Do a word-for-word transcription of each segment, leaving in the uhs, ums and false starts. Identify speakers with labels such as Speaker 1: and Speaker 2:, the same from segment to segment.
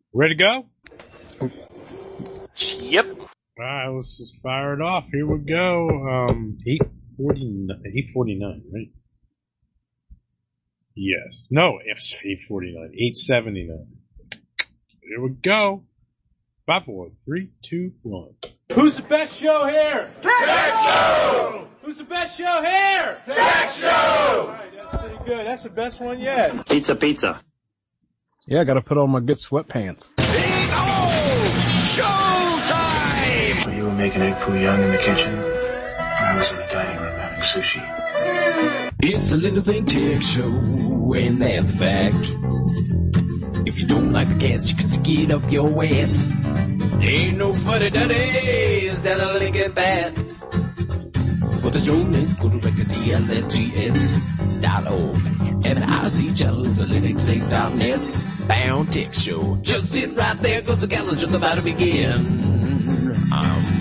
Speaker 1: Ready to go?
Speaker 2: Yep.
Speaker 1: All right, let's just fire it off. Here we go. Um, eight forty-nine, eight forty-nine, right? Yes. No, it's eight forty-nine, eight seventy-nine. Here we go. Five, four, three, two, one.
Speaker 3: Who's the best show here?
Speaker 4: Tech Show!
Speaker 3: Who's the best show here?
Speaker 4: Tech Show!
Speaker 3: All right, that's pretty good. That's the best one yet.
Speaker 5: Pizza, pizza.
Speaker 6: Yeah, I gotta put on my good sweatpants.
Speaker 4: Big O! Showtime!
Speaker 7: So you were making egg foo young in the kitchen? I was in the dining room having sushi.
Speaker 8: It's a Little Thing Tech Show, and that's a fact. If you don't like the cast, you can stick it up your ass. Ain't no funny duddies that a link at that. For the show, then go direct to T L N T S dot org. And I see channels at Linux Link dot net. Bound Tech Show. Just sit right there, cause the gallery's just about to begin. Um...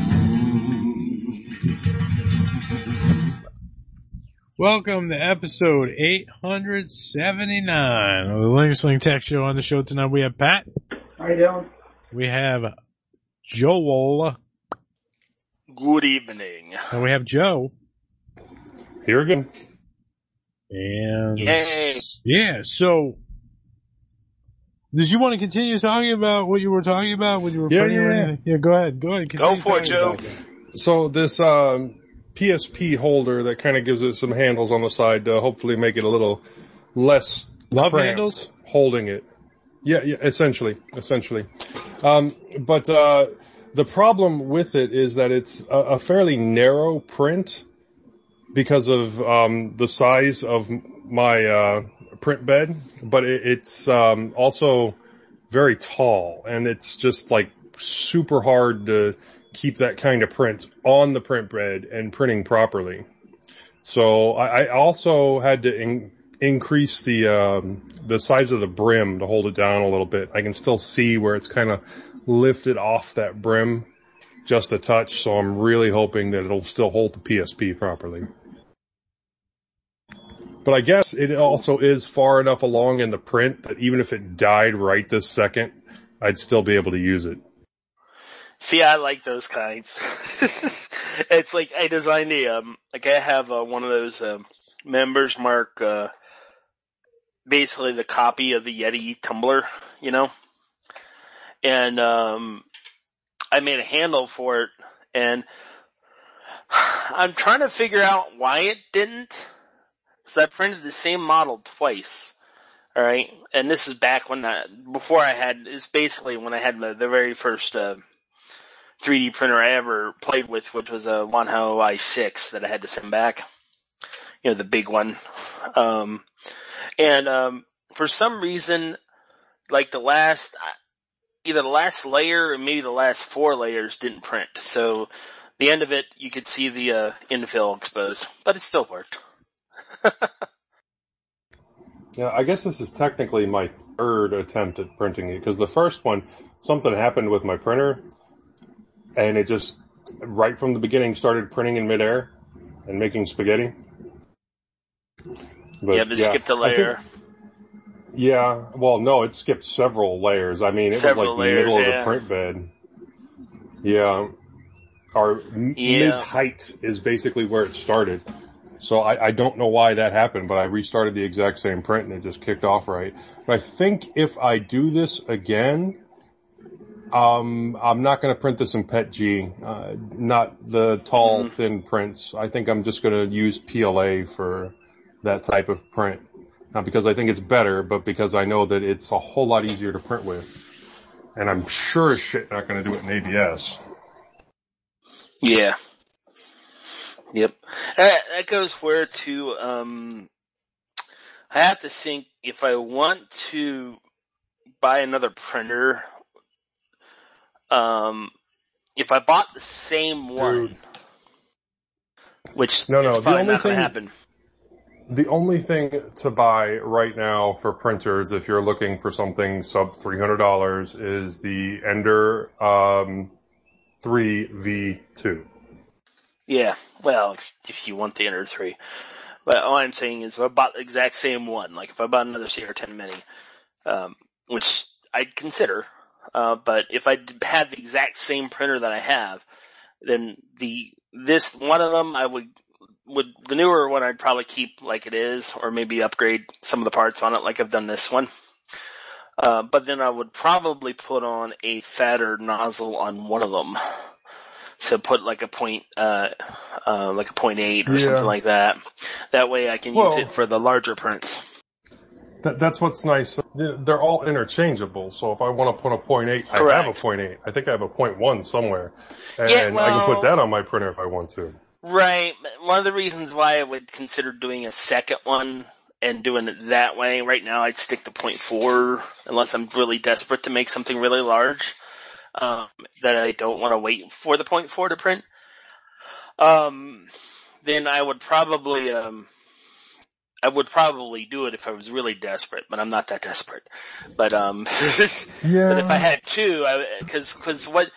Speaker 1: Welcome to episode eight seventy-nine of the Linux Link Tech Show. On the show tonight, we have Pat.
Speaker 9: How you doing?
Speaker 1: We have Joel.
Speaker 2: Good evening.
Speaker 1: And we have Joe.
Speaker 10: Here again.
Speaker 1: And
Speaker 2: Yay.
Speaker 1: yeah, so did you want to continue talking about what you were talking about when you were
Speaker 10: Yeah,
Speaker 1: putting
Speaker 10: yeah,
Speaker 1: yeah. yeah, go ahead. Go ahead.
Speaker 2: Go for it, Joe.
Speaker 10: So this um, P S P holder that kind of gives it some handles on the side to hopefully make it a little less
Speaker 1: Love
Speaker 10: cramped
Speaker 1: handles?
Speaker 10: holding it. Yeah, yeah, essentially, essentially. Um, but uh, the problem with it is that it's a, a fairly narrow print because of um, the size of my uh, print bed, but it, it's um, also very tall, and it's just like super hard to keep that kind of print on the print bed and printing properly. So I, I also had to in, increase the um, the size of the brim to hold it down a little bit. I can still see where it's kind of lifted off that brim just a touch, so I'm really hoping that it'll still hold the P S P properly. But I guess it also is far enough along in the print that even if it died right this second, I'd still be able to use it.
Speaker 2: See, I like those kinds. It's like I designed a, um, like I have uh, one of those um, members mark, uh, basically the copy of the Yeti tumbler, you know? And um, I made a handle for it, and I'm trying to figure out why it didn't. So I printed the same model twice. All right, and this is back when I, before I had, it's basically when I had my, the very first uh, three D printer I ever played with, which was a Wanhao i six that I had to send back. You know, the big one. Um, and um, for some reason, like the last, either the last layer or maybe the last four layers didn't print. So the end of it, you could see the uh, infill exposed, but it still worked.
Speaker 10: Yeah, I guess this is technically my third attempt at printing it, because the first one, something happened with my printer, and it just, right from the beginning, started printing in midair and making spaghetti. But,
Speaker 2: yeah, but it
Speaker 10: yeah,
Speaker 2: skipped a layer.
Speaker 10: think, yeah, well, no, it skipped several layers. I mean, it
Speaker 2: Several
Speaker 10: was like
Speaker 2: layers,
Speaker 10: middle
Speaker 2: yeah.
Speaker 10: of the print bed. Yeah. Our
Speaker 2: Yeah.
Speaker 10: mid-height is basically where it started. So I, I don't know why that happened, but I restarted the exact same print and it just kicked off right. But I think if I do this again, um, I'm not going to print this in P E T G, uh, not the tall,
Speaker 2: Mm-hmm.
Speaker 10: thin prints. I think I'm just going to use P L A for that type of print. Not because I think it's better, but because I know that it's a whole lot easier to print with. And I'm sure as shit not going to do it in A B S.
Speaker 2: Yeah. Yep. That, that goes where to, um, I have to think if I want to buy another printer, um, if I bought the same one,
Speaker 10: Dude.
Speaker 2: which
Speaker 10: No, no,
Speaker 2: is
Speaker 10: the
Speaker 2: probably
Speaker 10: only
Speaker 2: not going
Speaker 10: thing-
Speaker 2: to happen.
Speaker 10: The only thing to buy right now for printers, if you're looking for something sub three hundred dollars, is the Ender um, three V two.
Speaker 2: Yeah. Well, if, if you want the Ender three. But all I'm saying is if I bought the exact same one, like if I bought another C R ten Mini, um, which I'd consider, Uh, but if I had the exact same printer that I have, then the this one of them I would would the newer one I'd probably keep like it is, or maybe upgrade some of the parts on it, like I've done this one. Uh, but then I would probably put on a fatter nozzle on one of them. So put like a point, uh, uh, like a point eight or
Speaker 10: Yeah.
Speaker 2: something like that. That way I can
Speaker 10: Well-
Speaker 2: use it for the larger prints.
Speaker 10: That, that's what's nice. They're all interchangeable. So if I want to put a point eight, I
Speaker 2: Correct.
Speaker 10: have a point eight. I think I have a point one somewhere, and
Speaker 2: Yeah,
Speaker 10: I can
Speaker 2: well-
Speaker 10: put that on my printer if I want to.
Speaker 2: Right. One of the reasons why I would consider doing a second one and doing it that way, right now I'd stick to point four unless I'm really desperate to make something really large, um, that I don't want to wait for the point four to print. Um, then I would probably, um, I would probably do it if I was really desperate, but I'm not that desperate. But, um,
Speaker 10: Yeah.
Speaker 2: but if I had two, I, cause, cause what,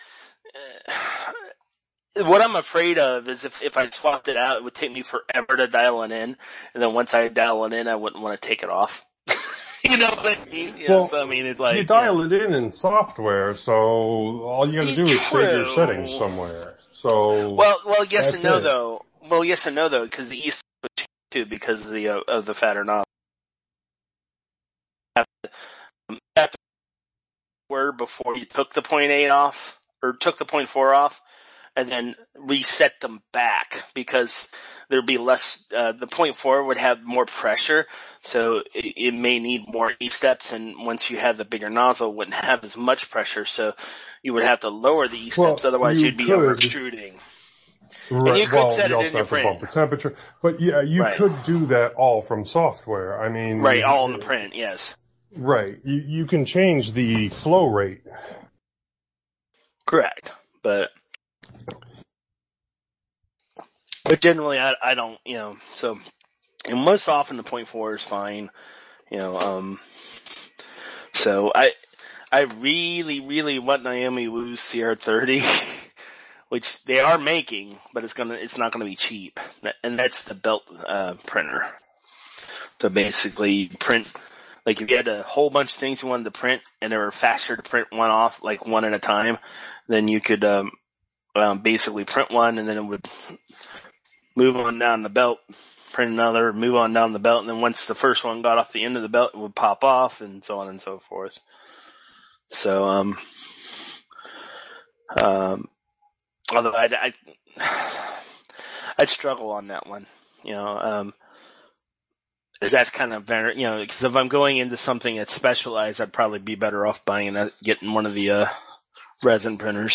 Speaker 2: uh, what I'm afraid of is if, if I swapped it out, it would take me forever to dial it in, and then once I dial it in, I wouldn't want to take it off. You know what I mean? You know,
Speaker 10: Well,
Speaker 2: so I mean, it's like,
Speaker 10: you dial
Speaker 2: know.
Speaker 10: it in in software, so all you got to do is save your
Speaker 2: True.
Speaker 10: settings somewhere. So
Speaker 2: Well, well, yes
Speaker 10: That's
Speaker 2: and no
Speaker 10: it.
Speaker 2: though. Well, yes and no though, because the East too, because of the uh, of the fatter knob. After were before you took the point eight off or took the point four off, and then reset them back because there'd be less. Uh, the point four would have more pressure, so it, it may need more E steps. And once you have the bigger nozzle, it wouldn't have as much pressure, so you would have to lower the E
Speaker 10: Well,
Speaker 2: steps. Otherwise,
Speaker 10: you
Speaker 2: you'd be
Speaker 10: could-
Speaker 2: over extruding.
Speaker 10: right,
Speaker 2: you could
Speaker 10: well,
Speaker 2: set
Speaker 10: you
Speaker 2: it
Speaker 10: also
Speaker 2: in your
Speaker 10: have to bump
Speaker 2: print.
Speaker 10: the temperature. But yeah, you
Speaker 2: Right.
Speaker 10: could do that all from software. I mean,
Speaker 2: Right, all in the print, yes.
Speaker 10: Right, you you can change the flow rate.
Speaker 2: Correct. But but generally I I don't, you know, so and most often the point four is fine. You know, um so I I really, really want Naomi Wu's C R thirty, which they are making, but it's gonna it's not gonna be cheap. And that's the belt uh printer. So basically you print like if you had a whole bunch of things you wanted to print and they were faster to print one off, like one at a time, then you could um, um, basically print one and then it would move on down the belt, print another, move on down the belt, and then once the first one got off the end of the belt, it would pop off and so on and so forth. So, um, um, although I'd, I'd, I'd struggle on that one, you know, um, Cause that's kind of very, you know, because if I'm going into something that's specialized, I'd probably be better off buying that, getting one of the uh, resin printers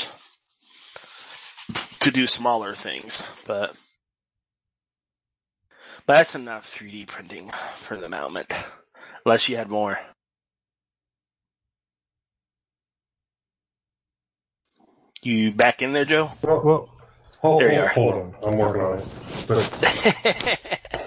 Speaker 2: to do smaller things. But but that's enough three D printing for the moment, unless you had more. You back in there, Joe?
Speaker 10: Well, well hold,
Speaker 2: There you
Speaker 10: hold,
Speaker 2: are.
Speaker 10: hold on, I'm working on it. But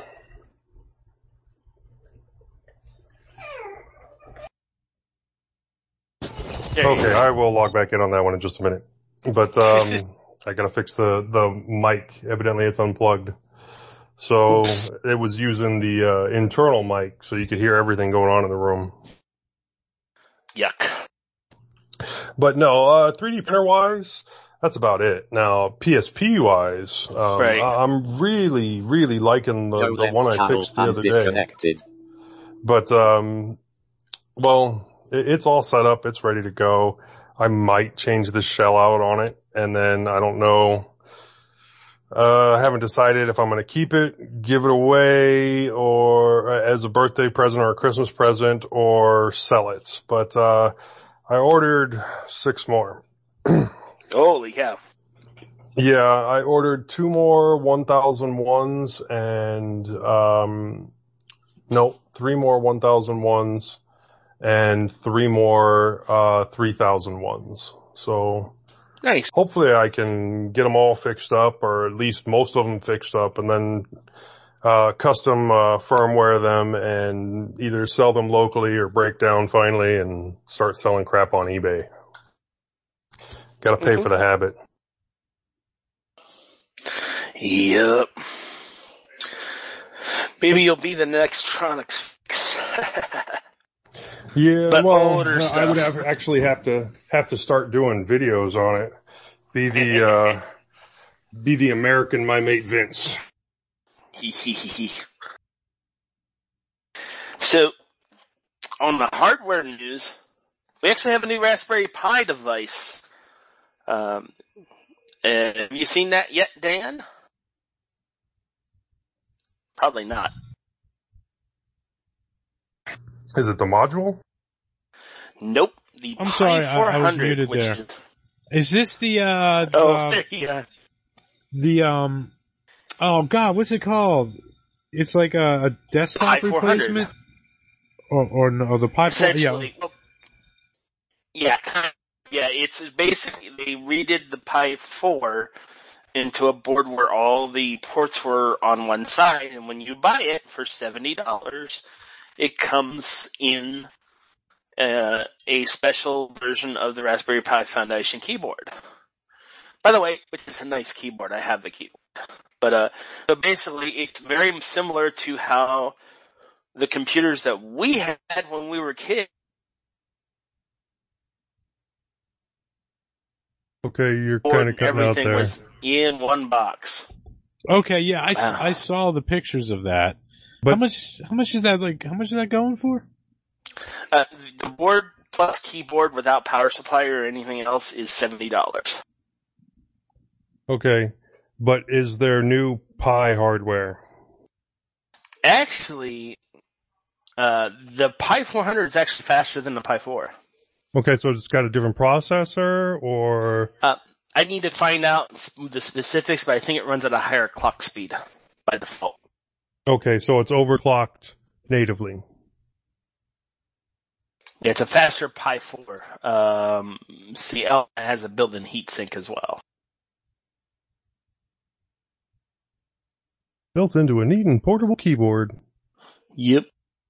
Speaker 2: There you
Speaker 10: okay,
Speaker 2: go.
Speaker 10: I will log back in on that one in just a minute. But um, I gotta fix the the mic. Evidently, it's unplugged. So
Speaker 2: Oops.
Speaker 10: it was using the uh, internal mic, so you could hear everything going on in the room.
Speaker 2: Yuck.
Speaker 10: But no, uh, three D printer wise, that's about it. Now, P S P wise, um,
Speaker 2: Right.
Speaker 10: I'm really, really liking the,
Speaker 5: Joe
Speaker 10: the
Speaker 5: left
Speaker 10: one I
Speaker 5: channel
Speaker 10: fixed the
Speaker 5: and
Speaker 10: other day.
Speaker 5: disconnected.
Speaker 10: But, um, well, it, it's all set up. It's ready to go. I might change the shell out on it, and then I don't know. Uh, I haven't decided if I'm going to keep it, give it away, or uh, as a birthday present or a Christmas present, or sell it. But uh, I ordered six more.
Speaker 2: Holy cow.
Speaker 10: Yeah, I ordered two more one thousand ones and, um, no, three more one thousand ones and three more, uh, three thousand ones. So
Speaker 2: Nice.
Speaker 10: hopefully I can get them all fixed up, or at least most of them fixed up, and then, uh, custom, uh, firmware them and either sell them locally or break down finally and start selling crap on eBay. Gotta pay
Speaker 2: Mhm.
Speaker 10: for the habit.
Speaker 2: Yep. Maybe you'll be the next Tronix fix.
Speaker 10: Yeah,
Speaker 2: But
Speaker 10: well,
Speaker 2: older
Speaker 10: I would
Speaker 2: stuff.
Speaker 10: have, actually have to have to start doing videos on it. Be the uh, be the American My Mate Vince.
Speaker 2: So, on the hardware news, we actually have a new Raspberry Pi device. Um, uh, have you seen that yet, Dan? Probably not.
Speaker 10: Is it the module?
Speaker 2: Nope. The
Speaker 1: I'm
Speaker 2: Pi
Speaker 1: sorry, I- I was
Speaker 2: four hundred,
Speaker 1: muted
Speaker 2: which
Speaker 1: there.
Speaker 2: is
Speaker 1: Is this the, uh,
Speaker 2: oh,
Speaker 1: uh,
Speaker 2: yeah.
Speaker 1: the, um, oh god, what's it called? It's like a, a desktop
Speaker 2: Pi four hundred.
Speaker 1: replacement? Or, or no, the Pi four hundred, yeah.
Speaker 2: Essentially, well, yeah, kind of, yeah. It's basically they redid the Pi four into a board where all the ports were on one side, and when you buy it for seventy dollars, it comes in uh, a special version of the Raspberry Pi Foundation keyboard. By the way, which is a nice keyboard. I have the keyboard. But, uh, so basically it's very similar to how the computers that we had when we were kids.
Speaker 10: Okay, you're kind of cutting out
Speaker 2: Everything
Speaker 10: there.
Speaker 2: was in one box.
Speaker 1: Okay, yeah, I, s-
Speaker 2: Wow.
Speaker 1: I saw the pictures of that.
Speaker 10: But-
Speaker 1: how much, how much is that, like, how much is that going for?
Speaker 2: Uh, the board plus keyboard without power supply or anything else is seventy dollars.
Speaker 10: Okay, but is there new Pi hardware?
Speaker 2: Actually, uh, the Pi four hundred is actually faster than the Pi four.
Speaker 10: Okay, so it's got a different processor, or
Speaker 2: Uh, I need to find out the specifics, but I think it runs at a higher clock speed by default.
Speaker 10: okay, so it's overclocked natively.
Speaker 2: Yeah, it's a faster Pi four. Um, C L has a built-in heatsink as well.
Speaker 10: Built into a neat and portable keyboard.
Speaker 2: Yep.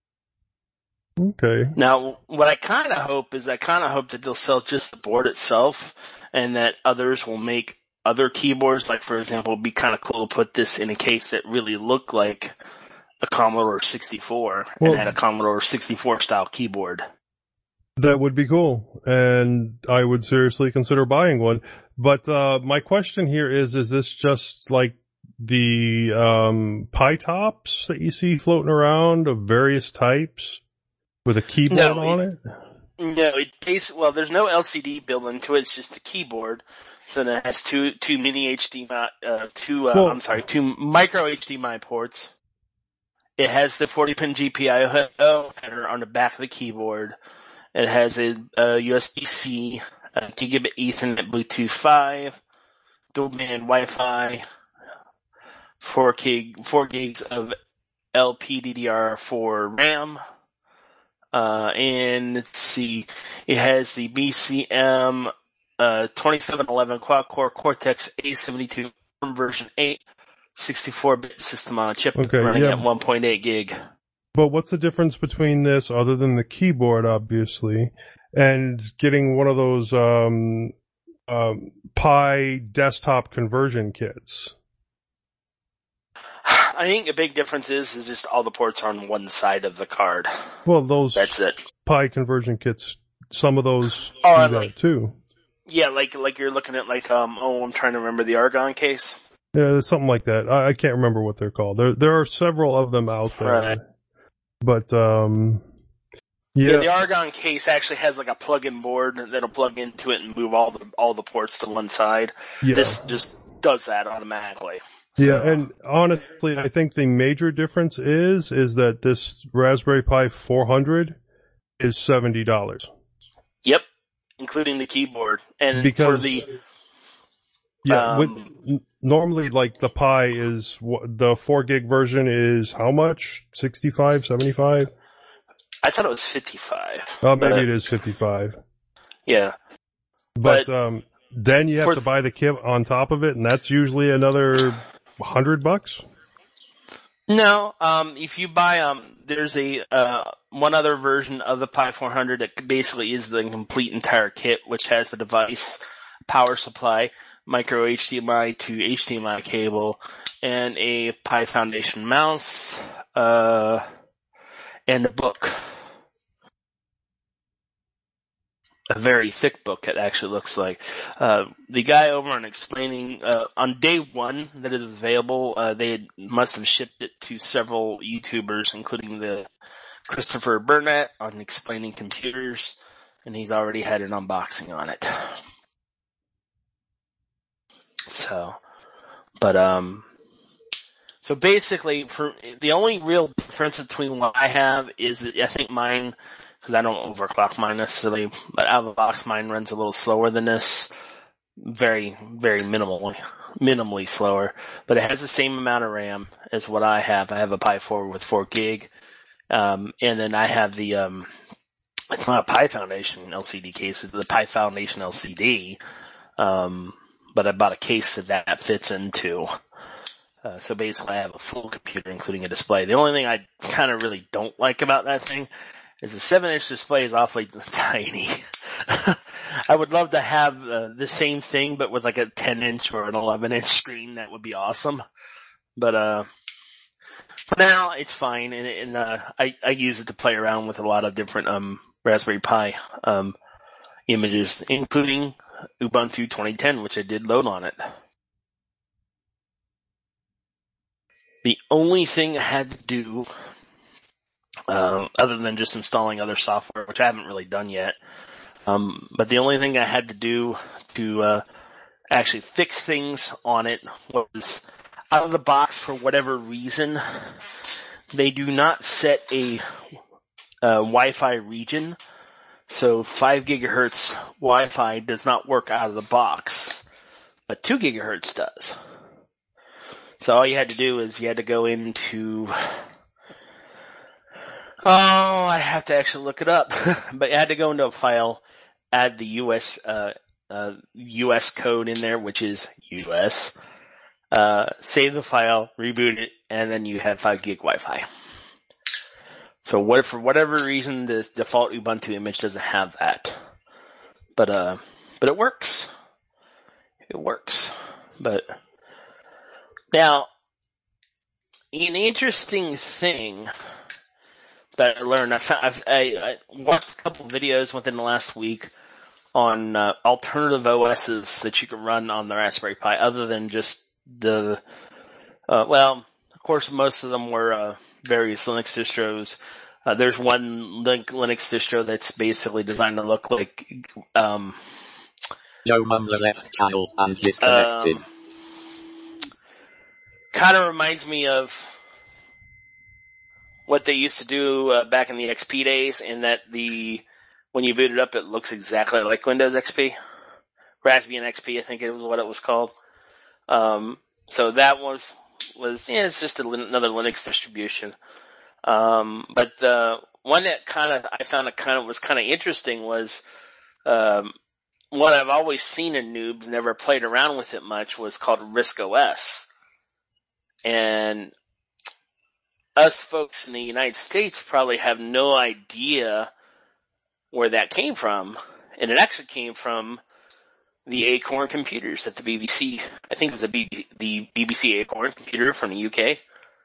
Speaker 10: Okay.
Speaker 2: Now, what I kind of hope is I kind of hope that they'll sell just the board itself, and that others will make other keyboards. Like, for example, it'd be kind of cool to put this in a case that really looked like a Commodore sixty-four
Speaker 10: Well-
Speaker 2: and had a Commodore sixty-four style keyboard.
Speaker 10: That would be cool, and I would seriously consider buying one. But uh my question here is, is this just like the um Pi tops that you see floating around of various types with a keyboard
Speaker 2: No,
Speaker 10: on it?
Speaker 2: No, it case well, there's no L C D built into it. It's just the keyboard. So then it has two two mini H D M I, uh, two uh,
Speaker 10: Well-
Speaker 2: I'm sorry, two micro H D M I ports. It has the forty pin G P I O header on the back of the keyboard. It has a, a U S B C, a gigabit Ethernet Bluetooth five, dual band Wi-Fi, four gig four gigs of L P D D R four RAM. Uh, and let's see, it has the B C M, uh, twenty-seven eleven quad-core Cortex A seventy-two version eight, sixty-four bit system on a chip
Speaker 10: Okay,
Speaker 2: running
Speaker 10: yeah.
Speaker 2: at one point eight gig.
Speaker 10: But what's the difference between this, other than the keyboard, obviously, and getting one of those um, um, Pi desktop conversion kits?
Speaker 2: I think the big difference is, is just all the ports are on one side of the card.
Speaker 10: Well, those
Speaker 2: That's it.
Speaker 10: Pi conversion kits, some of those
Speaker 2: Oh,
Speaker 10: do
Speaker 2: like-
Speaker 10: that too.
Speaker 2: Yeah, like, like you're looking at like, um, oh, I'm trying to remember the Argon case.
Speaker 10: Yeah, something like that. I, I can't remember what they're called. There, there are several of them out there.
Speaker 2: Right.
Speaker 10: But, um,
Speaker 2: Yeah,
Speaker 10: yeah,
Speaker 2: the Argon case actually has like a plug-in board that'll plug into it and move all the, all the ports to one side.
Speaker 10: yeah,
Speaker 2: This just does that automatically.
Speaker 10: yeah. And honestly, I think the major difference is, is that this Raspberry Pi four hundred is seventy dollars.
Speaker 2: Yep. Including the keyboard. And
Speaker 10: Because-
Speaker 2: for the,
Speaker 10: Yeah,
Speaker 2: Um,
Speaker 10: with, n- normally like the Pi is, wh- the four gig version is how much? sixty-five, seventy-five?
Speaker 2: I thought it was fifty-five.
Speaker 10: Oh, maybe
Speaker 2: but,
Speaker 10: it is fifty-five.
Speaker 2: Yeah.
Speaker 10: But,
Speaker 2: But-
Speaker 10: um, then you have
Speaker 2: For-
Speaker 10: to buy the kit on top of it, and that's usually another hundred bucks.
Speaker 2: No, um, if you buy, um, there's a, uh, one other version of the Pi four hundred that basically is the complete entire kit, which has the device, power supply, micro H D M I to H D M I cable, and a Pi Foundation mouse, uh, and a book. a very thick book, it actually looks like. Uh, the guy over on explaining, uh, on day one that it was available, uh, they had, must have shipped it to several YouTubers, including the Christopher Burnett on explaining computers, and he's already had an unboxing on it. So, but, um, so basically, for the only real difference between what I have is that I think mine, because I don't overclock mine necessarily, but out of the box mine runs a little slower than this. Very, very minimally, minimally slower. But it has the same amount of RAM as what I have. I have a Pi four with four gig. Um, and then I have the, um, it's not a Pi Foundation L C D case, it's the Pi Foundation L C D. Um, but I bought a case that that fits into. Uh, so basically I have a full computer, including a display. The only thing I kind of really don't like about that thing is the seven inch display is awfully tiny. I would love to have uh, the same thing, but with like a ten inch or an eleven inch screen. That would be awesome. But, uh, for now, it's fine, and, and uh, I, I use it to play around with a lot of different um, Raspberry Pi um, images, including Ubuntu twenty ten, which I did load on it. The only thing I had to do, uh, other than just installing other software, which I haven't really done yet, um, but the only thing I had to do to uh, actually fix things on it was, out of the box, for whatever reason, they do not set a uh, Wi-Fi region, so five gigahertz Wi-Fi does not work out of the box, but two gigahertz does. So all you had to do is you had to go into, oh, I have to actually look it up, but you had to go into a file, add the U S, uh, uh, U S code in there, which is U S, uh, save the file, reboot it, and then you have five gig Wi-Fi. So what, for whatever reason, the default Ubuntu image doesn't have that. But, uh, but it works. It works. But, now, an interesting thing that I learned, I, found, I've, I, I watched a couple videos within the last week on uh, alternative O Ss that you can run on the Raspberry Pi, other than just the, uh, well, of course, most of them were uh, various Linux distros. Uh, there's one Linux distro that's basically designed to look like, um,
Speaker 5: Joe Mumler left child and disconnected.
Speaker 2: Um, kind of reminds me of what they used to do uh, back in the X P days, in that the when you boot it up, it looks exactly like Windows X P. Raspbian X P, I think it was what it was called. Um, so that was, was yeah, it's just a, another Linux distribution. Um, but the one that kind of, I found it kind of was kind of interesting was, um, what I've always seen in Noobs, never played around with it much, was called RISC-O-S. And us folks in the United States probably have no idea where that came from. And it actually came from the Acorn computers at the B B C. I think it was the, B- the B B C Acorn computer from the U K.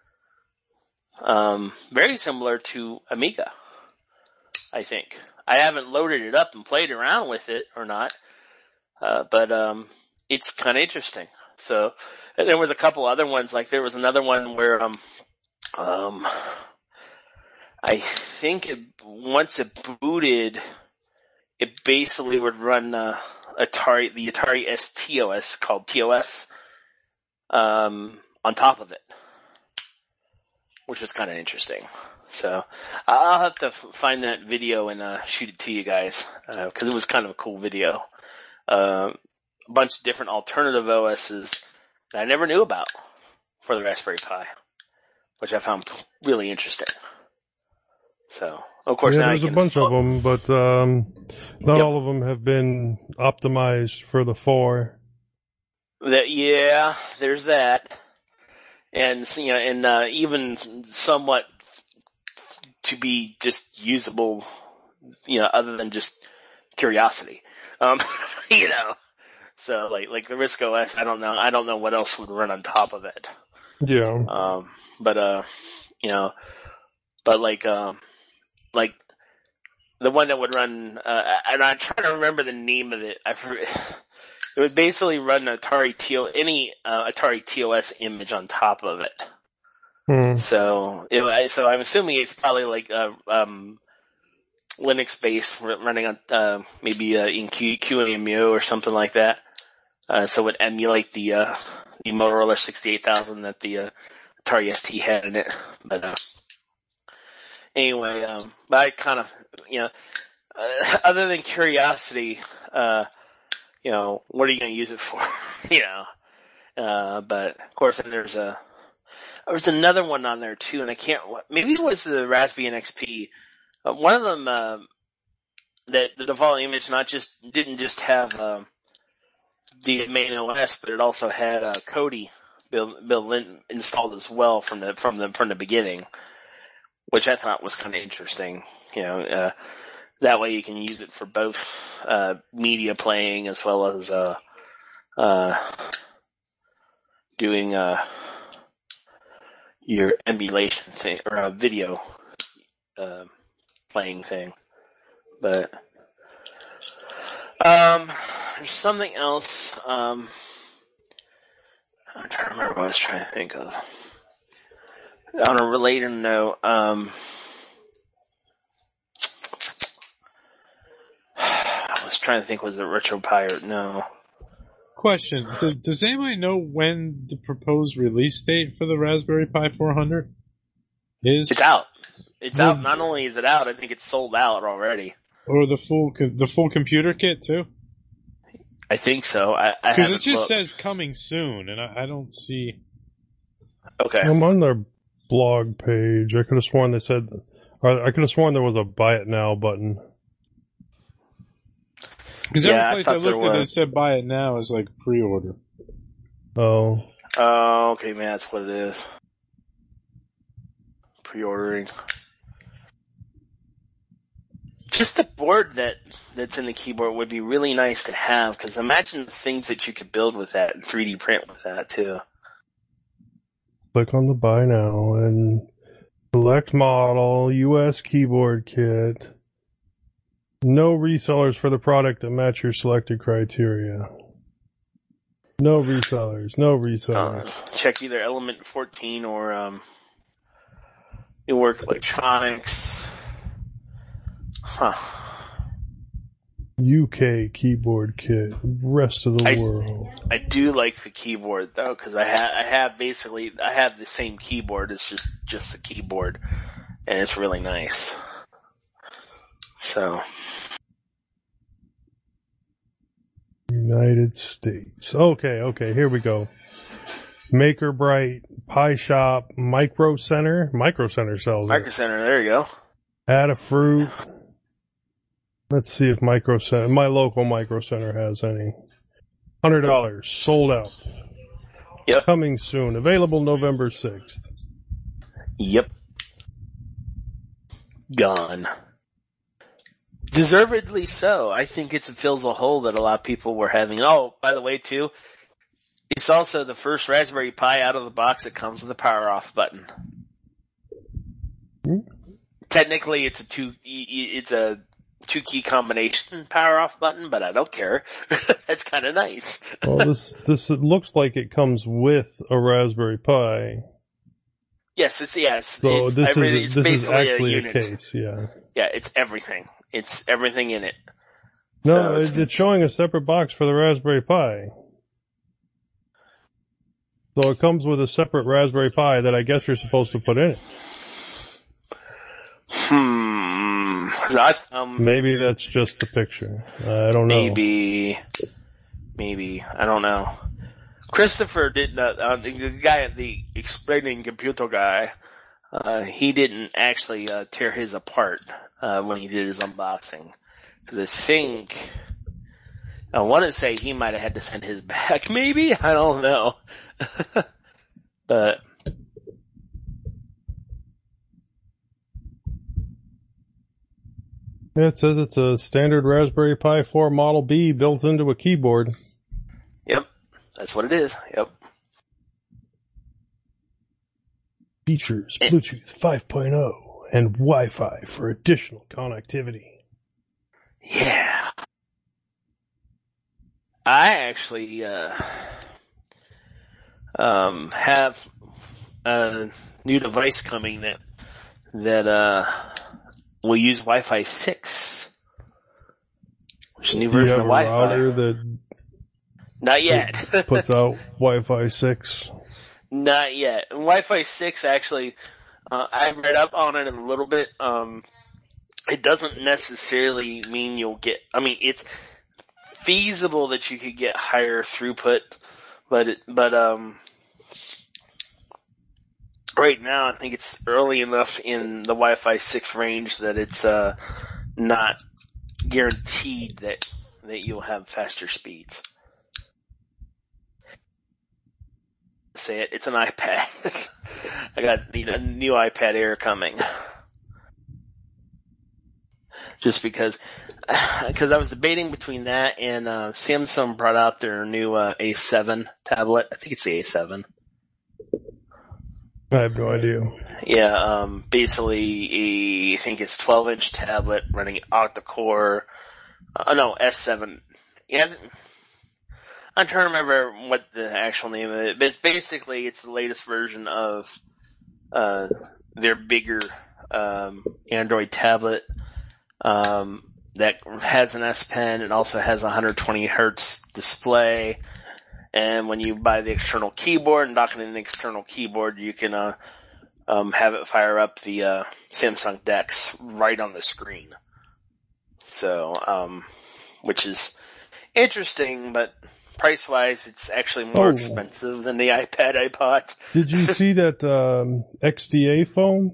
Speaker 2: Um, very similar to Amiga, I think. I haven't loaded it up and played around with it or not, uh, but um, it's kind of interesting. So, and there was a couple other ones, like there was another one where um, um, I think it, once it booted, it basically would run uh, Atari, the Atari S T O S, called T O S, um, on top of it, which was kind of interesting. So I'll have to find that video and uh, shoot it to you guys, because uh, it was kind of a cool video. Uh, a bunch of different alternative O Ss that I never knew about for the Raspberry Pi, which I found really interesting. So, of course,
Speaker 10: yeah,
Speaker 2: now
Speaker 10: there's
Speaker 2: you
Speaker 10: a
Speaker 2: can
Speaker 10: bunch
Speaker 2: install-
Speaker 10: of them, but um, not
Speaker 2: Yep.
Speaker 10: all of them have been optimized for the four.
Speaker 2: That, yeah, there's that. And, you know, and uh, even somewhat to be just usable, you know, other than just curiosity. Um, you know, so like, like the RISC-O-S, I don't know, I don't know what else would run on top of it.
Speaker 10: Yeah.
Speaker 2: Um, but, uh, you know, but like, um, like the one that would run, uh, and I'm trying to remember the name of it. I forget. It would basically run Atari T O, any uh, Atari T O S image on top of it.
Speaker 10: Hmm.
Speaker 2: So, it, so I'm assuming it's probably like uh, um, Linux based, running on uh, maybe uh, in Q, QEMU or something like that. Uh, so it would emulate the uh, the Motorola sixty-eight thousand that the uh, Atari S T had in it. But uh, anyway, um, but I kind of, you know, uh, other than curiosity, uh, you know, what are you going to use it for? you know, uh, but of course, then there's a there's another one on there too, and I can't. Maybe it was the Raspbian X P. Uh, one of them uh, that the default image not just didn't just have uh, the main O S, but it also had uh, Kodi built, built in, installed as well from the from the from the beginning, which I thought was kind of interesting. You know, uh, that way you can use it for both uh, media playing as well as uh, uh, doing uh, your emulation thing or a video uh, playing thing. But um, there's something else. Um, I'm trying to remember what I was trying to think of. On a related note, um, I was trying to think, was it RetroPie or no?
Speaker 1: Question: Does, does anybody know when the proposed release date for the Raspberry Pi four hundred is?
Speaker 2: It's out. It's
Speaker 1: Well,
Speaker 2: out. Not only is it out, I think it's sold out already.
Speaker 1: Or the full co- the full computer kit too?
Speaker 2: I think so. I
Speaker 1: Because
Speaker 2: Because
Speaker 1: it just says coming soon, and I, I don't see.
Speaker 2: Okay.
Speaker 10: I'm on their blog page. I could have sworn they said, or I could have sworn there was a buy it now button.
Speaker 1: Because
Speaker 2: Yeah, I
Speaker 1: every place
Speaker 2: thought
Speaker 1: I, looked
Speaker 2: there
Speaker 1: at it
Speaker 2: was.
Speaker 1: said buy it now is like pre-order.
Speaker 10: Oh,
Speaker 2: Oh, okay, man, that's what it is. Pre-ordering. Just the board that that's in the keyboard would be really nice to have, because imagine the things that you could build with that and three D print with that too.
Speaker 10: click on the buy now and select model, U S keyboard kit. No resellers for the product that match your selected criteria. No resellers, no resellers.
Speaker 2: Uh, check either Element fourteen or um, New Work Electronics. Huh.
Speaker 10: U K keyboard kit, rest of the
Speaker 2: I-
Speaker 10: world.
Speaker 2: I do like the keyboard though, because I have I have basically I have the same keyboard. It's just just the keyboard, and it's really nice. So
Speaker 10: United States. Okay, okay, here we go. Maker Bright, Pi Shop, Micro Center. Micro Center sells
Speaker 2: Micro
Speaker 10: it.
Speaker 2: Center, there you go.
Speaker 10: Adafruit. Let's see if Micro Center, my local Micro Center has any. one hundred dollars, sold out.
Speaker 2: Yep.
Speaker 10: Coming soon, available November sixth.
Speaker 2: Yep. Gone. Deservedly so. I think it fills a hole that a lot of people were having. Oh, by the way, too, it's also the first Raspberry Pi out of the box that comes with a power off button.
Speaker 10: Hmm?
Speaker 2: Technically, it's a two. It's a two key combination power off button, but I don't care. That's kind of nice.
Speaker 10: Well, this, this, it looks like it comes with a Raspberry Pi.
Speaker 2: Yes, it's yes.
Speaker 10: So
Speaker 2: it's,
Speaker 10: this
Speaker 2: I really,
Speaker 10: is,
Speaker 2: it's
Speaker 10: this is
Speaker 2: basically
Speaker 10: actually
Speaker 2: a,
Speaker 10: a,
Speaker 2: unit.
Speaker 10: case, yeah.
Speaker 2: Yeah, it's everything. It's everything in it.
Speaker 10: No,
Speaker 2: So
Speaker 10: it's, it's showing a separate box for the Raspberry Pi. So it comes with a separate Raspberry Pi that I guess you're supposed to put in it.
Speaker 2: Hmm. That, um,
Speaker 10: Maybe that's just the picture. I don't know.
Speaker 2: maybe, maybe I don't know. Christopher did not. Uh, the, the guy, the explaining computer guy, uh, he didn't actually uh, tear his apart uh, when he did his unboxing, because I think I want to say he might have had to send his back. Maybe I don't know, but.
Speaker 10: Yeah, it says it's a standard Raspberry Pi four Model B built into a keyboard.
Speaker 2: Yep, that's what it is. Yep.
Speaker 10: Features Bluetooth five point oh and Wi-Fi for additional connectivity.
Speaker 2: Yeah. I actually uh, um, have a new device coming that that uh, will use Wi-Fi six. Which is a new
Speaker 9: Do you
Speaker 2: version
Speaker 9: have
Speaker 2: of
Speaker 9: a
Speaker 2: Wi-Fi.
Speaker 9: router that,
Speaker 2: Not yet.
Speaker 9: that puts out Wi-Fi six?
Speaker 2: Not yet. And Wi-Fi six actually, uh, I read up on it a little bit. Um, it doesn't necessarily mean you'll get. I mean, it's feasible that you could get higher throughput, but it, but um, right now I think it's early enough in the Wi-Fi six range that it's uh not guaranteed that that you'll have faster speeds. Say it, it's an iPad. I got you know, a new iPad Air coming. Just because, because I was debating between that and uh, Samsung brought out their new uh, A seven tablet. I think it's the A seven.
Speaker 9: I have no idea.
Speaker 2: Yeah, um, basically, a, I think it's twelve inch tablet running octa-core. Uh, no, S seven. Yeah, I'm trying to remember what the actual name of it, but it's basically it's the latest version of uh, their bigger um, Android tablet. Um, that has an S Pen and also has a one hundred twenty hertz display. And when you buy the external keyboard and dock it in an external keyboard, you can uh, um, have it fire up the uh, Samsung DeX right on the screen. So, um, which is interesting, but price-wise, it's actually more
Speaker 9: Oh.
Speaker 2: expensive than the iPad I bought.
Speaker 9: Did you see that um, X D A phone?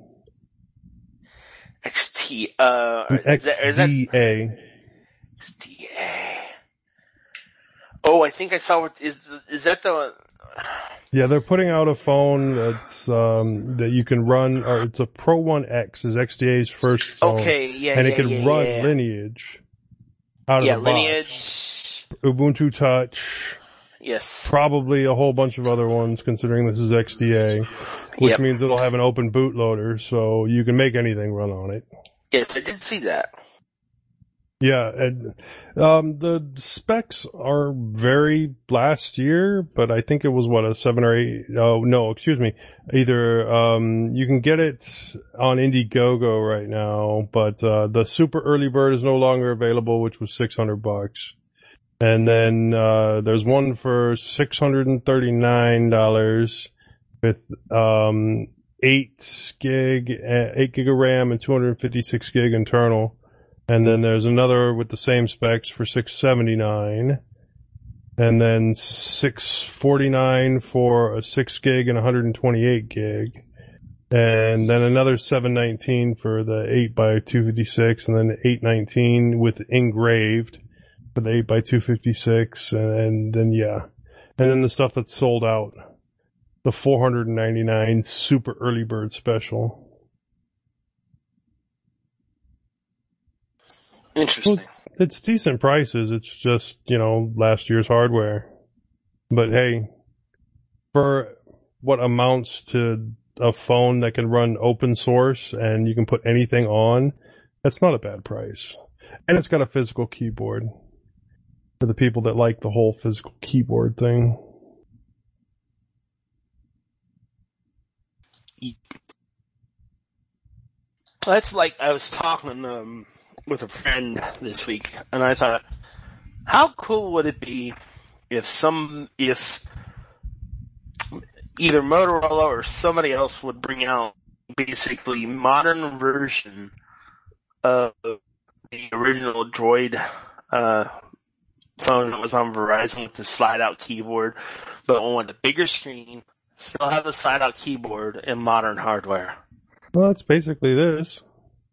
Speaker 2: X T, uh, is that, is
Speaker 9: X
Speaker 2: that,
Speaker 9: D A.
Speaker 2: X D A. Oh, I think I saw what, is, is that the,
Speaker 9: Yeah, they're putting out a phone that's um, that you can run, or it's a Pro One X, is X D A's first phone.
Speaker 2: okay, yeah,
Speaker 9: and
Speaker 2: yeah,
Speaker 9: it can
Speaker 2: yeah,
Speaker 9: run
Speaker 2: yeah.
Speaker 9: Lineage out of
Speaker 2: Yeah,
Speaker 9: the box.
Speaker 2: Lineage,
Speaker 9: Ubuntu Touch,
Speaker 2: yes.
Speaker 9: probably a whole bunch of other ones, considering this is X D A, which
Speaker 2: Yep.
Speaker 9: means it'll have an open bootloader, so you can make anything run on it.
Speaker 2: Yes, I did see that.
Speaker 9: Yeah, and um, the specs are very last year, but I think it was what a seven or eight. Oh no, excuse me. Either um, you can get it on Indiegogo right now, but uh, the super early bird is no longer available, which was six hundred bucks. And then uh, there's one for six hundred and thirty nine dollars with um, eight gig, uh, eight gig of RAM and two hundred fifty six gig internal. And then there's another with the same specs for six seventy-nine, and then six forty-nine for a six gig and one hundred twenty-eight gig, and then another seven nineteen for the eight by two fifty-six, and then eight nineteen with engraved for the eight by two fifty-six, and then yeah, and then the stuff that's sold out, the four hundred ninety-nine super early bird special.
Speaker 2: Interesting.
Speaker 9: Well, it's decent prices. It's just, you know, last year's hardware. But hey, for what amounts to a phone that can run open source and you can put anything on, that's not a bad price. And it's got a physical keyboard for the people that like the whole physical keyboard thing.
Speaker 2: That's like, I was talking um, with a friend this week, and I thought, how cool would it be if some, if either Motorola or somebody else would bring out basically modern version of the original Droid uh, phone that was on Verizon with the slide-out keyboard, but on a bigger screen, still have the slide-out keyboard and modern hardware.
Speaker 9: Well, that's basically this.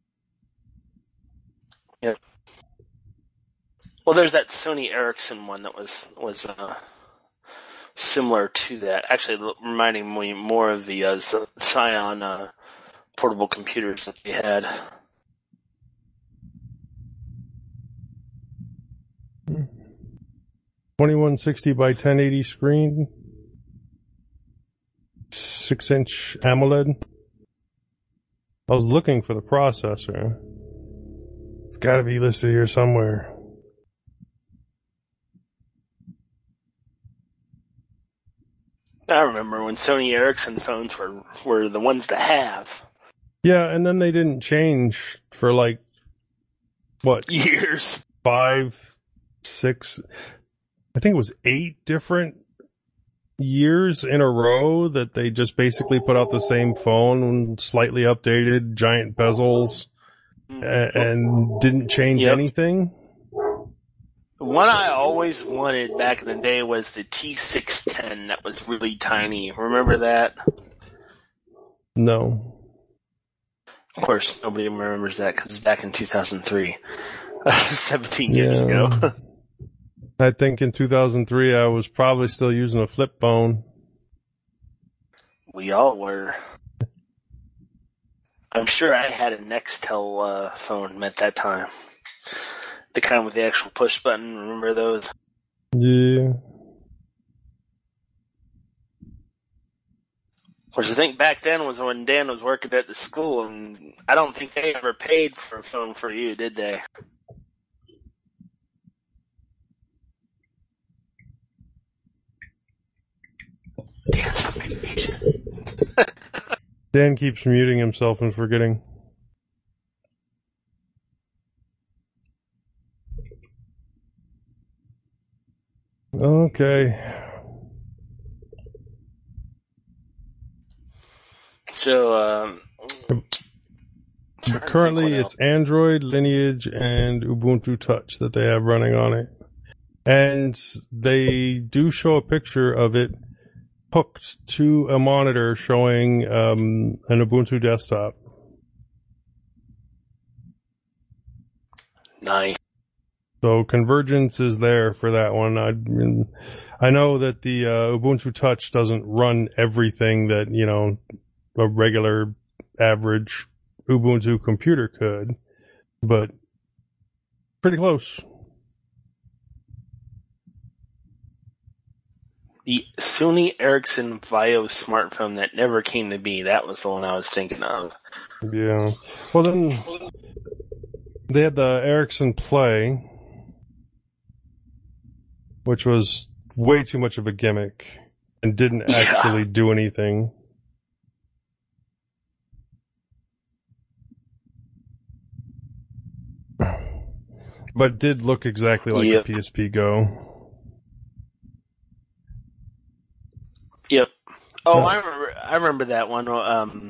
Speaker 2: Yeah. Well, there's that Sony Ericsson one that was was uh, similar to that. Actually, reminding me more of the uh, Scion uh, portable computers that they had.
Speaker 9: twenty-one sixty by ten eighty screen, six inch AMOLED. I was looking for the processor. It's got to be listed here somewhere.
Speaker 2: I remember when Sony Ericsson phones were, were the ones to have.
Speaker 9: Yeah, and then they didn't change for like, what?
Speaker 2: Years.
Speaker 9: Five, six, I think it was eight different years in a row that they just basically put out the same phone, slightly updated, giant bezels, and, and didn't change
Speaker 2: Yep.
Speaker 9: anything.
Speaker 2: The one I always wanted back in the day was the T six ten that was really tiny. Remember that?
Speaker 9: No.
Speaker 2: Of course, nobody remembers that because it's back in two thousand three. seventeen years
Speaker 9: Yeah.
Speaker 2: ago.
Speaker 9: I think in two thousand three I was probably still using a flip phone.
Speaker 2: We all were. I'm sure I had a Nextel uh, phone at that time. The kind with the actual push button. Remember those?
Speaker 9: Yeah.
Speaker 2: Of course, I think back then was when Dan was working at the school, and I don't think they ever paid for a phone for you, did they? Dan's so impatient.
Speaker 9: Dan keeps muting himself and forgetting. Okay.
Speaker 2: So, um...
Speaker 9: But currently it's Android, Lineage, and Ubuntu Touch that they have running on it. And they do show a picture of it hooked to a monitor showing um, an Ubuntu desktop.
Speaker 2: Nice.
Speaker 9: So convergence is there for that one. I mean, I know that the uh, Ubuntu Touch doesn't run everything that, you know, a regular average Ubuntu computer could, but pretty close.
Speaker 2: The Sony Ericsson Vio smartphone that never came to be, that was the one I was thinking of.
Speaker 9: Yeah. Well, then they had the Ericsson Play, which was way too much of a gimmick and didn't actually
Speaker 2: Yeah.
Speaker 9: do anything. But did look exactly like
Speaker 2: Yep.
Speaker 9: the P S P Go.
Speaker 2: Yep. Oh,
Speaker 9: Yeah.
Speaker 2: I remember. I remember that one. Um,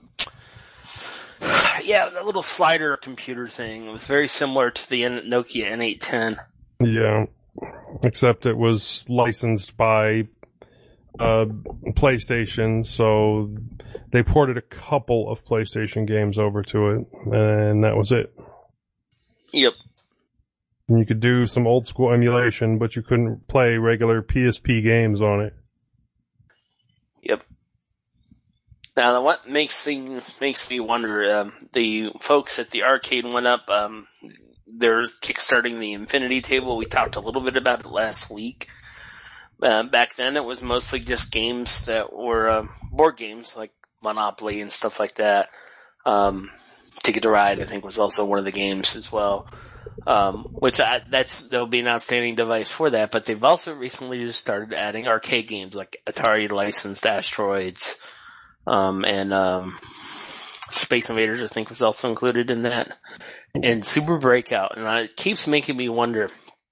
Speaker 2: yeah, the little slider computer thing. It was very similar to the N- Nokia N eight ten.
Speaker 9: Yeah. Except it was licensed by uh, PlayStation, so they ported a couple of PlayStation games over to it, and that was it.
Speaker 2: Yep.
Speaker 9: And you could do some old school emulation, but you couldn't play regular P S P games on it.
Speaker 2: Yep. Now, what makes things makes me wonder? Um, the folks at the arcade went up. Um, they're kickstarting the Infinity Table. We talked a little bit about it last week. Uh, back then, it was mostly just games that were uh, board games like Monopoly and stuff like that. Um, Ticket to Ride, I think, was also one of the games as well. Um, which I, that's there'll be an outstanding device for that. But they've also recently just started adding arcade games like Atari licensed Asteroids, um, and um, Space Invaders. I think was also included in that, and Super Breakout. And I, it keeps making me wonder.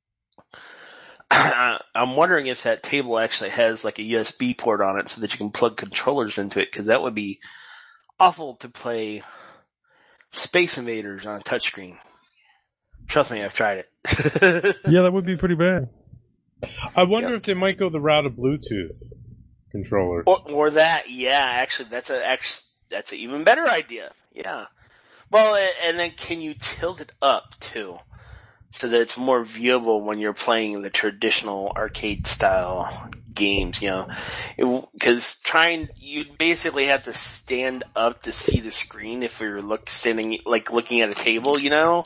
Speaker 2: I'm wondering if that table actually has like a U S B port on it so that you can plug controllers into it, because that would be awful to play Space Invaders on a touchscreen. Trust me, I've tried it.
Speaker 9: Yeah, that would be pretty bad.
Speaker 1: I wonder
Speaker 2: Yep.
Speaker 1: if they might go the route of Bluetooth controllers.
Speaker 2: Or, or that, yeah, actually, that's a, actually, that's an even better idea. Yeah. Well, a- and then can you tilt it up too? So that it's more viewable when you're playing the traditional arcade style games, you know, because trying, you basically have to stand up to see the screen if you're look standing, like looking at a table, you know,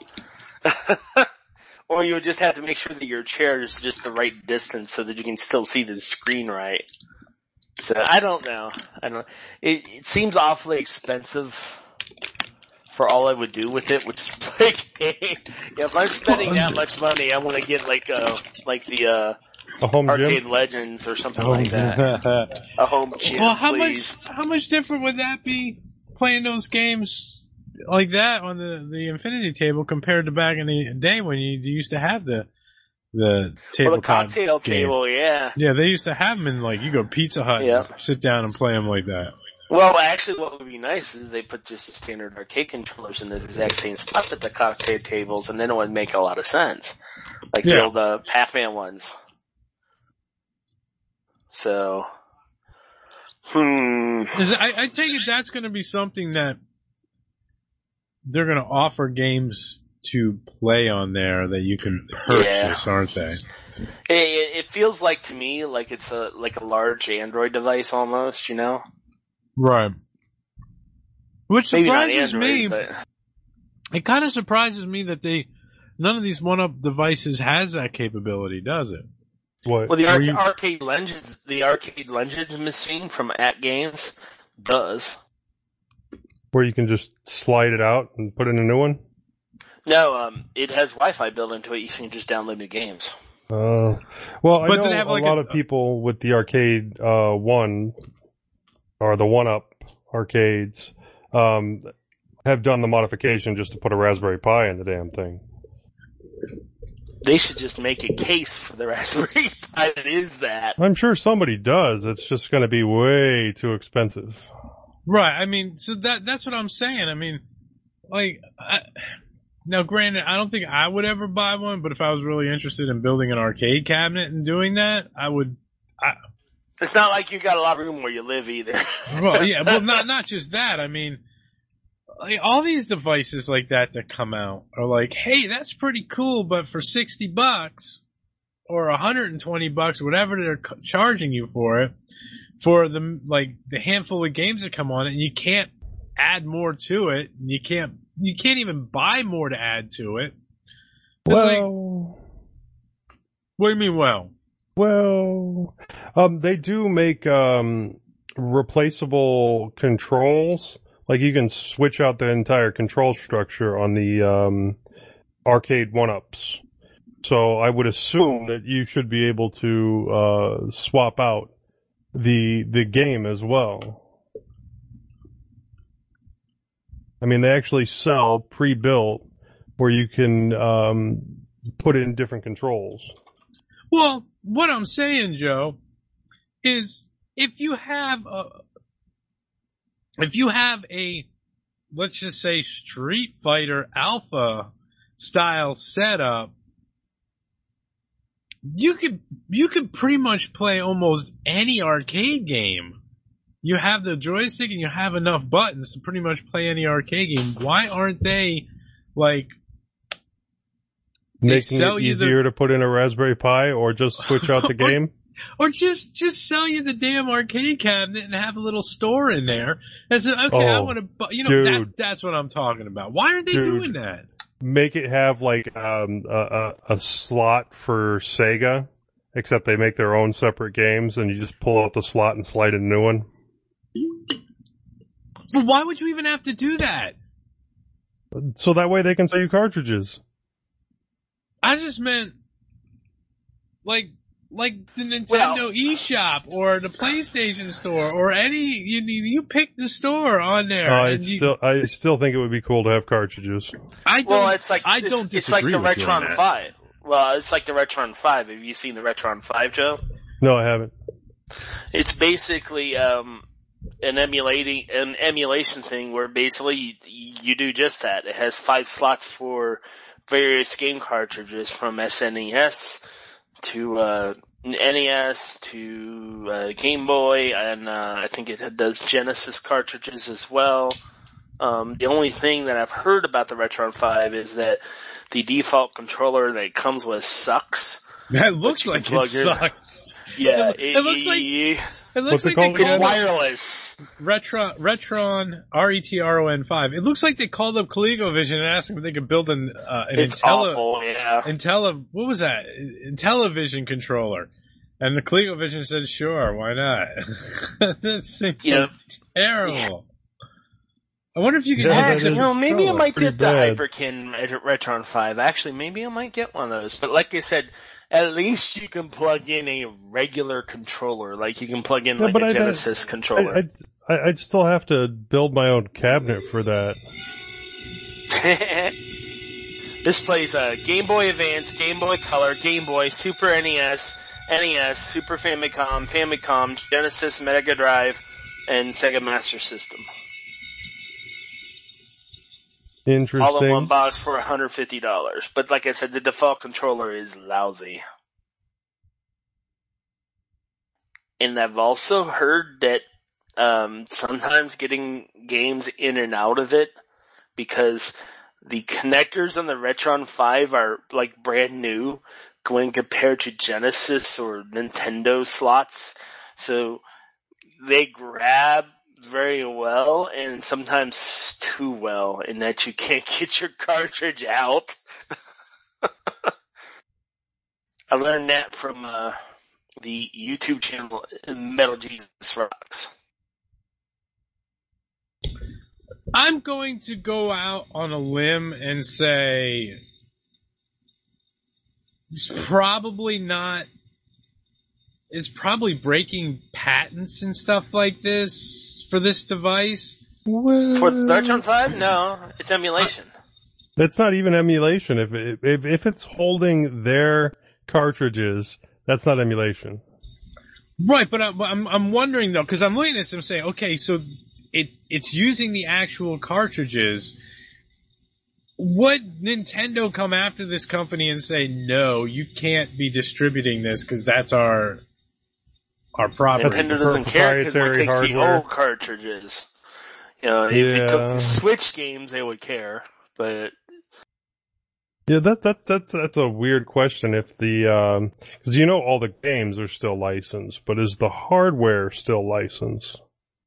Speaker 2: or you would just have to make sure that your chair is just the right distance so that you can still see the screen right. So I don't know. I don't. It, it seems awfully expensive for all I would do with it, which is play games. Yeah, if I'm spending that much money, I want to get like uh like the uh
Speaker 10: A home
Speaker 2: Arcade
Speaker 10: gym?
Speaker 2: Legends or something
Speaker 1: Oh,
Speaker 2: like that. A home gym,
Speaker 1: well, how
Speaker 2: please.
Speaker 1: much how much different would that be playing those games like that on the the Infinity table compared to back in the day when you used to have the the tabletop
Speaker 2: Well, the cocktail
Speaker 1: game.
Speaker 2: table, yeah.
Speaker 1: Yeah, they used to have them in like you go Pizza Hut
Speaker 2: Yeah.
Speaker 1: and sit down and play them like that.
Speaker 2: Well, actually, what would be nice is they put just the standard arcade controllers in the exact same spot at the cocktail tables, and then it would make a lot of sense. Like
Speaker 1: Yeah.
Speaker 2: the old uh, Pac-Man ones. So, hmm.
Speaker 1: Is it- I, I take it that's going to be something that they're going to offer games to play on there that you can purchase,
Speaker 2: Yeah.
Speaker 1: aren't they?
Speaker 2: It, it, it feels like to me like it's a like a large Android device almost, you know?
Speaker 1: Right. Which
Speaker 2: Maybe not
Speaker 1: surprises
Speaker 2: Android,
Speaker 1: me.
Speaker 2: but
Speaker 1: It kind of surprises me that they none of these one-up devices has that capability, does it?
Speaker 10: What?
Speaker 2: well, the
Speaker 1: Were
Speaker 2: arc-
Speaker 1: you-
Speaker 2: arcade Legends, the arcade Legends machine from At Games does.
Speaker 10: Where you can just slide it out and put in a new one?
Speaker 2: No, um, it has Wi-Fi built into it. You can just download new games.
Speaker 10: Uh, well, I
Speaker 1: But
Speaker 10: know
Speaker 1: did it have
Speaker 10: a
Speaker 1: like
Speaker 10: lot
Speaker 1: a-
Speaker 10: of people with the arcade uh, one or the one up arcades um, have done the modification just to put a Raspberry Pi in the damn thing.
Speaker 2: They should just make a case for the Raspberry Pi that is that.
Speaker 10: I'm sure somebody does. It's just going to be way too expensive.
Speaker 1: Right. I mean, so that that's what I'm saying. I mean, like, I, now granted, I don't think I would ever buy one, but if I was really interested in building an arcade cabinet and doing that, I would. I,
Speaker 2: It's not like you got a lot of room where you live either.
Speaker 1: well, yeah, well, not not just that. I mean, like all these devices like that that come out are like, hey, that's pretty cool, but for sixty bucks or one hundred twenty bucks, whatever they're c- charging you for it, for the like the handful of games that come on it, and you can't add more to it, and you can't you can't even buy more to add to it. It's like,
Speaker 10: Well,
Speaker 1: what do you mean? Well,
Speaker 10: well, um, they do make um, replaceable controls. Like you can switch out the entire control structure on the um, arcade one-ups. So I would assume that you should be able to uh, swap out the the game as well. I mean, they actually sell pre-built where you can um, put in different controls.
Speaker 1: well, what I'm saying, Joe, is if you have a if you have a let's just say Street Fighter Alpha style setup, you could you could pretty much play almost any arcade game. You have the joystick and you have enough buttons to pretty much play any arcade game. Why aren't they like they
Speaker 10: Making
Speaker 1: sell
Speaker 10: it
Speaker 1: you the-
Speaker 10: easier to put in a Raspberry Pi or just switch out the game?
Speaker 1: Or just, just sell you the damn arcade cabinet and have a little store in there. And say, okay, I
Speaker 10: Oh,
Speaker 1: want to, bu you know, that,
Speaker 10: dude.
Speaker 1: that's what I'm talking about. Why aren't they
Speaker 10: Dude.
Speaker 1: doing that?
Speaker 10: Make it have like um, a, a, a slot for Sega, except they make their own separate games and you just pull out the slot and slide in a new one.
Speaker 1: But why would you even have to do that?
Speaker 10: So that way they can sell you cartridges.
Speaker 1: I just meant, like, like the Nintendo
Speaker 2: Well-
Speaker 1: eShop or the PlayStation Store or any, you, you pick the store on there.
Speaker 10: Uh, I
Speaker 1: and you,
Speaker 10: still, I still think it would be cool to have cartridges.
Speaker 1: I don't,
Speaker 2: Well, it's like
Speaker 1: I
Speaker 2: it's,
Speaker 1: don't
Speaker 2: it's like
Speaker 1: disagree
Speaker 2: the
Speaker 1: with you on
Speaker 2: Retron
Speaker 1: that.
Speaker 2: five. Well, it's like the Retron five. Have you seen the Retron five, Joe?
Speaker 10: No, I haven't.
Speaker 2: It's basically um, an emulating an emulation thing where basically you, you do just that. It has five slots for various game cartridges from S N E S to uh, N E S to uh, Game Boy, and uh, I think it does Genesis cartridges as well. Um, the only thing that I've heard about the Retron five is that the default controller that it comes with sucks.
Speaker 1: That looks
Speaker 2: you
Speaker 1: like
Speaker 2: can
Speaker 1: it
Speaker 2: plug in.
Speaker 1: sucks.
Speaker 2: Yeah,
Speaker 1: It- it looks like-
Speaker 2: it,
Speaker 1: It looks
Speaker 10: What's it
Speaker 1: like they
Speaker 10: called
Speaker 2: it's
Speaker 10: again?
Speaker 1: called
Speaker 2: wireless.
Speaker 1: Retron, Retron, R E T R O N five. It looks like they called up ColecoVision and asked them if they could build an, uh, an
Speaker 2: It's
Speaker 1: Intelli-
Speaker 2: awful, yeah.
Speaker 1: Intelli- what was that? Intellivision controller. And the ColecoVision said, sure, why not? That seems
Speaker 2: Yeah.
Speaker 1: like terrible. I wonder if you could
Speaker 10: Yeah,
Speaker 1: use
Speaker 10: that
Speaker 2: Actually,
Speaker 10: is
Speaker 2: you know, maybe I
Speaker 10: true.
Speaker 2: might
Speaker 10: Pretty
Speaker 2: get the
Speaker 10: bad.
Speaker 2: Hyperkin Ret- Retron five. Actually, maybe I might get one of those. But like I said, at least you can plug in a regular controller. Like you can plug in
Speaker 10: Yeah,
Speaker 2: like
Speaker 10: but
Speaker 2: a
Speaker 10: I'd-
Speaker 2: Genesis controller.
Speaker 10: I, I'd, I'd still have to build my own cabinet for that.
Speaker 2: This plays uh, Game Boy Advance, Game Boy Color, Game Boy, Super N E S, N E S, Super Famicom, Famicom, Genesis, Mega Drive, and Sega Master System.
Speaker 10: Interesting.
Speaker 2: All in one box for one hundred fifty dollars. But like I said, the default controller is lousy. And I've also heard that um, sometimes getting games in and out of it, because the connectors on the Retron five are like brand new when compared to Genesis or Nintendo slots. So they grab very well and sometimes too well in that you can't get your cartridge out. I learned that from uh, the YouTube channel Metal Jesus Rocks.
Speaker 1: I'm going to go out on a limb and say it's probably not. It's probably breaking patents and stuff like this for this device.
Speaker 10: Well,
Speaker 2: For Retron five? No, it's emulation.
Speaker 10: That's not even emulation. If it, if if it's holding their cartridges, that's not emulation.
Speaker 1: Right, but I'm I'm, I'm wondering though, because I'm looking at this and I'm saying, okay, so it it's using the actual cartridges. Would Nintendo come after this company and say, no, you can't be distributing this because that's our our property?
Speaker 2: Nintendo doesn't care because it
Speaker 10: proprietary
Speaker 2: takes the
Speaker 10: hardware.
Speaker 2: old cartridges. You know, if
Speaker 10: Yeah.
Speaker 2: it took the Switch games, they would care. But
Speaker 10: Yeah, that that that's that's a weird question. If the um, because you know all the games are still licensed, but is the hardware still licensed?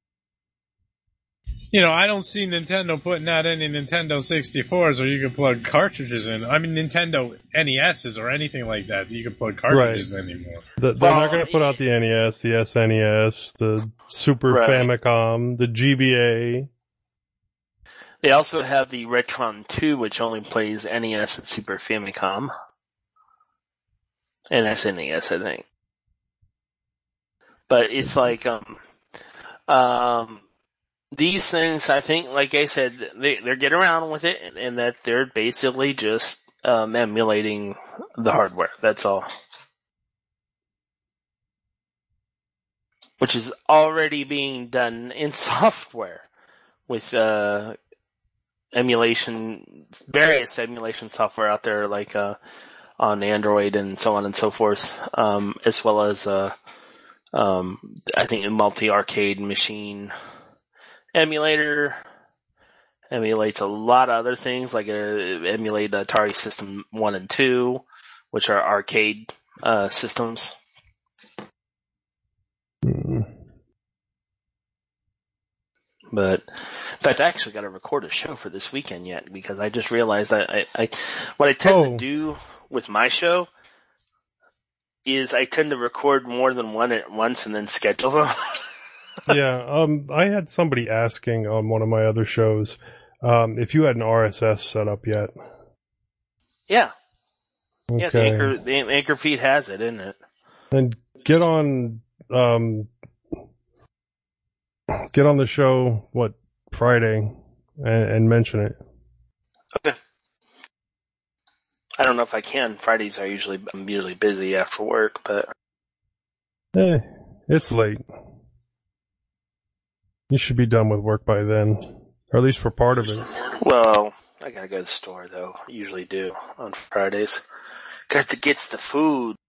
Speaker 1: You know, I don't see Nintendo putting out any Nintendo sixty-fours where you can plug cartridges in. I mean, Nintendo N E S's or anything like that, you can plug cartridges in anymore.
Speaker 10: The, they're
Speaker 2: Well,
Speaker 10: not going to put out the N E S, the S N E S, the Super
Speaker 2: Right.
Speaker 10: Famicom, the G B A.
Speaker 2: they also have the Retron two, which only plays N E S and Super Famicom. And S N E S, I think. But it's like, um, um, these things, I think, like I said, they, they're getting around with it, and, and that they're basically just, um, emulating the hardware. That's all. Which is already being done in software with, uh, emulation, various emulation software out there, like, uh, on Android and so on and so forth, um, as well as, uh, um, I think a multi-arcade machine emulator emulates a lot of other things, like uh, emulate Atari System one and two, which are arcade uh, systems.
Speaker 10: Hmm.
Speaker 2: But in fact, I actually got to record a show for this weekend yet, because I just realized that I, I what I tend
Speaker 10: Oh.
Speaker 2: to do with my show is I tend to record more than one at once and then schedule them.
Speaker 10: Yeah, um, I had somebody asking on one of my other shows um, if you had an R S S set up yet.
Speaker 2: Yeah. Yeah, the
Speaker 10: Okay.
Speaker 2: Anchor, the Anchor feed has it, isn't it?
Speaker 10: And get on, um, get on the show, what, Friday, and, and mention it.
Speaker 2: Okay. I don't know if I can. Fridays are usually, I'm usually busy after work, but
Speaker 10: Eh, it's late. You should be done with work by then, or at least for part of it.
Speaker 2: well, I gotta go to the store though. I usually do on Fridays. Got to get the food.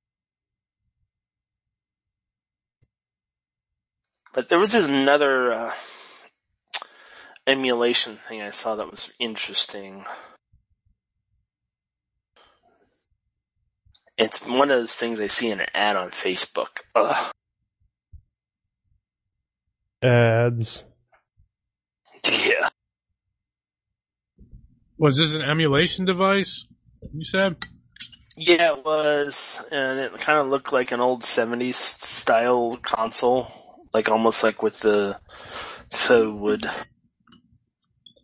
Speaker 2: But there was just another uh, emulation thing I saw that was interesting. It's one of those things I see in an ad on Facebook. Ugh.
Speaker 10: Ads.
Speaker 2: Yeah.
Speaker 1: Was this an emulation device, you said?
Speaker 2: Yeah, it was, and it kind of looked like an old seventies style console, like almost like with the faux wood.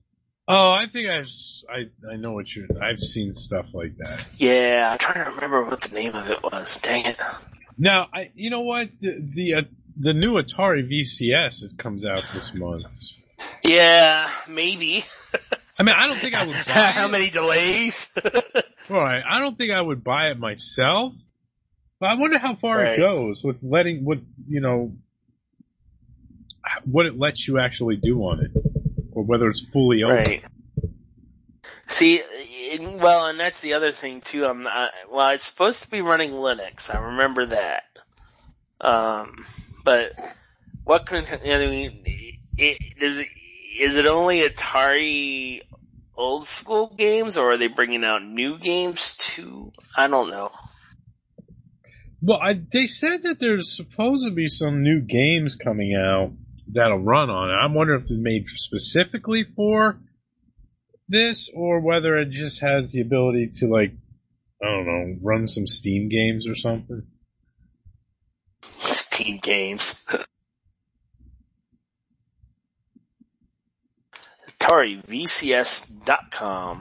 Speaker 1: Oh, I think I've s- I I know what you're. I've seen stuff like that.
Speaker 2: Yeah, I'm trying to remember what the name of it was. Dang it.
Speaker 1: Now, I you know what the the, uh, the new Atari V C S that comes out this month.
Speaker 2: Yeah, maybe.
Speaker 1: I mean, I don't think I would buy
Speaker 2: How
Speaker 1: it.
Speaker 2: many delays?
Speaker 1: Right, I don't think I would buy it myself. But I wonder how far
Speaker 2: Right.
Speaker 1: it goes with letting what you know what it lets you actually do on it, or whether it's fully open.
Speaker 2: Right. See, in- well, and that's the other thing too. I'm not, well, it's supposed to be running Linux. I remember that. Um, but what can I mean? It, does it, is it only Atari old school games, or are they bringing out new games too? I don't know.
Speaker 1: Well, I, they said that there's supposed to be some new games coming out that'll run on it. I'm wondering if they're made specifically for this, or whether it just has the ability to, like, I don't know, run some Steam games or something.
Speaker 2: Steam games. Atari V C S dot com.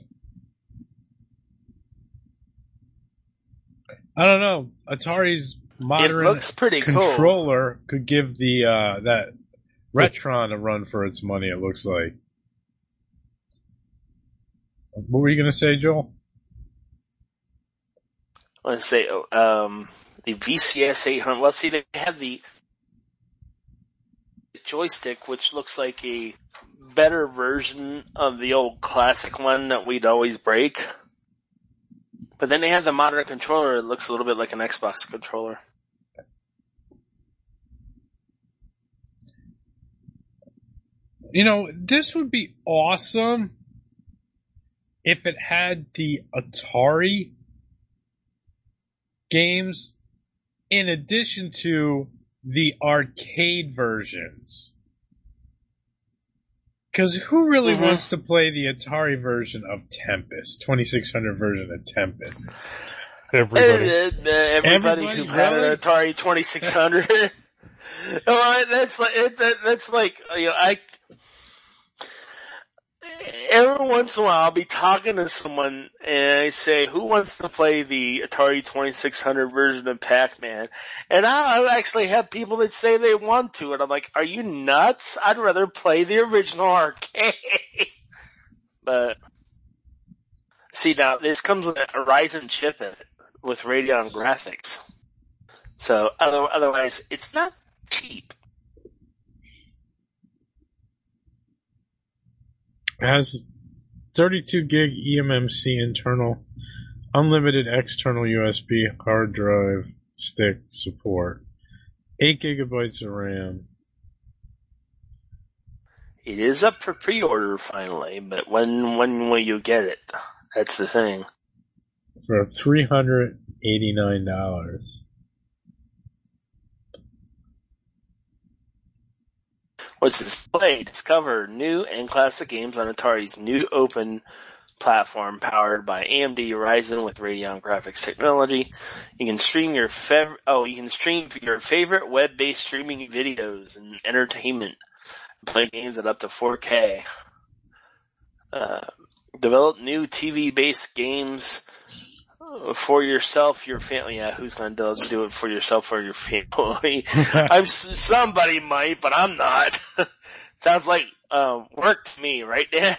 Speaker 1: I don't know. Atari's modern
Speaker 2: It looks pretty cool.
Speaker 1: controller could give the uh, that Retron a run for its money. It looks like. What were you going to say, Joel?
Speaker 2: I want to say, um, the V C S eight hundred. Well, see, they have the joystick, which looks like a better version of the old classic one that we'd always break. But then they have the modern controller. It looks a little bit like an Xbox controller.
Speaker 1: You know, this would be awesome if it had the Atari games in addition to the arcade versions. Because who really
Speaker 2: Mhm.
Speaker 1: wants to play the Atari version of Tempest, twenty-six hundred version of Tempest?
Speaker 10: Everybody.
Speaker 2: Uh, uh, everybody,
Speaker 1: Everybody,
Speaker 2: who had
Speaker 1: really?
Speaker 2: an Atari twenty-six hundred. Well, that's like it, that, that's like you know I. Every once in a while, I'll be talking to someone and I say, "Who wants to play the Atari twenty-six hundred version of Pac-Man?" And I'll actually have people that say they want to, and I'm like, "Are you nuts? I'd rather play the original arcade." But see, now this comes with a Ryzen chip in it with Radeon graphics, so other, otherwise it's not cheap.
Speaker 1: It has thirty-two gig E M M C internal, unlimited external U S B hard drive stick support, eight gigabytes of RAM.
Speaker 2: It is up for pre-order finally, but when when will you get it? That's the thing.
Speaker 1: For three hundred eighty-nine dollars.
Speaker 2: What's displayed? Discover new and classic games on Atari's new open platform powered by A M D Ryzen with Radeon graphics technology. You can stream your fav- oh, you can stream your favorite web-based streaming videos and entertainment. Play games at up to four K. Uh, develop new T V-based games for yourself, your family. Yeah, who's going to do it for yourself or your family? I'm somebody might, but I'm not. Sounds like uh, work to me, right, Dan?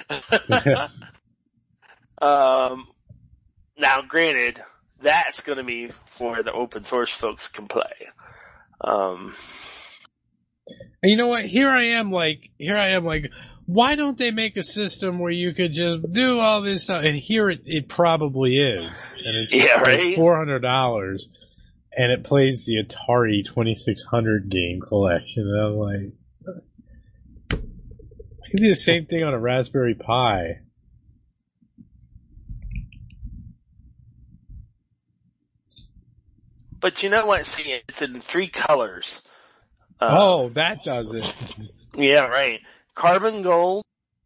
Speaker 2: um, now, granted, that's going to be for the open source folks can play. Um,
Speaker 1: And you know what? Here I am, like, here I am, like, why don't they make a system where you could just do all this stuff? And here it, it probably is. And it's
Speaker 2: Yeah,
Speaker 1: like
Speaker 2: right?
Speaker 1: four hundred dollars. And it plays the Atari twenty-six hundred game collection. And I'm like, I can do the same thing on a Raspberry Pi.
Speaker 2: but you know what? See, it's in three colors. Uh,
Speaker 1: Oh, that does it.
Speaker 2: Yeah, right. Carbon gold,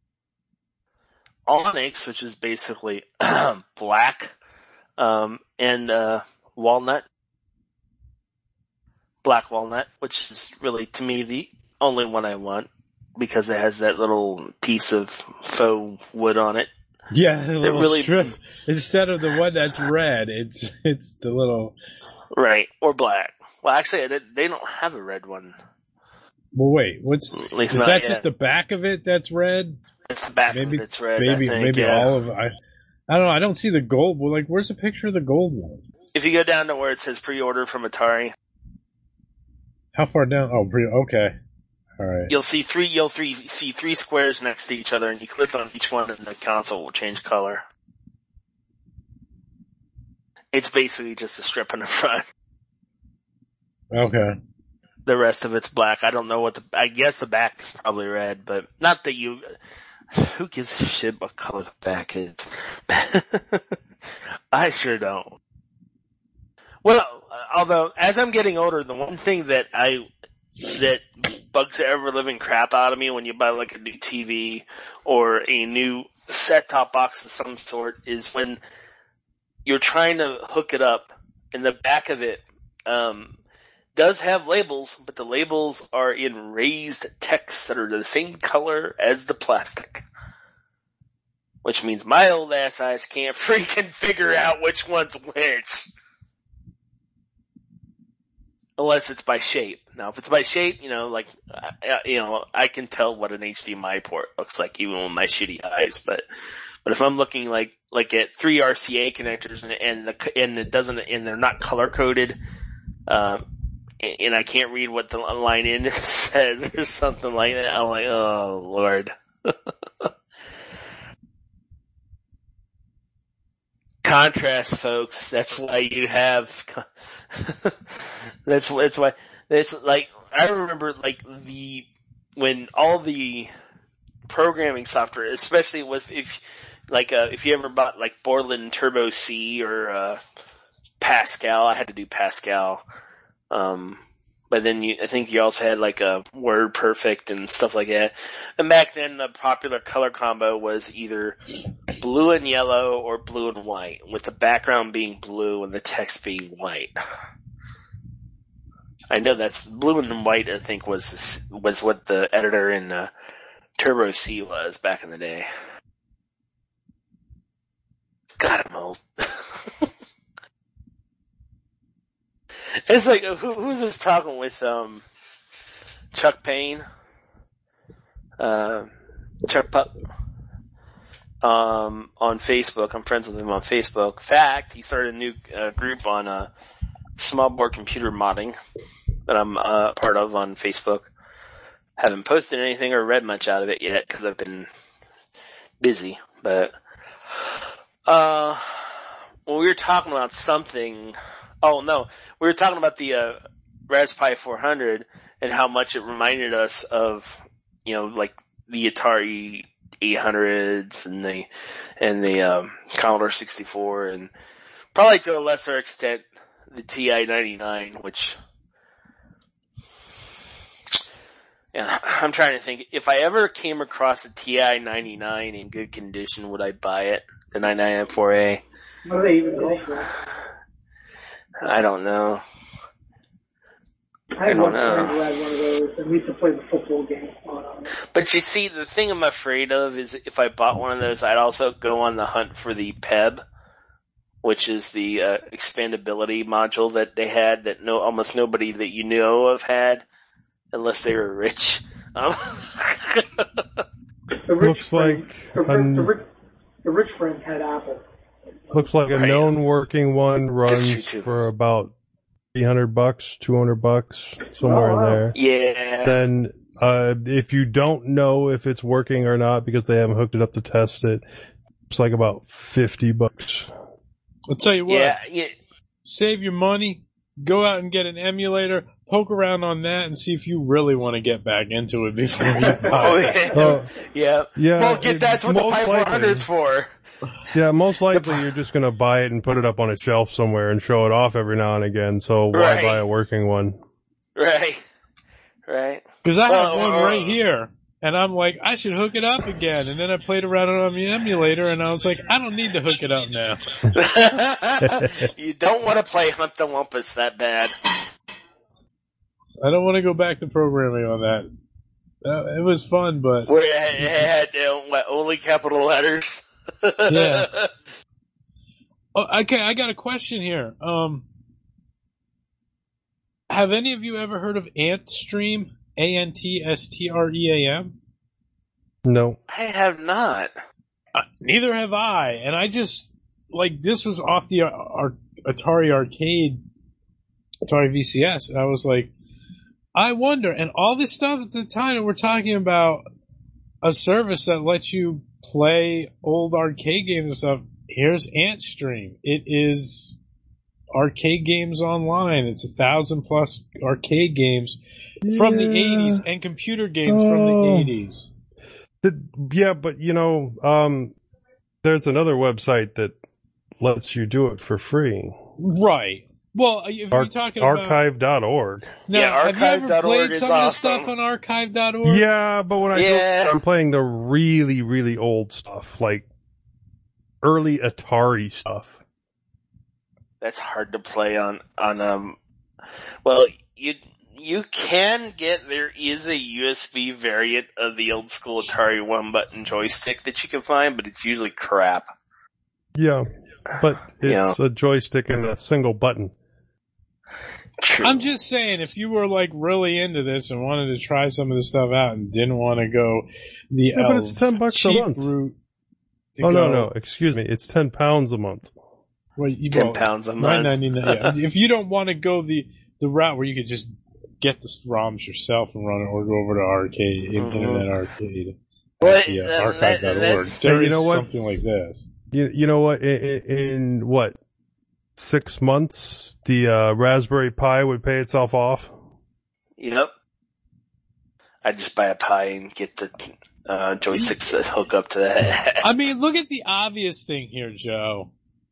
Speaker 2: onyx, which is basically black, um, and uh, walnut, black walnut, which is really to me the only one I want. because it has that little piece of faux wood on it.
Speaker 1: Yeah, the little
Speaker 2: really,
Speaker 1: strip. Instead of the one that's red, it's it's the little...
Speaker 2: Right, or black. Well, actually, they, they don't have a red one.
Speaker 1: Well, wait, what's...
Speaker 2: At least
Speaker 1: is
Speaker 2: not
Speaker 1: that
Speaker 2: yet.
Speaker 1: just the back of it that's red?
Speaker 2: It's the back
Speaker 1: maybe,
Speaker 2: of it's red,
Speaker 1: Maybe,
Speaker 2: I think,
Speaker 1: maybe
Speaker 2: yeah.
Speaker 1: all of it. I, I don't know, I don't see the gold. Well, like, where's the picture of the gold one?
Speaker 2: If you go down to where it says pre-order from Atari...
Speaker 1: How far down? Oh, pre- okay. All right.
Speaker 2: You'll see three. You'll three, see three squares next to each other, and you click on each one, and the console will change color. It's basically just a strip in the front.
Speaker 1: Okay.
Speaker 2: The rest of it's black. I don't know what the. I guess the back is probably red, but not that you. Who gives a shit what color the back is? I sure don't. Well, although as I'm getting older, the one thing that I that bugs the ever living crap out of me when you buy like a new T V or a new set-top box of some sort is when you're trying to hook it up and the back of it um, does have labels, but the labels are in raised text that are the same color as the plastic. Which means my old ass eyes can't freaking figure out which one's which. Unless it's by shape. Now, if it's by shape, you know, like, uh, you know, I can tell what an H D M I port looks like even with my shitty eyes. But, but if I'm looking like, like at three R C A connectors and, and the, and it doesn't, and they're not color coded, um, and, and I can't read what the line in says or something like that, I'm like, oh Lord. Contrast, folks. That's why you have. that's that's why. That's like I remember like the when all the programming software, especially with if like uh, if you ever bought like Borland Turbo C or uh, Pascal. I had to do Pascal. Um, but then you, I think you also had like a WordPerfect and stuff like that. And back then the popular color combo was either blue and yellow or blue and white, with the background being blue and the text being white. I know that's blue and white. I think was was what the editor in uh, Turbo C was back in the day. God, I'm old. It's like, who, who's this talking with, um, Chuck Payne? Uh, Chuck Pup, um, on Facebook. I'm friends with him on Facebook. In fact, he started a new, uh, group on, uh, small board computer modding that I'm, uh, part of on Facebook. Haven't posted anything or read much out of it yet because I've been busy, but, uh, when we were talking about something, oh no, we were talking about the uh, Raspberry four hundred and how much it reminded us of, you know, like the Atari eight hundreds and the and the um, Commodore sixty-four and probably to a lesser extent the T I ninety-nine, which yeah, I'm trying to think if I ever came across a T I ninety-nine in good condition, would I buy it? The nine ninety-four A.
Speaker 11: What do they even go for?
Speaker 2: I don't know.
Speaker 11: I,
Speaker 2: I don't know.
Speaker 11: who had one of those, and we used to play the football game on it.
Speaker 2: But you see, the thing I'm afraid of is if I bought one of those, I'd also go on the hunt for the P E B, which is the uh, expandability module that they had that no almost nobody that you know of had, unless they were rich. Um.
Speaker 11: the rich
Speaker 9: Looks
Speaker 11: friend,
Speaker 9: like
Speaker 11: the,
Speaker 9: an,
Speaker 11: the, rich, the rich friend had Apple.
Speaker 9: Looks like a
Speaker 2: Right.
Speaker 9: known working one runs
Speaker 2: YouTube.
Speaker 9: for about three hundred bucks, two hundred bucks, somewhere
Speaker 11: Oh, wow.
Speaker 9: in there.
Speaker 2: Yeah.
Speaker 9: Then, uh, if you don't know if it's working or not because they haven't hooked it up to test it, it's like about fifty bucks.
Speaker 1: I'll tell you what.
Speaker 2: Yeah, yeah.
Speaker 1: Save your money. Go out and get an emulator. Poke around on that and see if you really want to get back into it before you buy
Speaker 2: Oh,
Speaker 1: it.
Speaker 2: yeah.
Speaker 9: Uh,
Speaker 2: yeah.
Speaker 9: yeah,
Speaker 2: Well, get
Speaker 9: it-
Speaker 2: that's what the
Speaker 9: most
Speaker 2: Pi four hundred's for.
Speaker 9: Yeah, most likely you're just gonna buy it and put it up on a shelf somewhere and show it off every now and again, so why
Speaker 2: Right.
Speaker 9: buy a working one?
Speaker 2: Right. Right.
Speaker 1: Because I have
Speaker 2: Well,
Speaker 1: one
Speaker 2: uh,
Speaker 1: right here, and I'm like, I should hook it up again. And then I played around on the emulator, and I was like, I don't need to hook it up now.
Speaker 2: You don't want to play Hunt the Wumpus that bad.
Speaker 1: I don't want to go back to programming on that. Uh, it was fun, but
Speaker 2: Where it had uh, what, only capital letters.
Speaker 1: yeah. Oh, okay, I got a question here. Um, have any of you ever heard of Antstream? A N T S T R E A M?
Speaker 9: No.
Speaker 2: I have not.
Speaker 1: Uh, neither have I. And I just, like, this was off the uh, Atari Arcade, Atari V C S, and I was like, I wonder, and all this stuff at the time, we're talking about a service that lets you play old arcade games and stuff. Here's Antstream. It is arcade games online. It's a thousand plus arcade games from
Speaker 9: Yeah.
Speaker 1: the eighties and computer games
Speaker 9: Oh.
Speaker 1: from the eighties.
Speaker 9: The, yeah, but you know, um, there's another website that lets you do it for free.
Speaker 1: Right. Well, if
Speaker 9: Ar-
Speaker 1: you're talking about...
Speaker 9: archive dot org.
Speaker 1: Now,
Speaker 2: Yeah,
Speaker 1: have you ever
Speaker 2: archive dot org
Speaker 1: played
Speaker 2: is
Speaker 1: some of the
Speaker 2: awesome.
Speaker 1: stuff on archive dot org?
Speaker 9: Yeah, but when I
Speaker 2: Yeah.
Speaker 9: go, I'm playing the really, really old stuff, like early Atari stuff.
Speaker 2: That's hard to play on on um. Well, you you can get there is a U S B variant of the old school Atari one button joystick that you can find, but it's usually crap.
Speaker 9: Yeah, but
Speaker 2: Yeah.
Speaker 9: it's a joystick and a single button.
Speaker 2: True.
Speaker 1: I'm just saying, if you were like really into this and wanted to try some of this stuff out and didn't want to go the
Speaker 9: Yeah, but
Speaker 1: uh,
Speaker 9: it's ten bucks a
Speaker 1: cheap
Speaker 9: month.
Speaker 1: route to
Speaker 9: Oh
Speaker 1: go,
Speaker 9: no, no, excuse me, it's ten pounds a month.
Speaker 1: Well, you
Speaker 2: Ten
Speaker 1: well,
Speaker 2: pounds a
Speaker 1: nine
Speaker 2: month.
Speaker 1: ninety nine. Yeah. If you don't want to go the the route where you could just get the ROMs yourself and run it, or go over to arcade,
Speaker 2: Mhm.
Speaker 1: Internet Arcade,
Speaker 2: Well,
Speaker 1: yeah,
Speaker 2: that-
Speaker 1: archive dot org.
Speaker 2: that's-
Speaker 1: There
Speaker 9: Hey, you
Speaker 1: is
Speaker 9: know what?
Speaker 1: something like this.
Speaker 9: You, you know what? In, in what six months, the uh, Raspberry Pi would pay itself off.
Speaker 2: Yep. I just buy a Pi and get the uh, joysticks that hook up to that.
Speaker 1: I mean, look at the obvious thing here, Joe.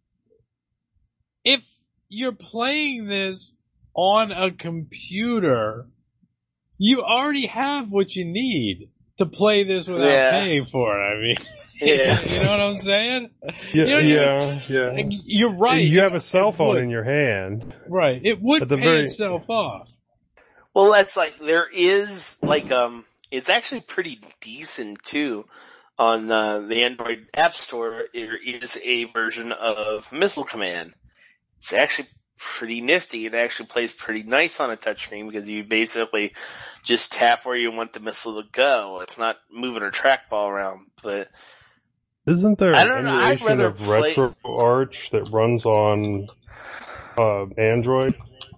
Speaker 1: If you're playing this on a computer, you already have what you need to play this without
Speaker 2: Yeah.
Speaker 1: paying for it. I mean,
Speaker 2: Yeah.
Speaker 1: you know what I'm saying?
Speaker 9: Yeah,
Speaker 1: You know,
Speaker 9: yeah, yeah.
Speaker 1: Like, you're right.
Speaker 9: You have a cell
Speaker 1: It
Speaker 9: phone
Speaker 1: would.
Speaker 9: in your hand.
Speaker 1: Right. It would
Speaker 9: At the
Speaker 1: pay
Speaker 9: very-
Speaker 1: itself off.
Speaker 2: Well, that's like there is like um, it's actually pretty decent too. On uh, the Android App Store, there is a version of Missile Command. It's actually pretty nifty. It actually plays pretty nice on a touchscreen because you basically just tap where you want the missile to go. It's not moving a trackball around, but
Speaker 9: Isn't there
Speaker 2: I
Speaker 9: an
Speaker 2: don't know, I'd
Speaker 9: emulation
Speaker 2: rather
Speaker 9: of
Speaker 2: play-
Speaker 9: RetroArch that runs on uh, Android?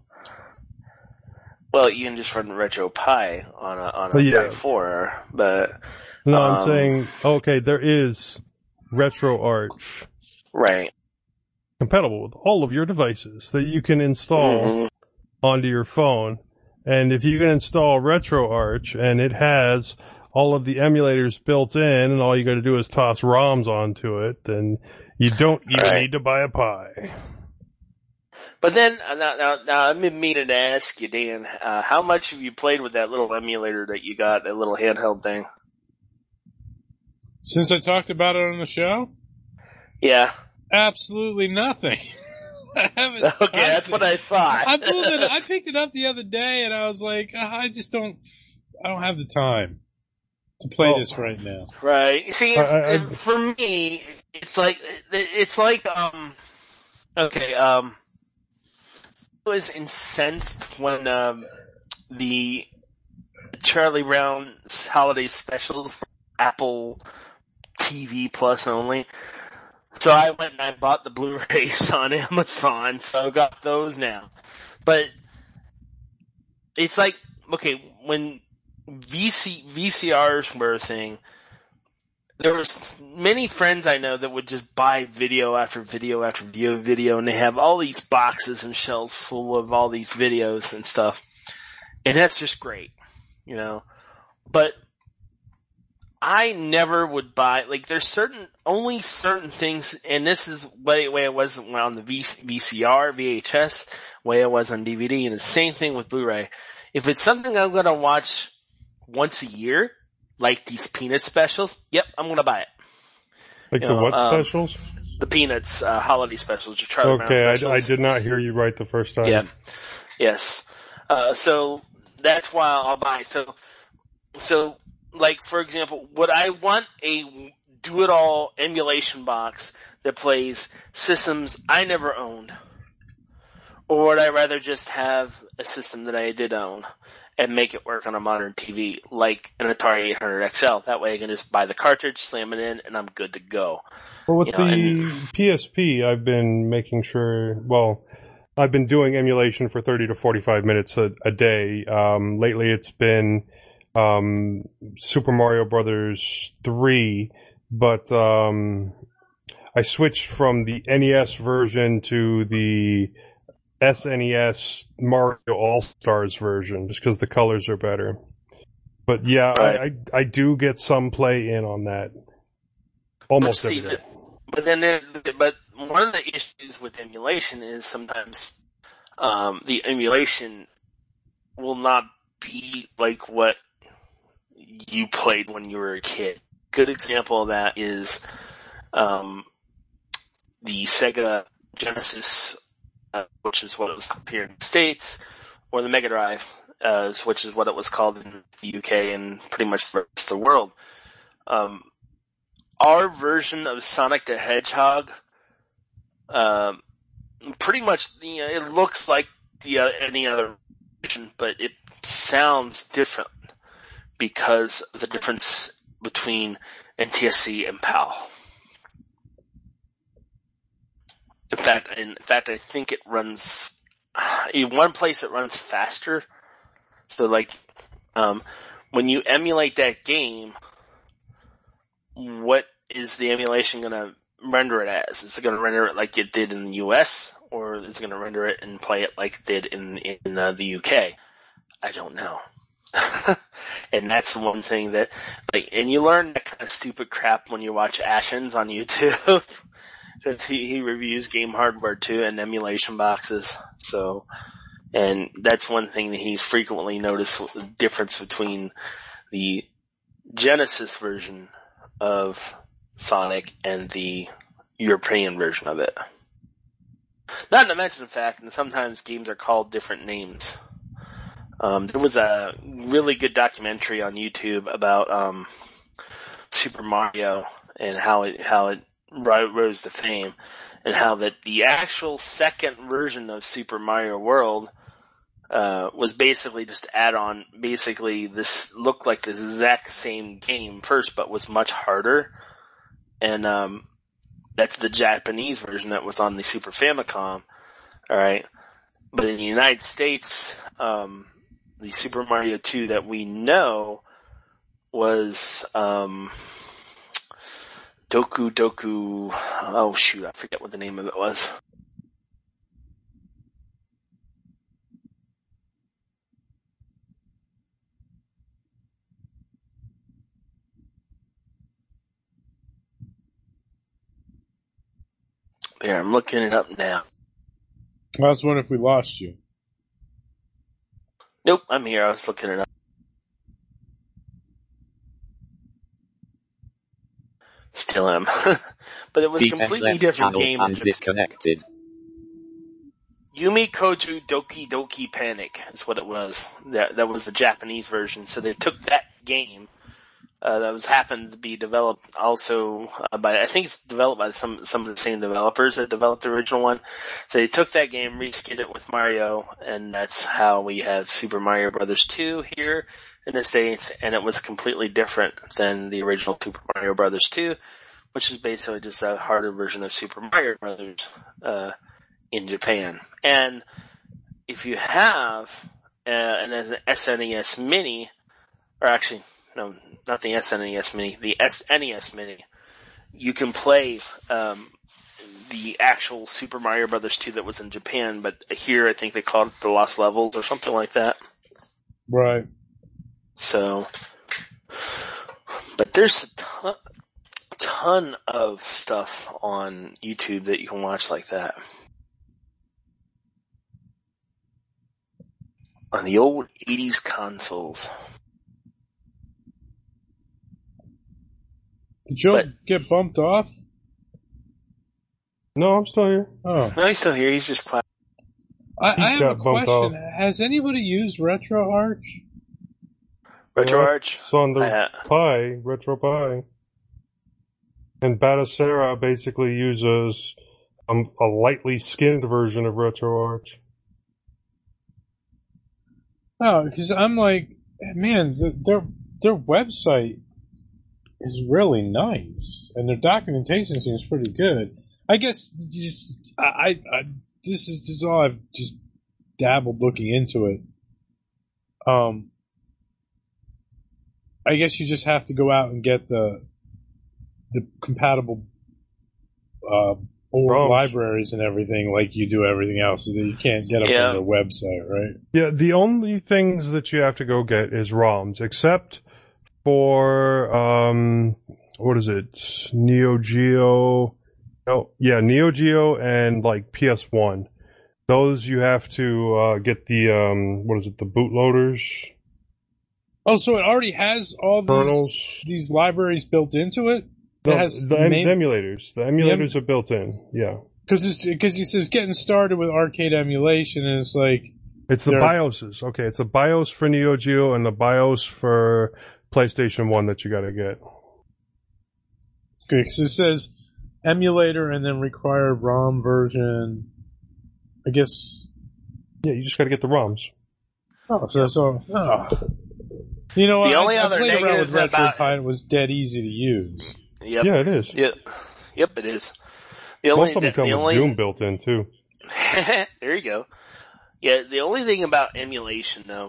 Speaker 2: well, you can just run RetroPie on a on a
Speaker 9: Well, yeah.
Speaker 2: thirty-four, but
Speaker 9: No, I'm
Speaker 2: Um,
Speaker 9: saying, okay, there is RetroArch
Speaker 2: right.
Speaker 9: compatible with all of your devices that you can install
Speaker 2: Mhm.
Speaker 9: onto your phone. And if you can install RetroArch and it has all of the emulators built in and all you got to do is toss ROMs onto it, then you don't even
Speaker 2: Right.
Speaker 9: need to buy a Pi.
Speaker 2: But then, uh, now, now, now I've been meaning to ask you, Dan, uh, how much have you played with that little emulator that you got, that little handheld thing?
Speaker 1: Since I talked about it on the show,
Speaker 2: Yeah.
Speaker 1: absolutely nothing. I haven't.
Speaker 2: Okay, that's
Speaker 1: touched
Speaker 2: what
Speaker 1: it.
Speaker 2: I thought.
Speaker 1: I pulled it. I picked it up the other day, and I was like, "Uh, I just don't. I don't have the time to play
Speaker 9: Oh.
Speaker 1: this right now.
Speaker 2: Right. You see,
Speaker 9: I- I-
Speaker 2: if- if- for me, it's like, it's like, um, okay, um, I was incensed when, um, the Charlie Brown's holiday specials were Apple T V Plus only. So I went and I bought the Blu-rays on Amazon, so I got those now. But it's like, okay, when V C, V C Rs were a thing, there was many friends I know that would just buy video after video after video video, and they have all these boxes and shelves full of all these videos and stuff. And that's just great, you know. But I never would buy, like, there's certain, only certain things, and this is the way, way it was on the v, VCR, V H S, way it was on D V D, and the same thing with Blu-ray. If it's something I'm gonna watch once a year, like these Peanuts specials, yep, I'm gonna buy it.
Speaker 9: Like
Speaker 2: You
Speaker 9: the
Speaker 2: know,
Speaker 9: what
Speaker 2: um,
Speaker 9: specials?
Speaker 2: The Peanuts, uh, holiday specials, or Charlie Brown
Speaker 9: Okay,
Speaker 2: specials.
Speaker 9: I, I did not hear you right the first time.
Speaker 2: Yeah. Yes. Uh, so that's why I'll buy. So so, like, for example, would I want a do-it-all emulation box that plays systems I never owned? Or would I rather just have a system that I did own and make it work on a modern T V, like an Atari eight hundred X L? That way I can just buy the cartridge, slam it in, and I'm good to go.
Speaker 10: Well, with
Speaker 2: You know,
Speaker 10: the
Speaker 2: and-
Speaker 10: P S P, I've been making sure, well, I've been doing emulation for thirty to forty-five minutes a, a day. Um, lately it's been um, Super Mario Brothers three, but um, I switched from the N E S version to the S N E S Mario All-Stars version, just because the colors are better. But yeah,
Speaker 2: Right.
Speaker 10: I, I I do get some play in on that. Almost
Speaker 2: But
Speaker 10: every
Speaker 2: see,
Speaker 10: day.
Speaker 2: But then, there, but one of the issues with emulation is sometimes um, the emulation will not be like what you played when you were a kid. Good example of that is um, the Sega Genesis, uh, which is what it was called here in the States, or the Mega Drive, uh, which is what it was called in the U K and pretty much the rest of the world. Um, our version of Sonic the Hedgehog, um, pretty much, you know, it looks like the uh, any other version, but it sounds different because of the difference between N T S C and PAL. In fact, in fact, I think it runs in one place. It runs faster. So, like, um, when you emulate that game, what is the emulation going to render it as? Is it going to render it like it did in the U S, or is it going to render it and play it like it did in in uh, the U K? I don't know. And that's one thing that, like, and you learn that kind of stupid crap when you watch Ashens on YouTube. Because he, he reviews game hardware too and emulation boxes. So, and that's one thing that he's frequently noticed the difference between the Genesis version of Sonic and the European version of it. Not to mention the fact that sometimes games are called different names. Um, there was a really good documentary on YouTube about um, Super Mario and how it how it rose to fame, and how that the actual second version of Super Mario World uh, was basically just add-on. Basically, this looked like the exact same game first, but was much harder. And um, that's the Japanese version that was on the Super Famicom. All right, but in the United States, um, the Super Mario two that we know was um, Doku Doku. Oh shoot, I forget what the name of it was. There, I'm looking it up now.
Speaker 1: I was wondering if we lost you.
Speaker 2: Nope, I'm here. I was looking it up. Still am. But it was a completely
Speaker 5: left
Speaker 2: different
Speaker 5: channel
Speaker 2: game.
Speaker 5: and disconnected.
Speaker 2: Yumi Koju Doki Doki Panic is what it was. That that was the Japanese version. So they took that game uh, that was happened to be developed also uh, by, I think it's developed by some some of the same developers that developed the original one. So they took that game, reskinned it with Mario, and that's how we have Super Mario Brothers two here in the States. And it was completely different than the original Super Mario Brothers two, which is basically just a harder version of Super Mario Brothers uh, in Japan. And if you have uh, an S N E S Mini, or actually, no, not the S N E S Mini, the S N E S Mini, you can play um, the actual Super Mario Brothers two that was in Japan, but here I think they called it the Lost Levels or something like that.
Speaker 1: Right.
Speaker 2: So, but there's a ton, ton of stuff on YouTube that you can watch like that. On the old eighties consoles.
Speaker 1: Did Joe
Speaker 2: But-
Speaker 1: get bumped off?
Speaker 10: No, I'm still here.
Speaker 1: Oh.
Speaker 2: No, he's still here. He's just quiet.
Speaker 1: I, I
Speaker 10: He
Speaker 1: have a
Speaker 10: got bumped
Speaker 1: question.
Speaker 10: off.
Speaker 1: Has anybody used RetroArch?
Speaker 2: RetroArch.
Speaker 10: It's on the
Speaker 2: Uh,
Speaker 10: Pi, RetroPie. And Batocera basically uses um, a lightly skinned version of RetroArch.
Speaker 1: Oh, because I'm like, man, the, their their website is really nice, and their documentation seems pretty good. I guess you just I, I, I this is this is all I've just dabbled looking into it. Um, I guess you just have to go out and get the the compatible uh, old
Speaker 10: ROMs.
Speaker 1: libraries and everything, like you do everything else. So that you can't get them
Speaker 2: Yeah.
Speaker 1: from their website, right?
Speaker 10: Yeah, the only things that you have to go get is ROMs, except for, um, what is it? Neo Geo. Oh, yeah, Neo Geo and like P S one. Those you have to uh, get the, um, what is it, the bootloaders?
Speaker 1: Oh, so it already has all
Speaker 10: Kernels.
Speaker 1: these these libraries built into it. It
Speaker 10: No,
Speaker 1: has
Speaker 10: the, em-
Speaker 1: main-
Speaker 10: the emulators. The emulators are built in, yeah.
Speaker 1: Because because he says getting started with arcade emulation, and it's like
Speaker 10: It's the
Speaker 1: They're-
Speaker 10: BIOSes. Okay, it's the BIOS for Neo Geo and the BIOS for PlayStation one that you gotta get.
Speaker 1: okay, 'cause it says emulator and then required ROM version. I guess.
Speaker 10: Yeah, you just gotta get the ROMs.
Speaker 1: Oh, so that's all. Oh. You know,
Speaker 2: The
Speaker 1: I,
Speaker 2: only
Speaker 1: I
Speaker 2: other
Speaker 1: played around with
Speaker 2: negative about-
Speaker 1: RetroPie and it was dead easy to use.
Speaker 2: Yep.
Speaker 10: Yeah, it is.
Speaker 2: Yep. Yep, it is. The only,
Speaker 10: Most of them come
Speaker 2: the
Speaker 10: with
Speaker 2: only,
Speaker 10: Doom built in, too.
Speaker 2: there you go. Yeah, the only thing about emulation, though,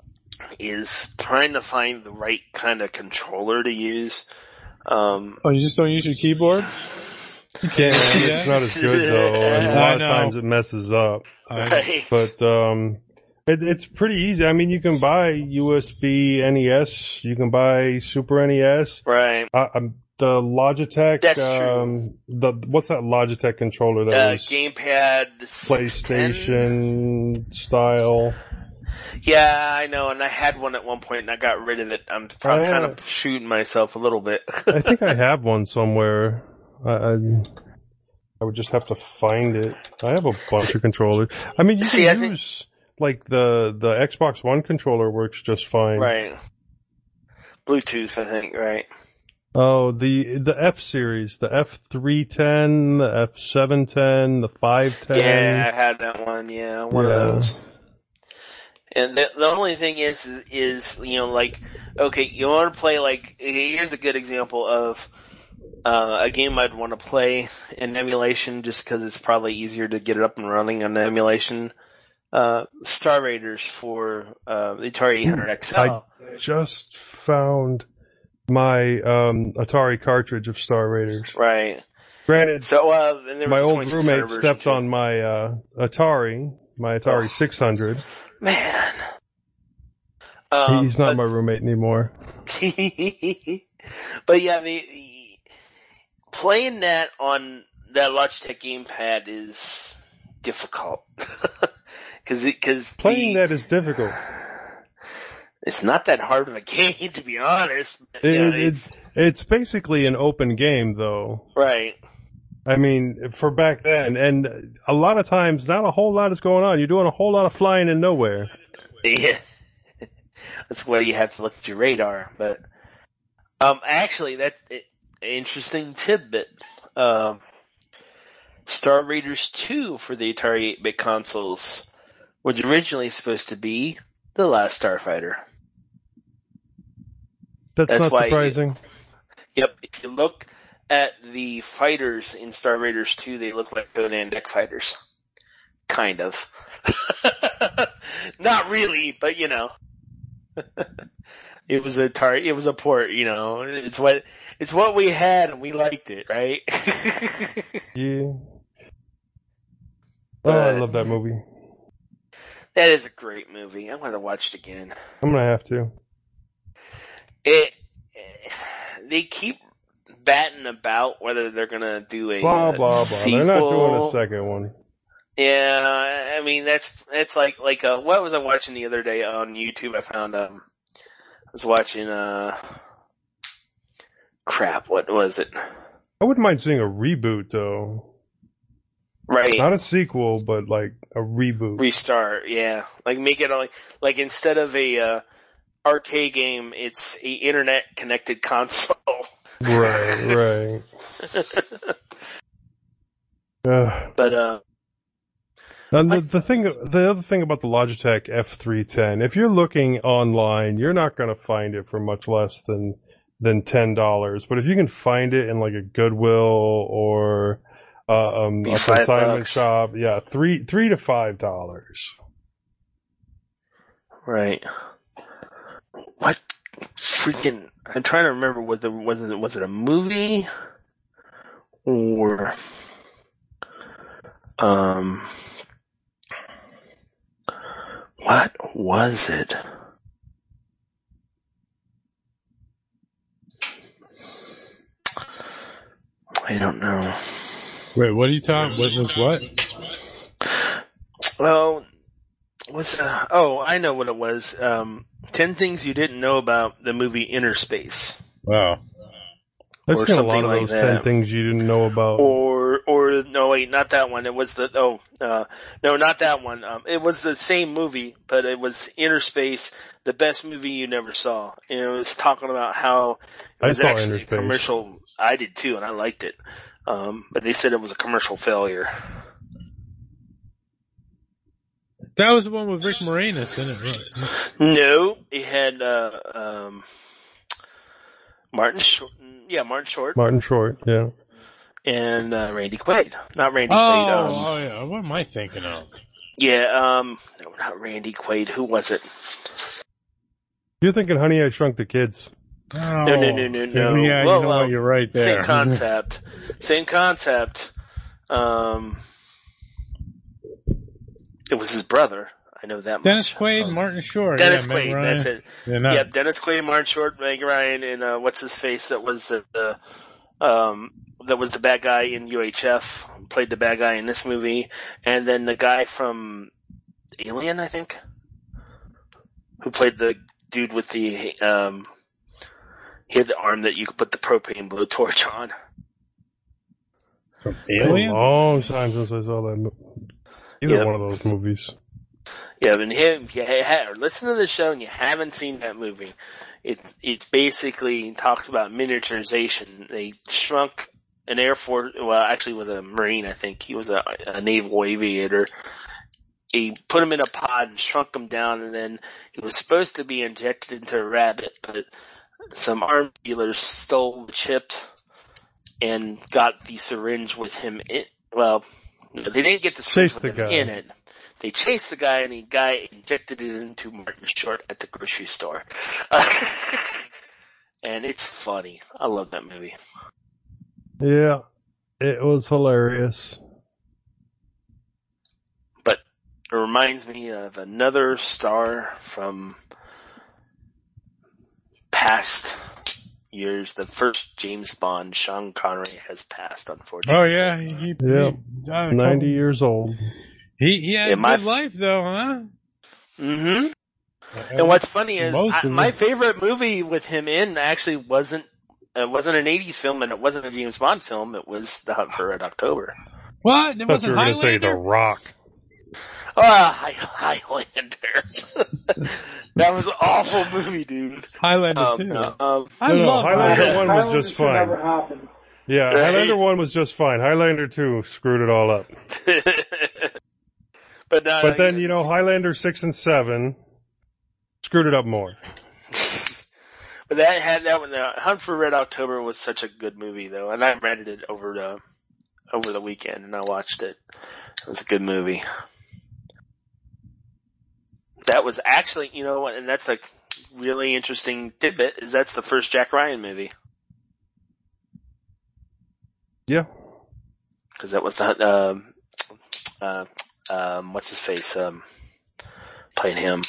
Speaker 2: is trying to find the right kind of controller to use. Um,
Speaker 1: Oh, you just don't use your keyboard?
Speaker 10: You can't. It's not as good, though, and a
Speaker 1: I
Speaker 10: lot of
Speaker 1: know.
Speaker 10: times it messes up.
Speaker 2: right.
Speaker 10: But um, it, it's pretty easy. I mean, you can buy U S B N E S. You can buy Super N E S.
Speaker 2: right.
Speaker 10: Uh, um, the Logitech.
Speaker 2: That's
Speaker 10: um, The what's that Logitech controller that
Speaker 2: Uh,
Speaker 10: was
Speaker 2: gamepad.
Speaker 10: PlayStation style?
Speaker 2: Yeah, I know, and I had one at one point, and I got rid of it. I'm probably
Speaker 10: I
Speaker 2: kind
Speaker 10: have-
Speaker 2: of shooting myself a little bit.
Speaker 10: I think I have one somewhere. I, I I would just have to find it. I have a bunch of controllers. I mean, you
Speaker 2: See,
Speaker 10: can
Speaker 2: I think-
Speaker 10: use like the the Xbox One controller works just fine.
Speaker 2: Right. Bluetooth, I think, right.
Speaker 10: Oh, the the F series, the F three ten, the F seven ten, the five ten.
Speaker 2: Yeah, I had that one, yeah, one
Speaker 10: Yeah.
Speaker 2: of those. And the, the only thing is, is, is, you know, like, okay, you want to play, like, here's a good example of uh, a game I'd want to play in emulation just because it's probably easier to get it up and running on the emulation. Uh, Star Raiders for uh, the Atari eight hundred X L.
Speaker 10: I just found my um, Atari cartridge of Star Raiders.
Speaker 2: Right.
Speaker 10: Granted,
Speaker 2: So, uh, and there was
Speaker 10: my
Speaker 2: a
Speaker 10: old
Speaker 2: twenty-six hundred
Speaker 10: roommate
Speaker 2: version,
Speaker 10: stepped
Speaker 2: too.
Speaker 10: on my uh, Atari, my Atari
Speaker 2: Oh.
Speaker 10: six hundred.
Speaker 2: Man. Um,
Speaker 10: He's not
Speaker 2: but-
Speaker 10: my roommate anymore.
Speaker 2: but yeah, the, the playing that on that Logitech gamepad is difficult because because
Speaker 10: Playing that is difficult.
Speaker 2: it's not that hard of a game, to be honest.
Speaker 10: It,
Speaker 2: You know,
Speaker 10: it, it's it's basically an open game, though.
Speaker 2: right.
Speaker 10: I mean, for back then, and a lot of times, not a whole lot is going on. You're doing a whole lot of flying in nowhere.
Speaker 2: Yeah, that's where you have to look at your radar. But um, actually, that's an interesting tidbit. Um, Star Raiders two for the Atari eight bit consoles was originally supposed to be The Last Starfighter.
Speaker 10: That's,
Speaker 2: That's
Speaker 10: not
Speaker 2: why-
Speaker 10: surprising.
Speaker 2: Yep, if you look at the fighters in Star Raiders two, they look like Conan deck fighters. Kind of. Not really, but you know. It was a tar- it was a port, you know. It's what it's what we had and we liked it, right?
Speaker 10: Yeah. Oh, I love that movie.
Speaker 2: That is a great movie. I'm gonna watch it again.
Speaker 10: I'm gonna have to.
Speaker 2: It, they keep batting about whether they're gonna do a
Speaker 10: Blah
Speaker 2: uh,
Speaker 10: blah blah.
Speaker 2: sequel.
Speaker 10: They're not doing a second one.
Speaker 2: Yeah, I mean that's it's like like uh, what was I watching the other day on YouTube? I found um, I was watching uh, crap. What was it?
Speaker 10: I wouldn't mind seeing a reboot though.
Speaker 2: Right.
Speaker 10: Not a sequel, but like a reboot.
Speaker 2: Restart, yeah. Like make it like like instead of a uh, arcade game. It's a internet connected console.
Speaker 10: Right, right. uh,
Speaker 2: but uh,
Speaker 10: and the, the thing, the other thing about the Logitech F three ten, if you're looking online, you're not going to find it for much less than than ten dollars. But if you can find it in like a Goodwill or uh, um, a consignment shop, yeah, three three to five dollars.
Speaker 2: Right. What freaking? I'm trying to remember. Was the was it was it a movie or um what was it? I don't know.
Speaker 1: Wait, what are you talking? What was what?
Speaker 2: Well, what's uh, oh, I know what it was. Um, Ten Things You Didn't Know About the movie Inner Space.
Speaker 1: Wow.
Speaker 10: I've
Speaker 2: Or
Speaker 10: seen a
Speaker 2: something
Speaker 10: lot of
Speaker 2: like
Speaker 10: those
Speaker 2: that.
Speaker 10: ten things you didn't know about.
Speaker 2: Or, or no, wait, not that one. It was the oh, uh, no, not that one. Um, it was the same movie, but it was Inner Space, the best movie you never saw. And it was talking about how it
Speaker 10: I
Speaker 2: was
Speaker 10: saw
Speaker 2: actually
Speaker 10: Inner
Speaker 2: a
Speaker 10: Space.
Speaker 2: commercial. I did too, and I liked it. Um, but they said it was a commercial failure.
Speaker 1: That was the one with Rick Moranis in it, right?
Speaker 2: No, it had uh, um, Martin Short. Yeah, Martin Short.
Speaker 10: Martin Short, yeah.
Speaker 2: And uh, Randy Quaid. Not Randy
Speaker 1: Oh,
Speaker 2: Quaid. Um,
Speaker 1: oh yeah. What am I thinking of?
Speaker 2: Yeah, um, no, not Randy Quaid. Who was it?
Speaker 10: You're thinking Honey, I Shrunk the Kids.
Speaker 1: Oh,
Speaker 2: No, no, no, no, no.
Speaker 1: Yeah,
Speaker 2: well,
Speaker 1: you know
Speaker 2: well,
Speaker 1: what? You're right there.
Speaker 2: Same concept. Same concept. Um, it was his brother. I know that
Speaker 1: Dennis
Speaker 2: much.
Speaker 1: Quaid,
Speaker 2: Um,
Speaker 1: Martin Short.
Speaker 2: Dennis
Speaker 1: yeah, Meg
Speaker 2: Quaid,
Speaker 1: Ryan.
Speaker 2: that's it.
Speaker 1: Yeah, not-
Speaker 2: Yep, Dennis Quaid, Martin Short, Meg Ryan, and uh, what's his face? That was the, the um that was the bad guy in U H F. Played the bad guy in this movie, and then the guy from Alien, I think, who played the dude with the um. He had the arm that you could put the propane blowtorch on.
Speaker 1: From
Speaker 10: It's been
Speaker 1: Alien?
Speaker 10: a long time since I saw that. mo- Either
Speaker 2: Yep.
Speaker 10: one of those movies.
Speaker 2: Yeah, but him, if you ha- listen to the show and you haven't seen that movie, it it basically talks about miniaturization. They shrunk an Air Force, well, actually it was a Marine, I think. He was a, a naval aviator. He put him in a pod and shrunk him down, and then he was supposed to be injected into a rabbit, but some arms dealers stole the chip and got the syringe with him in. Well, they didn't get the syringe
Speaker 10: Chased
Speaker 2: with
Speaker 10: the
Speaker 2: him
Speaker 10: guy.
Speaker 2: in it. They chased the guy, and the guy injected it into Martin Short at the grocery store. And it's funny. I love that movie.
Speaker 10: Yeah, it was hilarious.
Speaker 2: But it reminds me of another star from past years. The first James Bond, Sean Connery, has passed, unfortunately.
Speaker 1: Oh yeah, he, he,
Speaker 10: Yeah,
Speaker 1: he died a
Speaker 10: ninety
Speaker 1: couple-
Speaker 10: years old.
Speaker 1: He he had
Speaker 2: Yeah,
Speaker 1: a
Speaker 2: my-
Speaker 1: good life though, huh?
Speaker 2: Mm-hmm. And what's funny is
Speaker 1: Most
Speaker 2: I,
Speaker 1: of
Speaker 2: my
Speaker 1: it.
Speaker 2: favorite movie with him in actually wasn't it wasn't an eighties film, and it wasn't a James Bond film. It was The Hunt for Red October.
Speaker 1: What? It
Speaker 10: I thought you
Speaker 1: wasn't
Speaker 10: were going to say The
Speaker 1: Highlander?
Speaker 10: Rock.
Speaker 2: Ah, High- Highlander. That was an awful movie, dude.
Speaker 1: Highlander
Speaker 2: Um,
Speaker 1: too.
Speaker 2: no, um,
Speaker 1: I
Speaker 10: No, no,
Speaker 1: love
Speaker 10: Highlander
Speaker 1: Highlander.
Speaker 10: one was
Speaker 11: Highlander
Speaker 10: just
Speaker 11: should never
Speaker 10: fine.
Speaker 11: happen.
Speaker 10: Yeah,
Speaker 2: Right.
Speaker 10: Highlander one was just fine. Highlander two screwed it all up.
Speaker 2: but uh,
Speaker 10: But then, you know, Highlander six and seven screwed it up more.
Speaker 2: But that had that one. Uh, Hunt for Red October was such a good movie, though, and I rented it over the over the weekend, and I watched it. It was a good movie. That was actually, you know what, and that's a really interesting tidbit. Is that's the first Jack Ryan movie
Speaker 10: Yeah.
Speaker 2: because that was the um, uh, um, what's his face um, played him.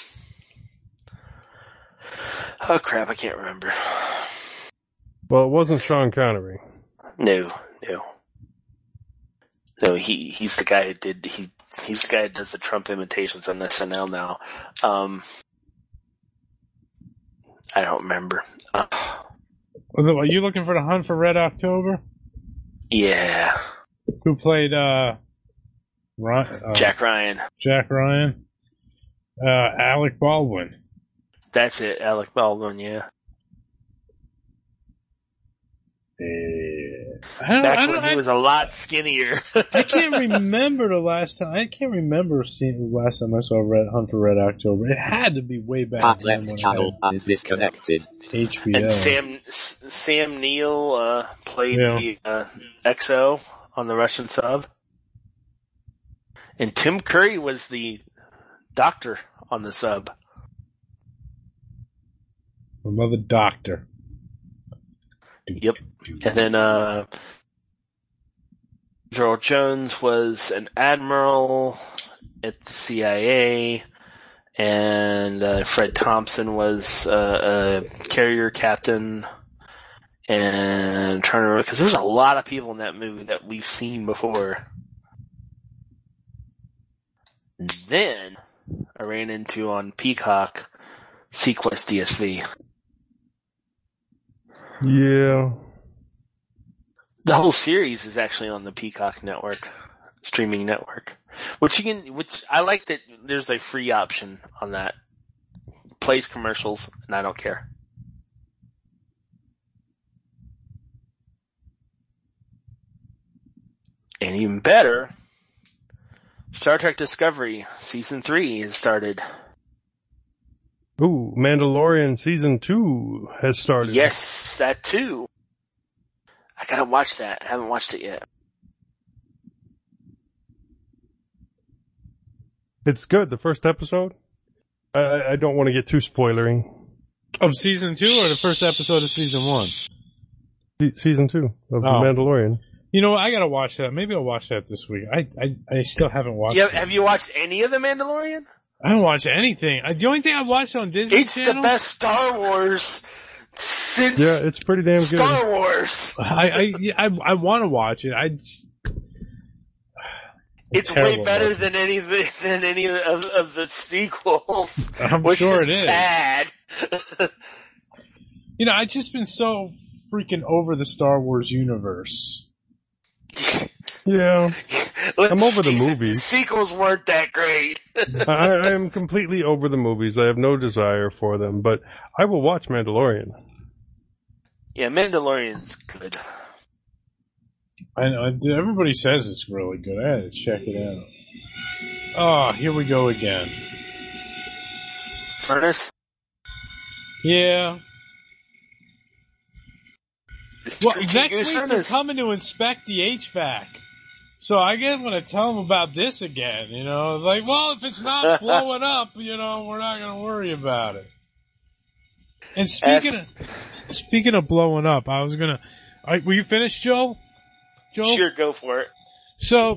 Speaker 2: Oh crap, I can't remember.
Speaker 10: Well, it wasn't Sean Connery.
Speaker 2: No, no. No, he, he's the guy who did, he, he's the guy that does the Trump imitations on S N L now. Um, I don't remember. Uh,
Speaker 1: Was it, are you looking for The Hunt for Red October?
Speaker 2: yeah.
Speaker 1: Who played uh, Ron, uh
Speaker 2: Jack Ryan.
Speaker 1: Jack Ryan? Uh, Alec Baldwin.
Speaker 2: That's it, Alec Baldwin, yeah.
Speaker 1: I don't,
Speaker 2: Back
Speaker 1: I don't,
Speaker 2: when he
Speaker 1: I,
Speaker 2: was a lot skinnier.
Speaker 1: I can't remember the last time. I can't remember seeing the last time I saw Red Hunter Red October. It had to be way back
Speaker 5: Pat
Speaker 1: then
Speaker 5: left
Speaker 1: when
Speaker 5: channel
Speaker 1: I
Speaker 5: and disconnected.
Speaker 1: had H B O.
Speaker 2: And Sam Sam Neill uh, played
Speaker 1: Yeah.
Speaker 2: the uh, X O on the Russian sub. And Tim Curry was the doctor on the sub.
Speaker 1: Another doctor.
Speaker 2: Yep. And then uh, Gerald Jones was an admiral at the C I A, and uh, Fred Thompson was uh, a carrier captain. And I'm trying to remember, because there's a lot of people in that movie that we've seen before. And then I ran into on Peacock Sequest D S V.
Speaker 9: Yeah.
Speaker 2: The whole series is actually on the Peacock network, streaming network, which you can, which I like that there's a free option on that. Plays commercials, and I don't care. And even better, Star Trek Discovery Season three has started.
Speaker 9: Ooh, Mandalorian Season two has started.
Speaker 2: Yes, that too. I gotta watch that. I haven't watched it yet.
Speaker 9: It's good, the first episode. I, I don't want to get too spoilery.
Speaker 1: Of season two or the first episode of season one?
Speaker 9: Se- season two of The
Speaker 1: Oh.
Speaker 9: Mandalorian.
Speaker 1: You know what? I gotta watch that. Maybe I'll watch that this week. I I, I still haven't watched
Speaker 2: Yeah,
Speaker 1: it.
Speaker 2: have you watched any of The Mandalorian?
Speaker 1: I don't watch anything. I, the only thing I watched on Disney
Speaker 2: It's
Speaker 1: Channel.
Speaker 2: the best Star Wars since
Speaker 9: Yeah, it's pretty damn good.
Speaker 2: Star Wars.
Speaker 1: I I I, I want to watch it. I just,
Speaker 2: It's
Speaker 1: terrible
Speaker 2: way better
Speaker 1: about it.
Speaker 2: than any of the, than any of, of the sequels.
Speaker 1: I'm
Speaker 2: which
Speaker 1: sure
Speaker 2: is
Speaker 1: it is.
Speaker 2: sad.
Speaker 1: You know, I've just been so freaking over the Star Wars universe.
Speaker 9: Yeah.
Speaker 2: Let's
Speaker 9: I'm over the
Speaker 2: face it,
Speaker 9: movies.
Speaker 2: The sequels weren't that great.
Speaker 9: I, I am completely over the movies. I have no desire for them, but I will watch Mandalorian.
Speaker 2: Yeah, Mandalorian's good.
Speaker 1: I know everybody says it's really good. I had to check it out. Oh, here we go again.
Speaker 2: Furnace?
Speaker 1: Yeah. Well,
Speaker 2: Screeching
Speaker 1: next
Speaker 2: Goose
Speaker 1: week they're
Speaker 2: Furnace.
Speaker 1: coming to inspect the H V A C. So I guess I'm going to tell them about this again, you know. Like, well, if it's not blowing up, you know, we're not going to worry about it. And speaking of, speaking of blowing up, I was going to, were you finished, Joe? Joe?
Speaker 2: Sure, go for it.
Speaker 1: So,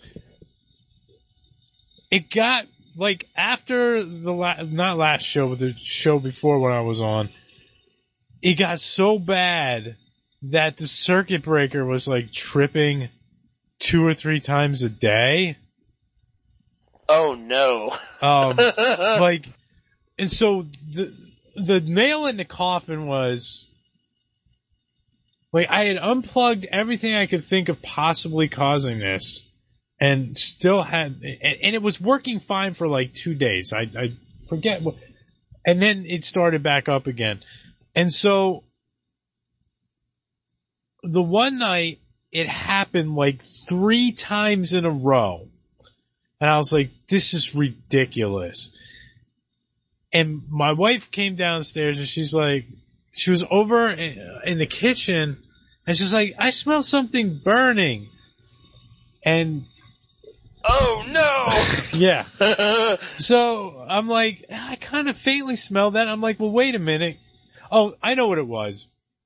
Speaker 1: it got, like, after the, la- not last show, but the show before when I was on, it got so bad that the circuit breaker was, like, tripping two or three times a day.
Speaker 2: Oh no.
Speaker 1: Um, like, and so the, the nail in the coffin was, like, I had unplugged everything I could think of possibly causing this, and still had, and, and it was working fine for like two days. I, I forget what, and then it started back up again. And so, the one night, it happened like three times in a row. And I was like, this is ridiculous. And my wife came downstairs and she's like, she was over in the kitchen and she's like, I smell something burning. And
Speaker 2: oh no!
Speaker 1: yeah. So I'm like, I kind of faintly smell that. I'm like, well, wait a minute. Oh, I know what it was.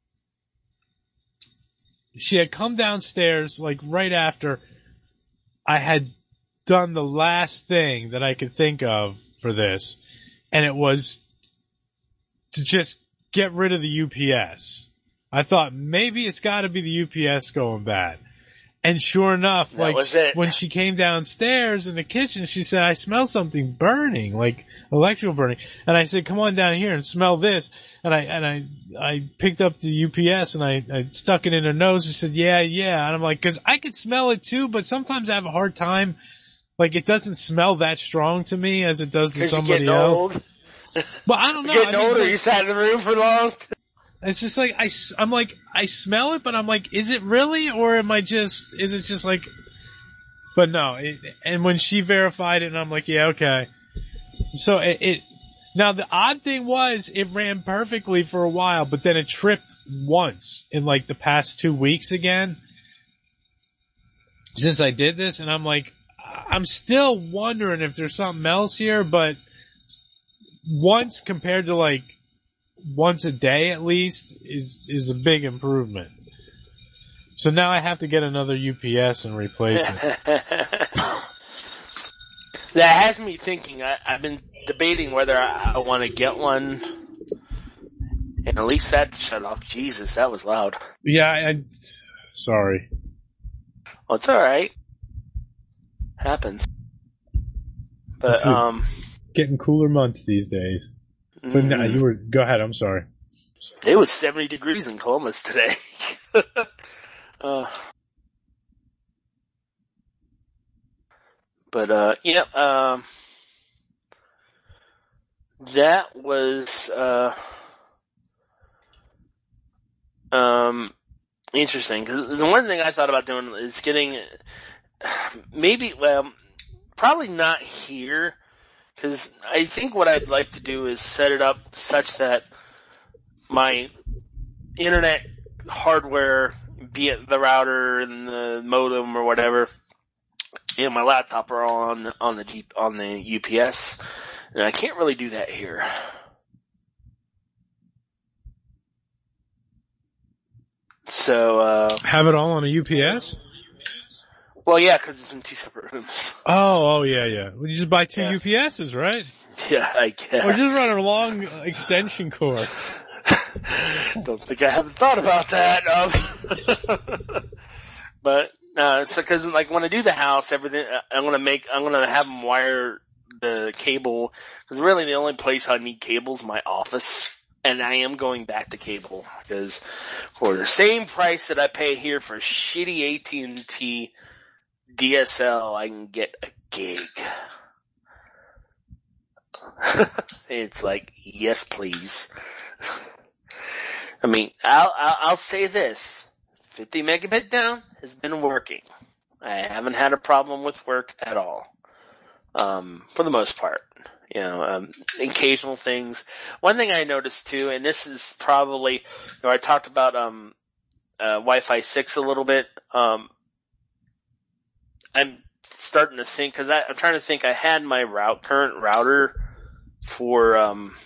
Speaker 1: She had come downstairs like right after I had done the last thing that I could think of for this. And it was to just get rid of the U P S. I thought maybe it's gotta be the U P S going bad. And sure enough,
Speaker 2: That
Speaker 1: like
Speaker 2: was it.
Speaker 1: when she came downstairs in the kitchen, she said, I smell something burning, like electrical burning. And I said, come on down here and smell this. And I, and I, I picked up the U P S and I, I stuck it in her nose. She said, yeah, yeah. And I'm like, cause I could smell it too, but sometimes I have a hard time. Like it doesn't smell that strong to me as it does to
Speaker 2: 'Cause you're
Speaker 1: somebody
Speaker 2: getting
Speaker 1: else.
Speaker 2: old.
Speaker 1: But I don't know.
Speaker 2: Getting
Speaker 1: I mean,
Speaker 2: older,
Speaker 1: like,
Speaker 2: you sat in the room for long.
Speaker 1: it's just like, I, s- I'm like, I smell it, but I'm like, is it really, or am I just, is it just like, but no, it, and when she verified it, and I'm like, yeah, okay. So it, it, now the odd thing was, it ran perfectly for a while, but then it tripped once in like the past two weeks again. Since I did this, and I'm like, I'm still wondering if there's something else here, but once compared to like once a day at least is, is a big improvement. So now I have to get another U P S and replace it.
Speaker 2: That has me thinking. I, I've been debating whether I, I want to get one, and at least that shut off. Jesus, that was loud.
Speaker 1: Yeah, I, I sorry.
Speaker 2: Well, it's all right. Happens. But
Speaker 1: It's a-
Speaker 2: um,
Speaker 1: Getting cooler months these days. But no, you were, go ahead, I'm sorry.
Speaker 2: it was seventy degrees in Columbus today. uh, but uh, yeah, um, that was uh, um. interesting, because the one thing I thought about doing is getting, maybe, well, probably not here, because I think what I'd like to do is set it up such that my internet hardware, be it the router and the modem or whatever, and my laptop are all on the, on the G, on the U P S, and I can't really do that here. So, uh...
Speaker 1: Have it all on a U P S?
Speaker 2: Well, yeah, because it's in two separate rooms.
Speaker 1: Oh, oh, yeah, yeah. Well, you just buy two
Speaker 2: Yeah.
Speaker 1: U P S's, right?
Speaker 2: Yeah, I guess.
Speaker 1: Or just run a long extension cord.
Speaker 2: Don't think I haven't thought about that. Um, but, uh, so, cause like when I do the house, everything, I'm gonna make, I'm gonna have them wire the cable, cause really the only place I need cable is my office. And I am going back to cable, because for the same price that I pay here for shitty A T and T D S L, I can get a gig. It's like, yes, please. I mean, I'll, I'll, I'll say this. fifty megabit down has been working. I haven't had a problem with work at all. Um, for the most part. You know, um, occasional things. One thing I noticed too, and this is probably, you know, I talked about, um, uh, Wi-Fi six a little bit. Um, I'm starting to think, cause I, I'm trying to think, I had my route, current router for, um,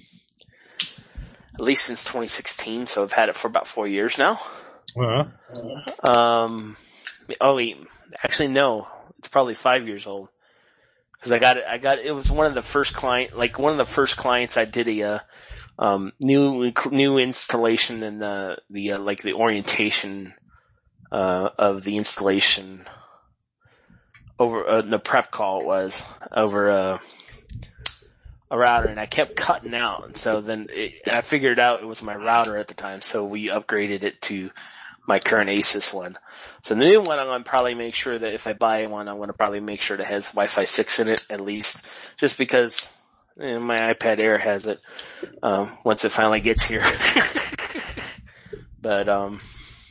Speaker 2: at least since twenty sixteen, so I've had it for about four years now.
Speaker 1: Uh-huh.
Speaker 2: Um, oh wait, actually no, it's probably five years old. Cause I got it, I got, it was one of the first client, like one of the first clients I did a, uh, um, new, new installation and the, the, uh, like the orientation, uh, of the installation over, uh, the prep call it was, over, uh, a router, and I kept cutting out, and so then it, I figured out it was my router at the time, so we upgraded it to my current Asus one. So the new one, I'm going to probably make sure that if I buy one, I'm going to probably make sure that it has Wi-Fi six in it, at least, just because you know, my iPad Air has it, um, once it finally gets here. But, um,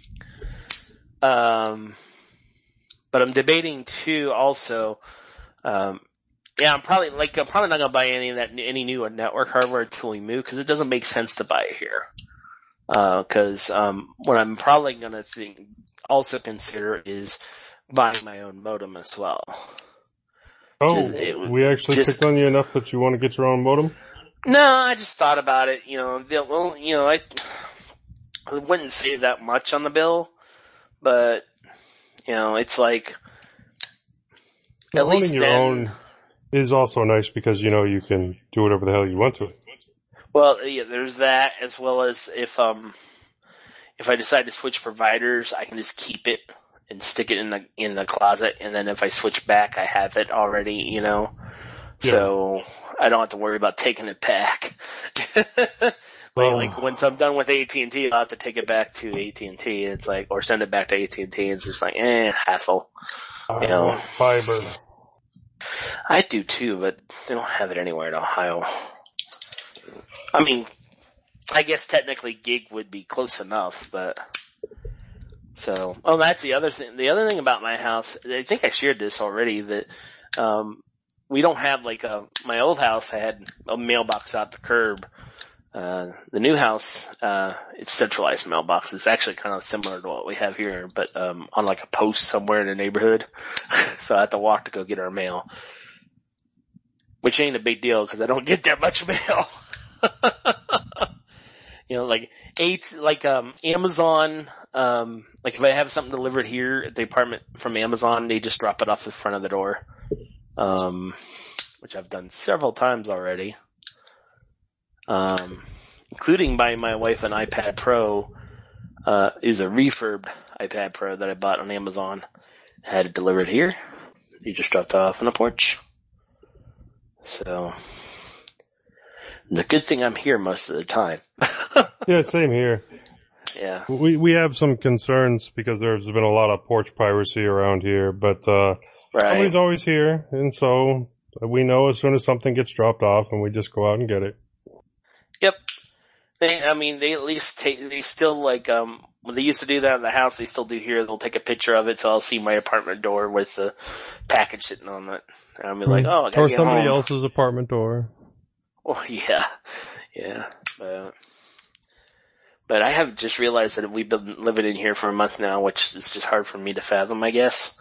Speaker 2: um, but I'm debating too also, um, yeah, I'm probably, like, I'm probably not going to buy any of that, any new network hardware until we move, because it doesn't make sense to buy it here. Uh, cause, um, what I'm probably gonna think, also consider is buying my own modem as well.
Speaker 10: Oh, we actually
Speaker 2: just,
Speaker 10: picked on you enough that you want to get your own modem?
Speaker 2: No, I just thought about it, you know, well, you know, I, I wouldn't save that much on the bill, but, you know, it's like,
Speaker 10: Well,
Speaker 2: at least
Speaker 10: owning your
Speaker 2: then,
Speaker 10: own is also nice because, you know, you can do whatever the hell you want to it.
Speaker 2: Well, yeah, there's that, as well as if, um, if I decide to switch providers, I can just keep it and stick it in the, in the closet, and then if I switch back, I have it already, you know? Yeah. So, I don't have to worry about taking it back. like,
Speaker 10: well,
Speaker 2: like, once I'm done with A T and T, I'll have to take it back to A T and T, it's like, or send it back to A T and T, it's just like, eh, hassle.
Speaker 10: I
Speaker 2: you know?
Speaker 10: want fiber.
Speaker 2: I do too, but they don't have it anywhere in Ohio. I mean, I guess technically gig would be close enough, but so. Oh, that's the other thing. The other thing about my house, I think I shared this already. That um, we don't have like a. My old house, I had a mailbox out the curb. Uh, the new house, uh, it's centralized mailbox. It's actually kind of similar to what we have here, but, um, on like a post somewhere in the neighborhood. So I have to walk to go get our mail. Which ain't a big deal because I don't get that much mail. You know, like eight, like, um, Amazon, um, like if I have something delivered here at the apartment from Amazon, they just drop it off the front of the door. Um, which I've done several times already. Um, including buying my wife an iPad Pro, uh, is a refurbed iPad Pro that I bought on Amazon. Had it delivered here. You just dropped it off on the porch. So, the good thing I'm here most of the time.
Speaker 10: Yeah, same here.
Speaker 2: Yeah.
Speaker 10: We, we have some concerns because there's been a lot of porch piracy around here, but, uh,
Speaker 2: right.
Speaker 10: somebody's always here, and so we know as soon as something gets dropped off and we just go out and get it.
Speaker 2: Yep. They, I mean, they at least take, they still like, um, when they used to do that in the house, they still do here. They'll take a picture of it, so I'll see my apartment door with the package sitting on it. And I'll be like, oh, I gotta
Speaker 10: Or
Speaker 2: get
Speaker 10: somebody
Speaker 2: home.
Speaker 10: else's apartment door.
Speaker 2: Oh, yeah. Yeah. But, but I have just realized that we've been living in here for a month now, which is just hard for me to fathom, I guess.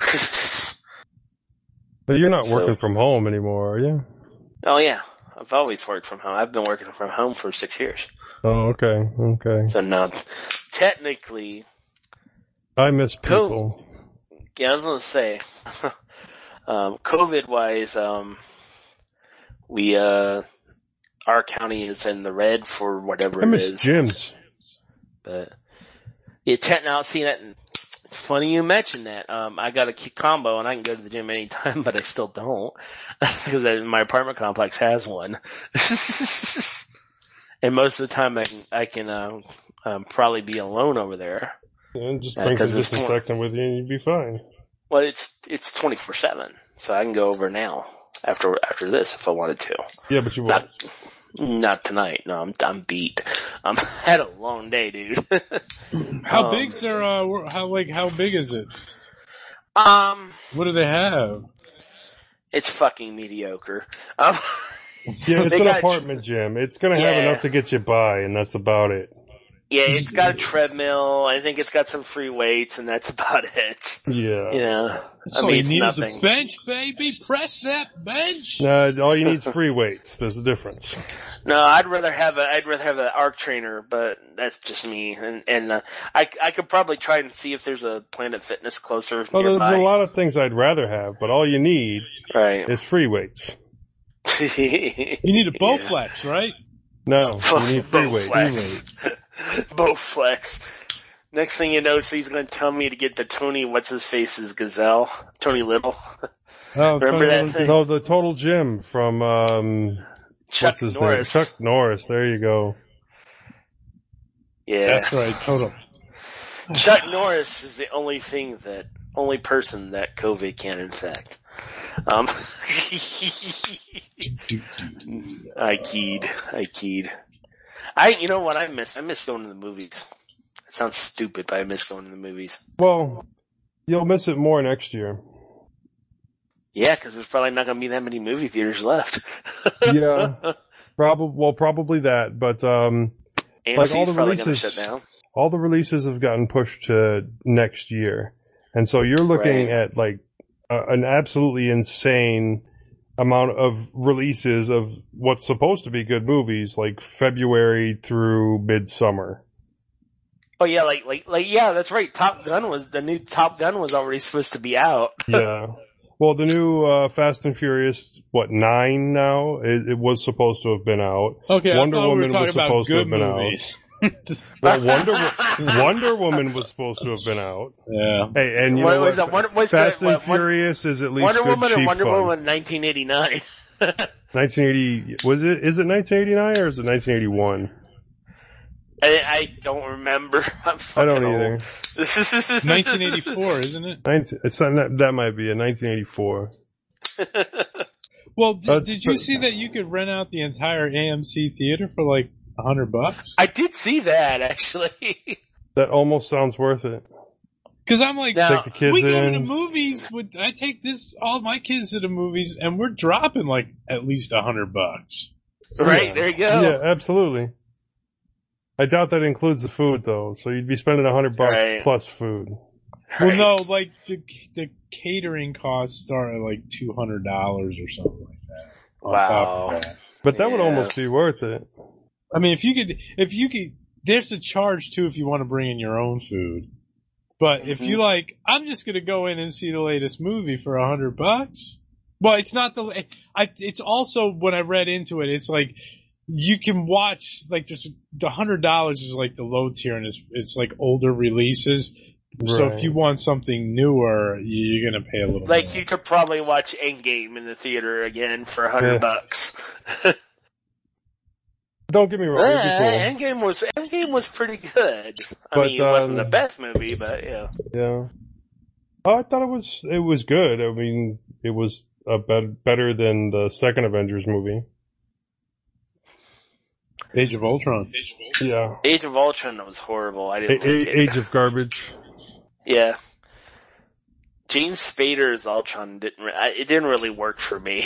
Speaker 10: But you're not
Speaker 2: So-
Speaker 10: working from home anymore, are you?
Speaker 2: Oh, yeah. I've always worked from home. I've been working from home for six years.
Speaker 10: Oh, okay, okay.
Speaker 2: So now, technically,
Speaker 10: I miss people.
Speaker 2: yeah, I was gonna say, um, COVID-wise, um, we, uh, our county is in the red for whatever
Speaker 10: I
Speaker 2: it
Speaker 10: miss
Speaker 2: is.
Speaker 10: gyms.
Speaker 2: But, yeah, te- now, see that, it's funny you mentioned that. Um, I got a key combo and I can go to the gym anytime, but I still don't. Because my apartment complex has one. And most of the time I can, I can, uh, um, probably be alone over there.
Speaker 10: And just
Speaker 2: Uh,
Speaker 10: bring
Speaker 2: 'cause
Speaker 10: some
Speaker 2: it's tw-
Speaker 10: disinfectant with you and you'd be fine.
Speaker 2: Well, it's, it's twenty-four seven. So I can go over now after, after this if I wanted to.
Speaker 10: Yeah, but you won't.
Speaker 2: Not, not tonight. No, I'm, I'm beat. I'm had a long day, dude.
Speaker 1: How
Speaker 2: Um,
Speaker 1: big's their, uh, wor- how, like, how big is it?
Speaker 2: Um,
Speaker 1: What do they have?
Speaker 2: it's fucking mediocre. Um,
Speaker 10: Yeah, it's
Speaker 2: they
Speaker 10: an
Speaker 2: got-
Speaker 10: apartment gym. It's gonna have
Speaker 2: Yeah.
Speaker 10: enough to get you by, and that's about it.
Speaker 2: Yeah, it's got a treadmill. I think it's got some free weights, and that's about it.
Speaker 10: Yeah.
Speaker 2: Yeah,
Speaker 1: That's
Speaker 2: I
Speaker 1: all
Speaker 2: mean,
Speaker 1: you
Speaker 2: it's
Speaker 1: need
Speaker 2: nothing.
Speaker 1: is a bench, baby. Press that bench.
Speaker 10: No, all you need is free weights. There's a difference.
Speaker 2: No, I'd rather have a, I'd rather have an arc trainer, but that's just me. And and uh, I I could probably try and see if there's a Planet Fitness closer
Speaker 10: Well, there's
Speaker 2: nearby.
Speaker 10: a lot of things I'd rather have, but all you need
Speaker 2: Right.
Speaker 10: is free weights.
Speaker 1: You need a Bowflex, right?
Speaker 10: No, you need free weights.
Speaker 2: Bowflex. Bowflex. Next thing you know, so he's going to tell me to get the Tony, what's his face's Gazelle, Tony Little.
Speaker 10: Oh,
Speaker 2: Remember that
Speaker 10: total,
Speaker 2: thing?
Speaker 10: no, the Total Gym from um,
Speaker 2: Chuck
Speaker 10: what's his
Speaker 2: Norris.
Speaker 10: name? Chuck Norris. There you go.
Speaker 2: Yeah.
Speaker 1: That's right, total.
Speaker 2: Chuck Norris is the only thing that, only person that COVID can infect. Um, I keyed, I keyed. I, you know what I miss? I miss going to the movies. It sounds stupid, but I miss going to the movies.
Speaker 10: Well, you'll miss it more next year.
Speaker 2: Yeah, because there's probably not going to be that many movie theaters left.
Speaker 10: Yeah, probably. Well, probably that, but um,
Speaker 2: A M C's
Speaker 10: like all the
Speaker 2: probably going to
Speaker 10: releases,
Speaker 2: shut down.
Speaker 10: all the releases have gotten pushed to next year, and so you're looking
Speaker 2: Right.
Speaker 10: at like a, an absolutely insane amount of releases of what's supposed to be good movies, like February through midsummer.
Speaker 2: Oh yeah, like, like, like, yeah, that's right. Top Gun was, the new Top Gun was already supposed to be out.
Speaker 10: Yeah. Well, the new uh, Fast and Furious, what, nine now? It, it was supposed to have been out.
Speaker 1: Okay,
Speaker 10: Wonder
Speaker 1: I thought
Speaker 10: Woman
Speaker 1: we were
Speaker 10: was
Speaker 1: talking about
Speaker 10: supposed to have
Speaker 1: good
Speaker 10: been
Speaker 1: movies.
Speaker 10: out. Well, Wonder Wo- Wonder Woman was supposed to have been out.
Speaker 1: Yeah.
Speaker 10: Hey, and you
Speaker 2: What
Speaker 10: know
Speaker 2: was
Speaker 10: what?
Speaker 2: that? Wonder- what's
Speaker 10: Fast
Speaker 2: that-
Speaker 10: and
Speaker 2: what- what-
Speaker 10: Furious is at least
Speaker 2: Wonder
Speaker 10: good
Speaker 2: Woman or
Speaker 10: cheap
Speaker 2: Wonder
Speaker 10: fun.
Speaker 2: Woman nineteen eighty-nine?
Speaker 10: nineteen eighty, was it, is it nineteen eighty-nine or is it nineteen eighty-one?
Speaker 2: I, I don't remember. I'm
Speaker 10: I
Speaker 2: fucking
Speaker 10: don't either.
Speaker 2: old.
Speaker 1: nineteen eighty-four, isn't it?
Speaker 10: nineteen, it's not, that might be a nineteen eighty-four.
Speaker 1: Well, did,
Speaker 10: That's
Speaker 1: did you
Speaker 10: true.
Speaker 1: see that you could rent out the entire A M C theater for like a hundred bucks?
Speaker 2: I did see that actually.
Speaker 10: That almost sounds worth it.
Speaker 1: Because I'm like,
Speaker 2: Now-
Speaker 10: Take the kids
Speaker 1: we go to
Speaker 10: in.
Speaker 1: the movies with. I take this all my kids to the movies, and we're dropping like at least a hundred bucks.
Speaker 2: Right,
Speaker 10: Yeah.
Speaker 2: there you go.
Speaker 10: Yeah, absolutely. I doubt that includes the food though, so you'd be spending a hundred bucks
Speaker 2: Right.
Speaker 10: plus food.
Speaker 1: Well,
Speaker 2: Right.
Speaker 1: no, like the the catering costs start at like two hundred dollars or something like that. on top
Speaker 2: Wow.
Speaker 1: of that.
Speaker 10: But that would
Speaker 2: Yeah.
Speaker 10: almost be worth it.
Speaker 1: I mean, if you could, if you could, there's a charge too if you want to bring in your own food. But if you like, I'm just gonna go in and see the latest movie for a hundred bucks. Well, it's not the. I. It's also when I read into it, it's like you can watch like just the hundred dollars is like the low tier, and it's it's like older releases. So
Speaker 10: Right.
Speaker 1: if you want something newer, you're gonna pay a little.
Speaker 2: Like
Speaker 1: more.
Speaker 2: you could probably watch Endgame in the theater again for a hundred
Speaker 10: Yeah.
Speaker 2: bucks.
Speaker 10: Don't get me wrong, it'd be
Speaker 2: Yeah,
Speaker 10: cool.
Speaker 2: Endgame was Endgame was pretty good. I
Speaker 10: But,
Speaker 2: mean, it wasn't
Speaker 10: um,
Speaker 2: the best movie, but yeah.
Speaker 10: Yeah. Oh, I thought it was it was good. I mean, it was a bet- better than the second Avengers movie.
Speaker 1: Age of Ultron.
Speaker 10: Yeah.
Speaker 2: Age of Ultron was horrible. I
Speaker 10: A-
Speaker 2: didn't think
Speaker 10: a-
Speaker 2: it.
Speaker 10: Age of Garbage.
Speaker 2: Yeah. James Spader's Ultron didn't. Re- I, it didn't really work for me.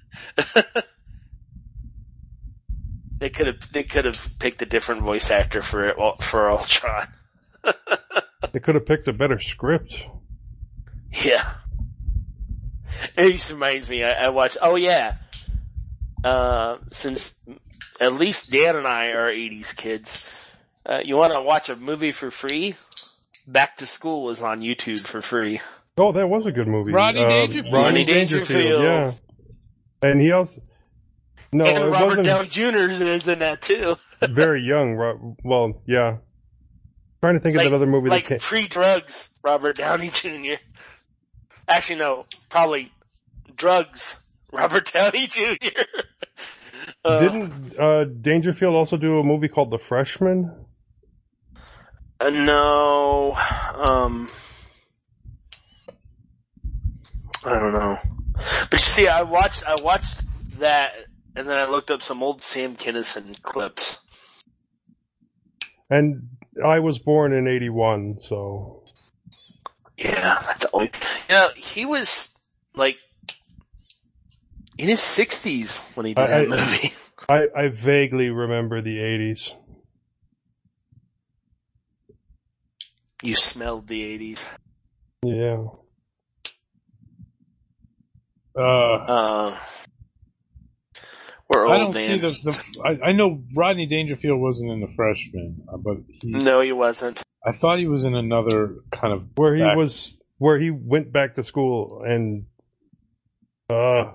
Speaker 2: They could have. They could have picked a different voice actor for it for Ultron.
Speaker 10: They could have picked a better script.
Speaker 2: Yeah. It just reminds me. I, I watched. Oh yeah. Uh, since at least Dan and I are eighties kids, uh, you want to watch a movie for free? Back to School is on YouTube for free.
Speaker 10: Oh, that was a good movie.
Speaker 1: Rodney
Speaker 10: Uh,
Speaker 1: Dangerfield.
Speaker 10: Rodney
Speaker 2: Rodney
Speaker 10: Dangerfield,
Speaker 2: Dangerfield.
Speaker 10: yeah. And he also. No,
Speaker 2: and
Speaker 10: it
Speaker 2: Robert
Speaker 10: wasn't
Speaker 2: Downey Junior is in that too.
Speaker 10: very young. Ro- Well, yeah. Trying to think
Speaker 2: like,
Speaker 10: of that other movie
Speaker 2: like
Speaker 10: that came.
Speaker 2: pre-drugs, Robert Downey Junior Actually, no, probably drugs, Robert Downey Junior uh,
Speaker 10: Didn't uh, Dangerfield also do a movie called The Freshman?
Speaker 2: uh, no, um, I don't know. But you see, I watched, I watched that, and then I looked up some old Sam Kinison clips.
Speaker 10: And I was born in eighty-one, so.
Speaker 2: Yeah, that's the only. You know, he was like in his sixties when he did
Speaker 10: I-
Speaker 2: that
Speaker 10: I-
Speaker 2: movie.
Speaker 10: I, I vaguely remember the eighties.
Speaker 2: You smelled the eighties.
Speaker 10: Yeah.
Speaker 1: Uh,
Speaker 2: Uh, we're old,
Speaker 1: I don't
Speaker 2: man.
Speaker 1: see the. the I, I know Rodney Dangerfield wasn't in The Freshman, uh, but he.
Speaker 2: No, he wasn't.
Speaker 1: I thought he was in another kind of
Speaker 10: Where he
Speaker 1: back-
Speaker 10: was, where he went back to school and, uh,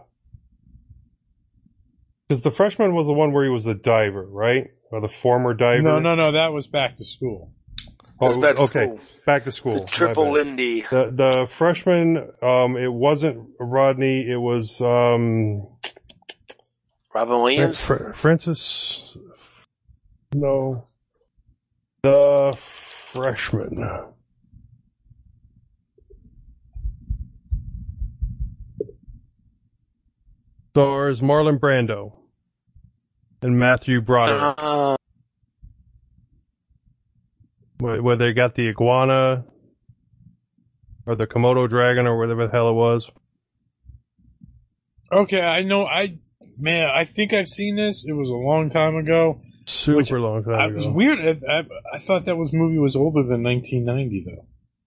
Speaker 10: because The Freshman was the one where he was the diver, right? Or the former diver?
Speaker 1: No, no, no. That was Back to School.
Speaker 2: It was
Speaker 10: Oh,
Speaker 2: Back to
Speaker 10: okay.
Speaker 2: School.
Speaker 10: Back to school.
Speaker 2: The
Speaker 10: My
Speaker 2: Triple
Speaker 10: bad.
Speaker 2: Lindy.
Speaker 10: The the freshman, um, it wasn't Rodney. It was um,
Speaker 2: Robin Williams.
Speaker 10: Fr- Francis. No, the freshman. Stars Marlon Brando and Matthew Broderick.
Speaker 2: Uh,
Speaker 10: Where, where they got the iguana or the Komodo dragon or whatever the hell it was.
Speaker 1: Okay, I know. I man, I think I've seen this. It was a long time ago.
Speaker 10: Super
Speaker 1: Which-
Speaker 10: long time
Speaker 1: I
Speaker 10: ago.
Speaker 1: was weird. I, I, I thought that was movie was older than nineteen ninety though.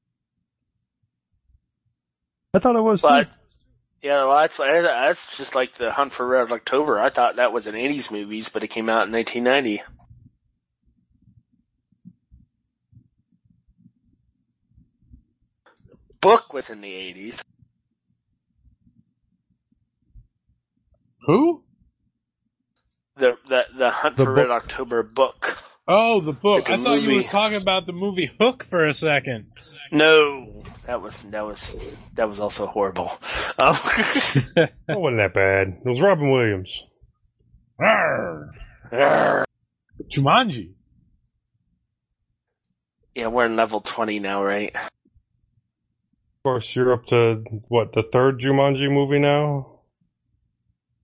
Speaker 10: I thought it was too.
Speaker 2: but yeah, well, that's that's just like the Hunt for Red October. I thought that was an eighties movies, but it came out in nineteen ninety. Book was in the eighties.
Speaker 1: Who?
Speaker 2: The the the Hunt
Speaker 10: The
Speaker 2: for Red
Speaker 10: book.
Speaker 2: October book.
Speaker 1: Oh, the book.
Speaker 2: Like
Speaker 1: I
Speaker 2: a
Speaker 1: thought you
Speaker 2: movie.
Speaker 1: were talking about the movie Hook for a second.
Speaker 2: No, that was that was that was also horrible. Um,
Speaker 10: It wasn't that bad. It was Robin Williams.
Speaker 1: Arr. Jumanji.
Speaker 2: yeah, we're in level twenty now, right?
Speaker 10: Of course, you're up to, what, the third Jumanji movie now?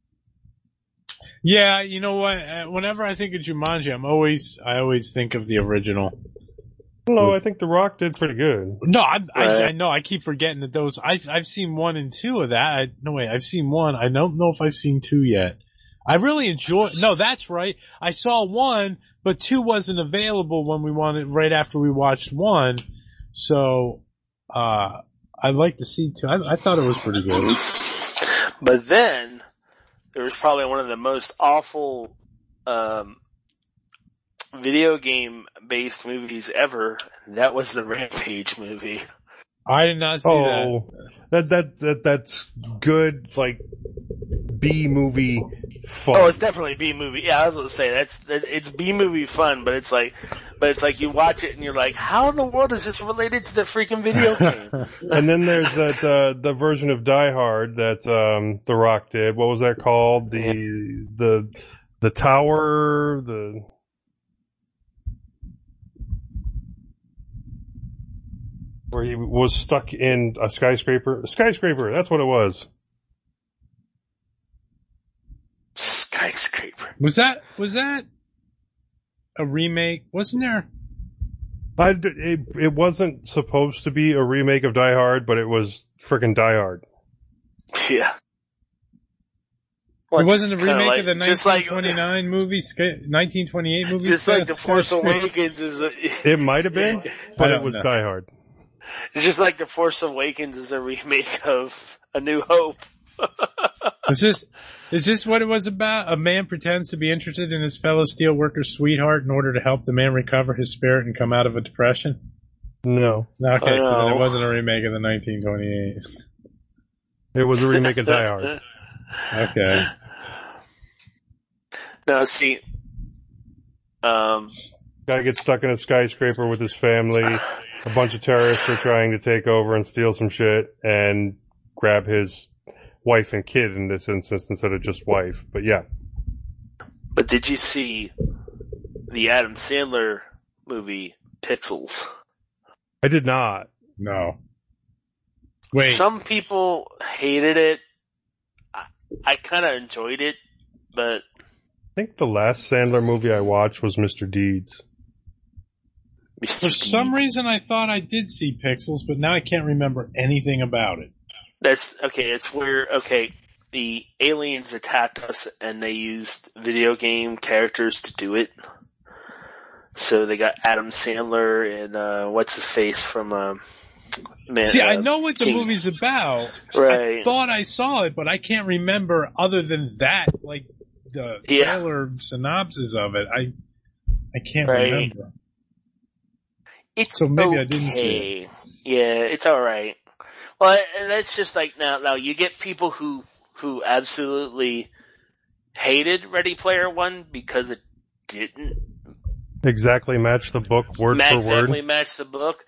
Speaker 1: Yeah, you know what? Uh, Whenever I think of Jumanji, I'm always I always think of the original.
Speaker 9: No, I think The Rock did pretty good.
Speaker 1: No, I, I,
Speaker 2: Right.
Speaker 1: I know. I keep forgetting that those. I've I've seen one and two of that. I, no wait, I've seen one. I don't know if I've seen two yet. I really enjoy. No, that's right. I saw one, but two wasn't available when we wanted right after we watched one. So uh I'd like to see two. I, I thought it was pretty good.
Speaker 2: But then there was probably one of the most awful um, video game based movies ever. That was the Rampage movie.
Speaker 1: I did not see
Speaker 9: Oh, that that that that's good. Like B movie fun.
Speaker 2: Oh, it's definitely B movie. Yeah, I was gonna say that's that, it's B movie fun, but it's like, but it's like you watch it and you're like, how in the world is this related to the freaking video game?
Speaker 9: And then there's that uh, the version of Die Hard that um, The Rock did. What was that called? The the the tower. The where he was stuck in a skyscraper. A skyscraper. That's what it was.
Speaker 2: Skyscraper.
Speaker 1: Was that was that a remake? Wasn't there?
Speaker 9: I, it, it wasn't supposed to be a remake of Die Hard, but it was frickin' Die Hard.
Speaker 2: Yeah.
Speaker 1: It wasn't a
Speaker 2: just kinda
Speaker 1: remake
Speaker 2: like-
Speaker 1: of the
Speaker 2: just
Speaker 1: nineteen
Speaker 2: like-
Speaker 1: twenty-nine movie, Sky- nineteen twenty-eight movie.
Speaker 2: Just like
Speaker 1: Sky-
Speaker 2: The Force
Speaker 1: Skyscraper?
Speaker 2: Awakens is a,
Speaker 9: It might have been, but
Speaker 1: I
Speaker 9: it
Speaker 1: don't
Speaker 9: was
Speaker 1: know.
Speaker 9: Die Hard.
Speaker 2: it's just like The Force Awakens is a remake of A New Hope.
Speaker 1: Is this is this what it was about? A man pretends to be interested in his fellow steelworker's sweetheart in order to help the man recover his spirit and come out of a depression?
Speaker 9: No.
Speaker 1: Okay,
Speaker 2: Oh,
Speaker 1: so then
Speaker 2: no.
Speaker 1: it wasn't a remake of the nineteen twenty-eight.
Speaker 9: It was a remake of Die Hard.
Speaker 1: Okay.
Speaker 2: Now see, um,
Speaker 9: Guy gets stuck in a skyscraper with his family. A bunch of terrorists are trying to take over and steal some shit and grab his wife and kid in this instance instead of just wife. But yeah.
Speaker 2: but did you see the Adam Sandler movie Pixels?
Speaker 9: I did not.
Speaker 1: No. Wait.
Speaker 2: Some people hated it. I, I kind of enjoyed it, but
Speaker 9: I think the last Sandler movie I watched was Mister Deeds.
Speaker 1: For some reason, I thought I did see Pixels, but now I can't remember anything about it.
Speaker 2: that's okay. It's where okay, the aliens attacked us and they used video game characters to do it. So they got Adam Sandler and uh, what's his face from uh, man.
Speaker 1: See,
Speaker 2: uh,
Speaker 1: I know what the
Speaker 2: King-
Speaker 1: movie's about.
Speaker 2: Right.
Speaker 1: I thought I saw it, but I can't remember other than that, like the
Speaker 2: Yeah.
Speaker 1: trailer synopsis of it. I I can't
Speaker 2: Right.
Speaker 1: remember.
Speaker 2: It's
Speaker 1: So maybe
Speaker 2: okay.
Speaker 1: I didn't see it.
Speaker 2: Yeah, it's all right. Well, and that's just like now. Now you get people who who absolutely hated Ready Player One because it didn't
Speaker 9: Exactly match the book word
Speaker 2: ma-
Speaker 9: for
Speaker 2: exactly
Speaker 9: word.
Speaker 2: match the book.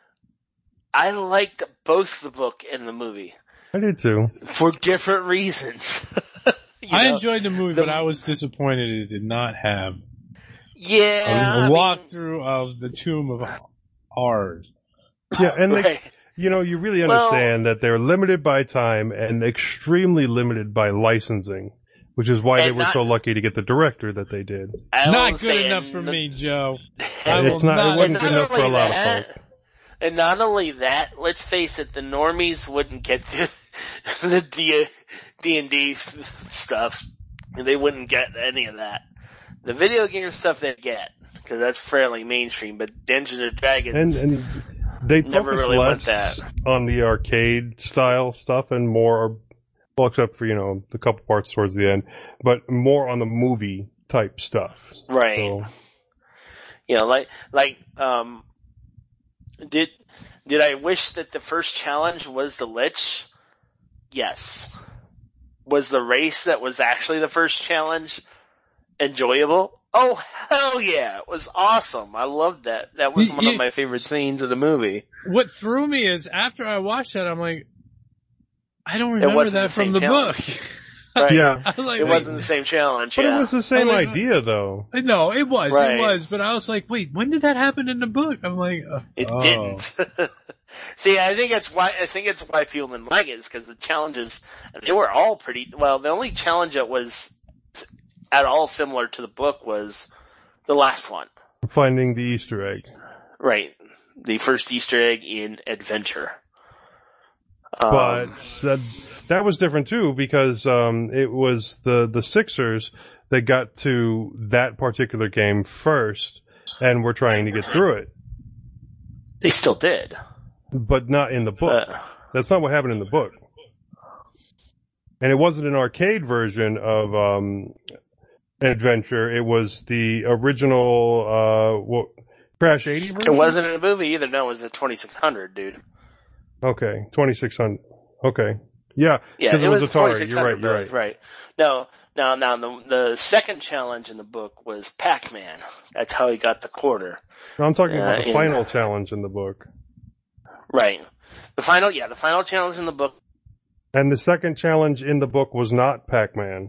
Speaker 2: I liked both the book and the movie
Speaker 9: I did too.
Speaker 2: for different reasons. You
Speaker 1: I
Speaker 2: know?
Speaker 1: enjoyed the movie,
Speaker 2: the-
Speaker 1: but I was disappointed it did not have
Speaker 2: Yeah,
Speaker 1: a,
Speaker 2: I
Speaker 1: a
Speaker 2: mean,
Speaker 1: walkthrough of the Tomb of Horrors.
Speaker 9: Yeah, and they,
Speaker 2: right.
Speaker 9: you know, you really
Speaker 2: Well-
Speaker 9: understand that they're limited by time and extremely limited by licensing, which is why
Speaker 2: And
Speaker 9: they were
Speaker 2: not-
Speaker 9: so lucky to get the director that they did.
Speaker 2: I
Speaker 1: Not
Speaker 2: will
Speaker 1: good
Speaker 2: say,
Speaker 1: enough
Speaker 2: and
Speaker 1: for
Speaker 2: the-
Speaker 1: me, Joe. I
Speaker 2: And
Speaker 1: will
Speaker 9: It's not,
Speaker 1: not-
Speaker 9: it wasn't
Speaker 2: and
Speaker 9: good
Speaker 2: not
Speaker 9: enough for a
Speaker 2: only
Speaker 9: lot
Speaker 2: that,
Speaker 9: of folk.
Speaker 2: And not only that, let's face it, the normies wouldn't get the, the D, D and D stuff. They wouldn't get any of that. The video game stuff they get, because that's fairly mainstream, but Dungeons and Dragons,
Speaker 9: And, and they
Speaker 2: Never
Speaker 9: focus
Speaker 2: really want
Speaker 9: less
Speaker 2: that.
Speaker 9: on the arcade style stuff and more, well, except for, you know, the couple parts towards the end, but more on the movie type stuff.
Speaker 2: right.
Speaker 9: So,
Speaker 2: You know, like, like, um, did, did I wish that the first challenge was the Lich? Yes. Was the race that was actually the first challenge enjoyable? Oh, hell yeah. It was awesome. I loved that. That was
Speaker 1: You-
Speaker 2: one
Speaker 1: you-
Speaker 2: of my favorite scenes of the movie.
Speaker 1: What threw me is after I watched that, I'm like, I don't
Speaker 2: It
Speaker 1: remember
Speaker 2: wasn't
Speaker 1: that
Speaker 2: the
Speaker 1: from
Speaker 2: same
Speaker 1: the book.
Speaker 2: challenge. Right.
Speaker 9: yeah.
Speaker 1: I was like,
Speaker 2: It
Speaker 1: wait.
Speaker 2: wasn't the same challenge,
Speaker 9: But
Speaker 2: yeah.
Speaker 9: it was the same
Speaker 1: I was like,
Speaker 9: idea, though.
Speaker 1: No, it was,
Speaker 2: Right.
Speaker 1: it was, but I was like, wait, when did that happen in the book? I'm like, uh,
Speaker 2: It
Speaker 1: oh.
Speaker 2: didn't. See, I think that's why, I think it's why people didn't like it, is because the challenges, they were all pretty, well, the only challenge that was at all similar to the book was the last one.
Speaker 10: Finding the Easter egg.
Speaker 2: Right. The first Easter egg in Adventure. Um,
Speaker 10: but that, that was different too because um, it was the, the Sixers that got to that particular game first and were trying to get through it.
Speaker 2: They still did.
Speaker 10: But not in the book. Uh, That's not what happened in the book. And it wasn't an arcade version of um, Adventure. It was the original uh, what, Crash eighty version?
Speaker 2: It wasn't in a movie either. No, it was a twenty-six hundred, dude.
Speaker 10: Okay, twenty-six hundred. Okay. Yeah,
Speaker 2: yeah,
Speaker 10: it,
Speaker 2: it
Speaker 10: was,
Speaker 2: was
Speaker 10: Atari. You're right, you're
Speaker 2: right.
Speaker 10: right.
Speaker 2: Right. No, now, now the, the second challenge in the book was Pac-Man. That's how he got the quarter.
Speaker 10: No, I'm talking about
Speaker 2: uh,
Speaker 10: the
Speaker 2: in,
Speaker 10: final challenge in the book.
Speaker 2: Right. The final, yeah, the final challenge in the book.
Speaker 10: And the second challenge in the book was not Pac-Man.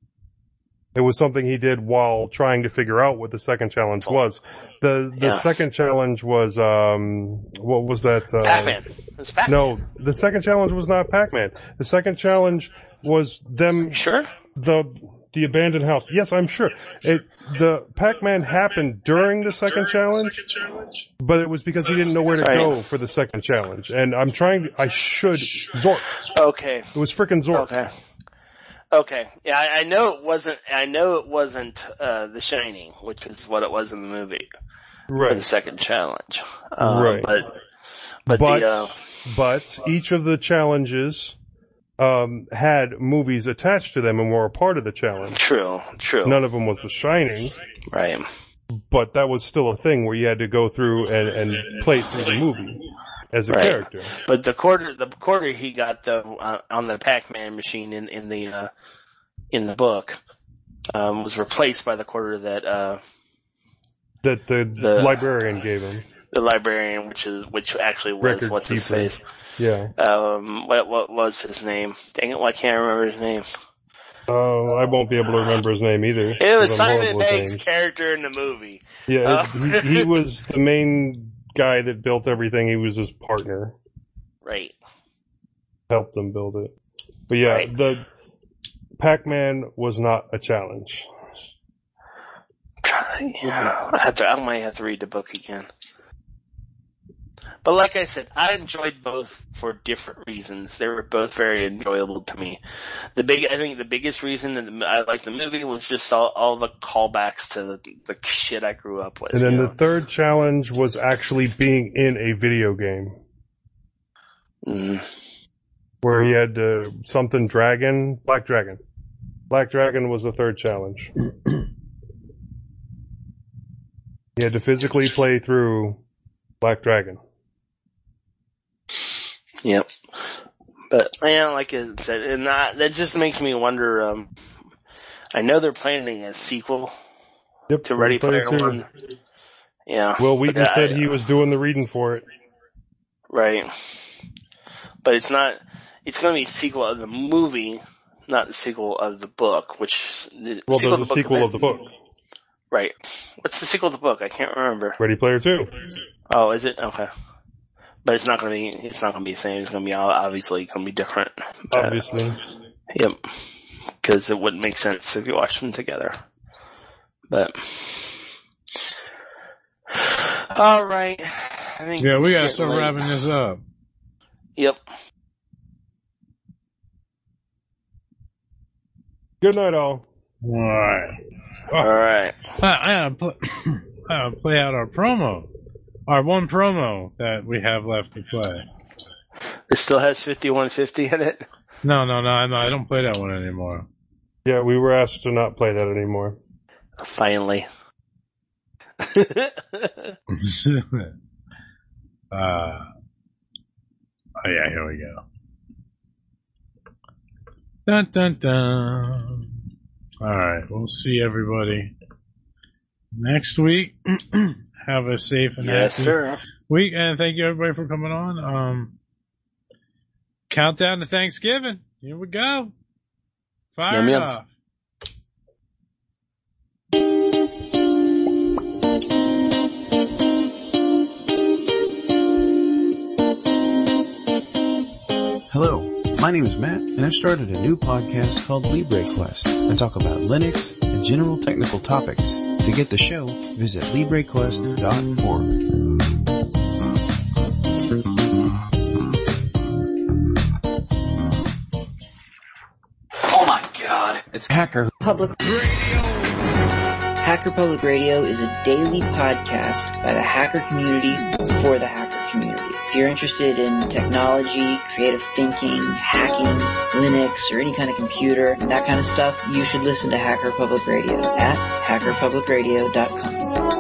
Speaker 10: It was something he did while trying to figure out what the second challenge was. The the
Speaker 2: yeah.
Speaker 10: second challenge was, um, what was that? Uh,
Speaker 2: Pac-Man. It was Pac-Man.
Speaker 10: No, the second challenge was not Pac-Man. The second challenge was them.
Speaker 2: Sure?
Speaker 10: The, the abandoned house. Yes, I'm sure. It, the Pac-Man happened during the second challenge, but it was because he didn't know where to
Speaker 2: Sorry.
Speaker 10: go for the second challenge. And I'm trying to, I should, Zork.
Speaker 2: Okay.
Speaker 10: It was frickin' Zork.
Speaker 2: Okay. Okay. Yeah, I, I know it wasn't, I know it wasn't, uh, The Shining, which is what it was in the movie.
Speaker 10: Right.
Speaker 2: For the second challenge. Uh,
Speaker 10: right.
Speaker 2: But, but,
Speaker 10: but,
Speaker 2: the, uh,
Speaker 10: but each of the challenges, um, had movies attached to them and were a part of the challenge.
Speaker 2: True, true.
Speaker 10: None of them was The Shining.
Speaker 2: Right.
Speaker 10: But that was still a thing where you had to go through and, and play through the movie as a
Speaker 2: right.
Speaker 10: character.
Speaker 2: But the quarter, the quarter he got the, uh, on the Pac-Man machine in, in the, uh, in the book, um, was replaced by the quarter that, uh,
Speaker 10: that the,
Speaker 2: the
Speaker 10: librarian gave him.
Speaker 2: The librarian, which is, which actually was,
Speaker 10: Record
Speaker 2: what's
Speaker 10: keeper.
Speaker 2: his face?
Speaker 10: Yeah.
Speaker 2: Um, what, what was his name? Dang it, why can't I remember his name?
Speaker 10: Oh, uh, I won't be able to remember his name either.
Speaker 2: It was Simon Bank's character in the movie.
Speaker 10: Yeah,
Speaker 2: uh,
Speaker 10: he, he was the main guy that built everything. He was his partner.
Speaker 2: Right.
Speaker 10: Helped him build it. But yeah,
Speaker 2: right.
Speaker 10: the Pac-Man was not a challenge.
Speaker 2: Yeah, I, have to, I might have to read the book again. But like I said, I enjoyed both for different reasons. They were both very enjoyable to me. The big, I think the biggest reason that I liked the movie was just all, all the callbacks to the, the shit I grew up with.
Speaker 10: And then
Speaker 2: you know?
Speaker 10: the third challenge was actually being in a video game.
Speaker 2: Mm.
Speaker 10: Where he had to, something dragon, Black Dragon. Black Dragon was the third challenge. He had to physically play through Black Dragon.
Speaker 2: Yep. But, yeah, like I said, and that, that just makes me wonder, um, I know they're planning a sequel
Speaker 10: yep,
Speaker 2: to Ready Player
Speaker 10: too.
Speaker 2: One. Yeah.
Speaker 10: Will Wheaton
Speaker 2: I,
Speaker 10: said he was doing the reading for it.
Speaker 2: Right. But it's not, it's going to be a sequel of the movie, not the sequel of the book, which... The
Speaker 10: well,
Speaker 2: sequel
Speaker 10: there's
Speaker 2: of the
Speaker 10: a sequel
Speaker 2: book,
Speaker 10: of the book.
Speaker 2: Right. What's the sequel of the book? I can't remember.
Speaker 10: Ready Player Two.
Speaker 2: Oh, is it? Okay. But it's not going to be, it's not going to be the same. It's going to be obviously going to be different.
Speaker 10: Obviously.
Speaker 2: Uh, yep. Because it wouldn't make sense if you watch them together. But. Alright. I think.
Speaker 1: Yeah, we gotta start late. wrapping this up.
Speaker 2: Yep.
Speaker 10: Good night, all.
Speaker 1: Alright.
Speaker 2: Alright.
Speaker 1: I gotta play, I gotta play out our promo. Our one promo that we have left to play.
Speaker 2: It still has fifty-one fifty in it?
Speaker 1: No, no, no, no, I don't play that one anymore.
Speaker 10: Yeah, we were asked to not play that anymore.
Speaker 2: Finally.
Speaker 1: uh, oh yeah, here we go. Dun dun dun. Alright, we'll see everybody next week. Have a safe and
Speaker 2: yes,
Speaker 1: happy
Speaker 2: sir.
Speaker 1: week, and thank you everybody for coming on. Um, countdown to Thanksgiving. Here we go. Fire
Speaker 2: yum,
Speaker 1: it
Speaker 2: yum.
Speaker 1: off.
Speaker 12: Hello, my name is Matt, and I've started a new podcast called LibreQuest. I talk about Linux and and general technical topics. To get the show, visit Libre Quest dot org.
Speaker 13: Oh my god. It's Hacker
Speaker 14: Public Radio. Hacker Public Radio is a daily podcast by the hacker community for the hacker community. If you're interested in technology, creative thinking, hacking, Linux, or any kind of computer, that kind of stuff, you should listen to Hacker Public Radio at hacker public radio dot com.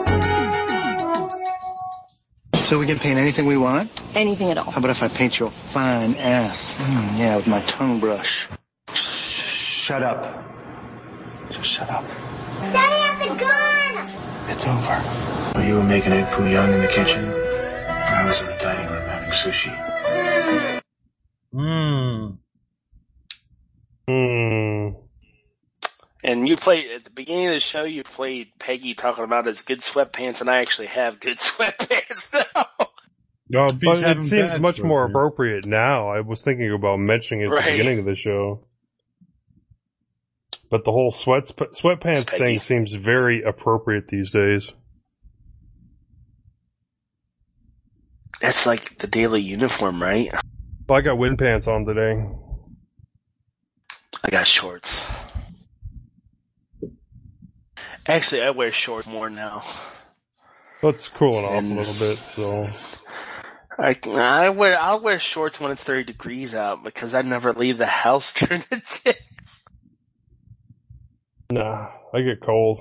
Speaker 15: So we can paint anything we want?
Speaker 16: Anything at all.
Speaker 15: How about if I paint your fine ass? Mm, yeah, with my tongue brush. Shut up. Just shut up.
Speaker 17: Daddy has a gun!
Speaker 15: It's over.
Speaker 7: While you were making Egg Foo Young in the kitchen, I was in the dining room having sushi.
Speaker 1: Mmm.
Speaker 9: Hmm.
Speaker 2: And you played, at the beginning of the show, you played Peggy talking about his good sweatpants, and I actually have good sweatpants now.
Speaker 1: No,
Speaker 9: but it seems much more appropriate now. I was thinking about mentioning it at
Speaker 2: Right.
Speaker 9: the beginning of the show. But the whole sweats, sweatpants thing seems very appropriate these days.
Speaker 2: That's like the daily uniform, right?
Speaker 9: Well, I got wind pants on today.
Speaker 2: I got shorts. Actually, I wear shorts more now.
Speaker 9: It's cooling off
Speaker 2: And-
Speaker 9: a little bit, so.
Speaker 2: I, I wear, I'll wear shorts when it's thirty degrees out because I never leave the house during the day.
Speaker 9: Nah, I get cold.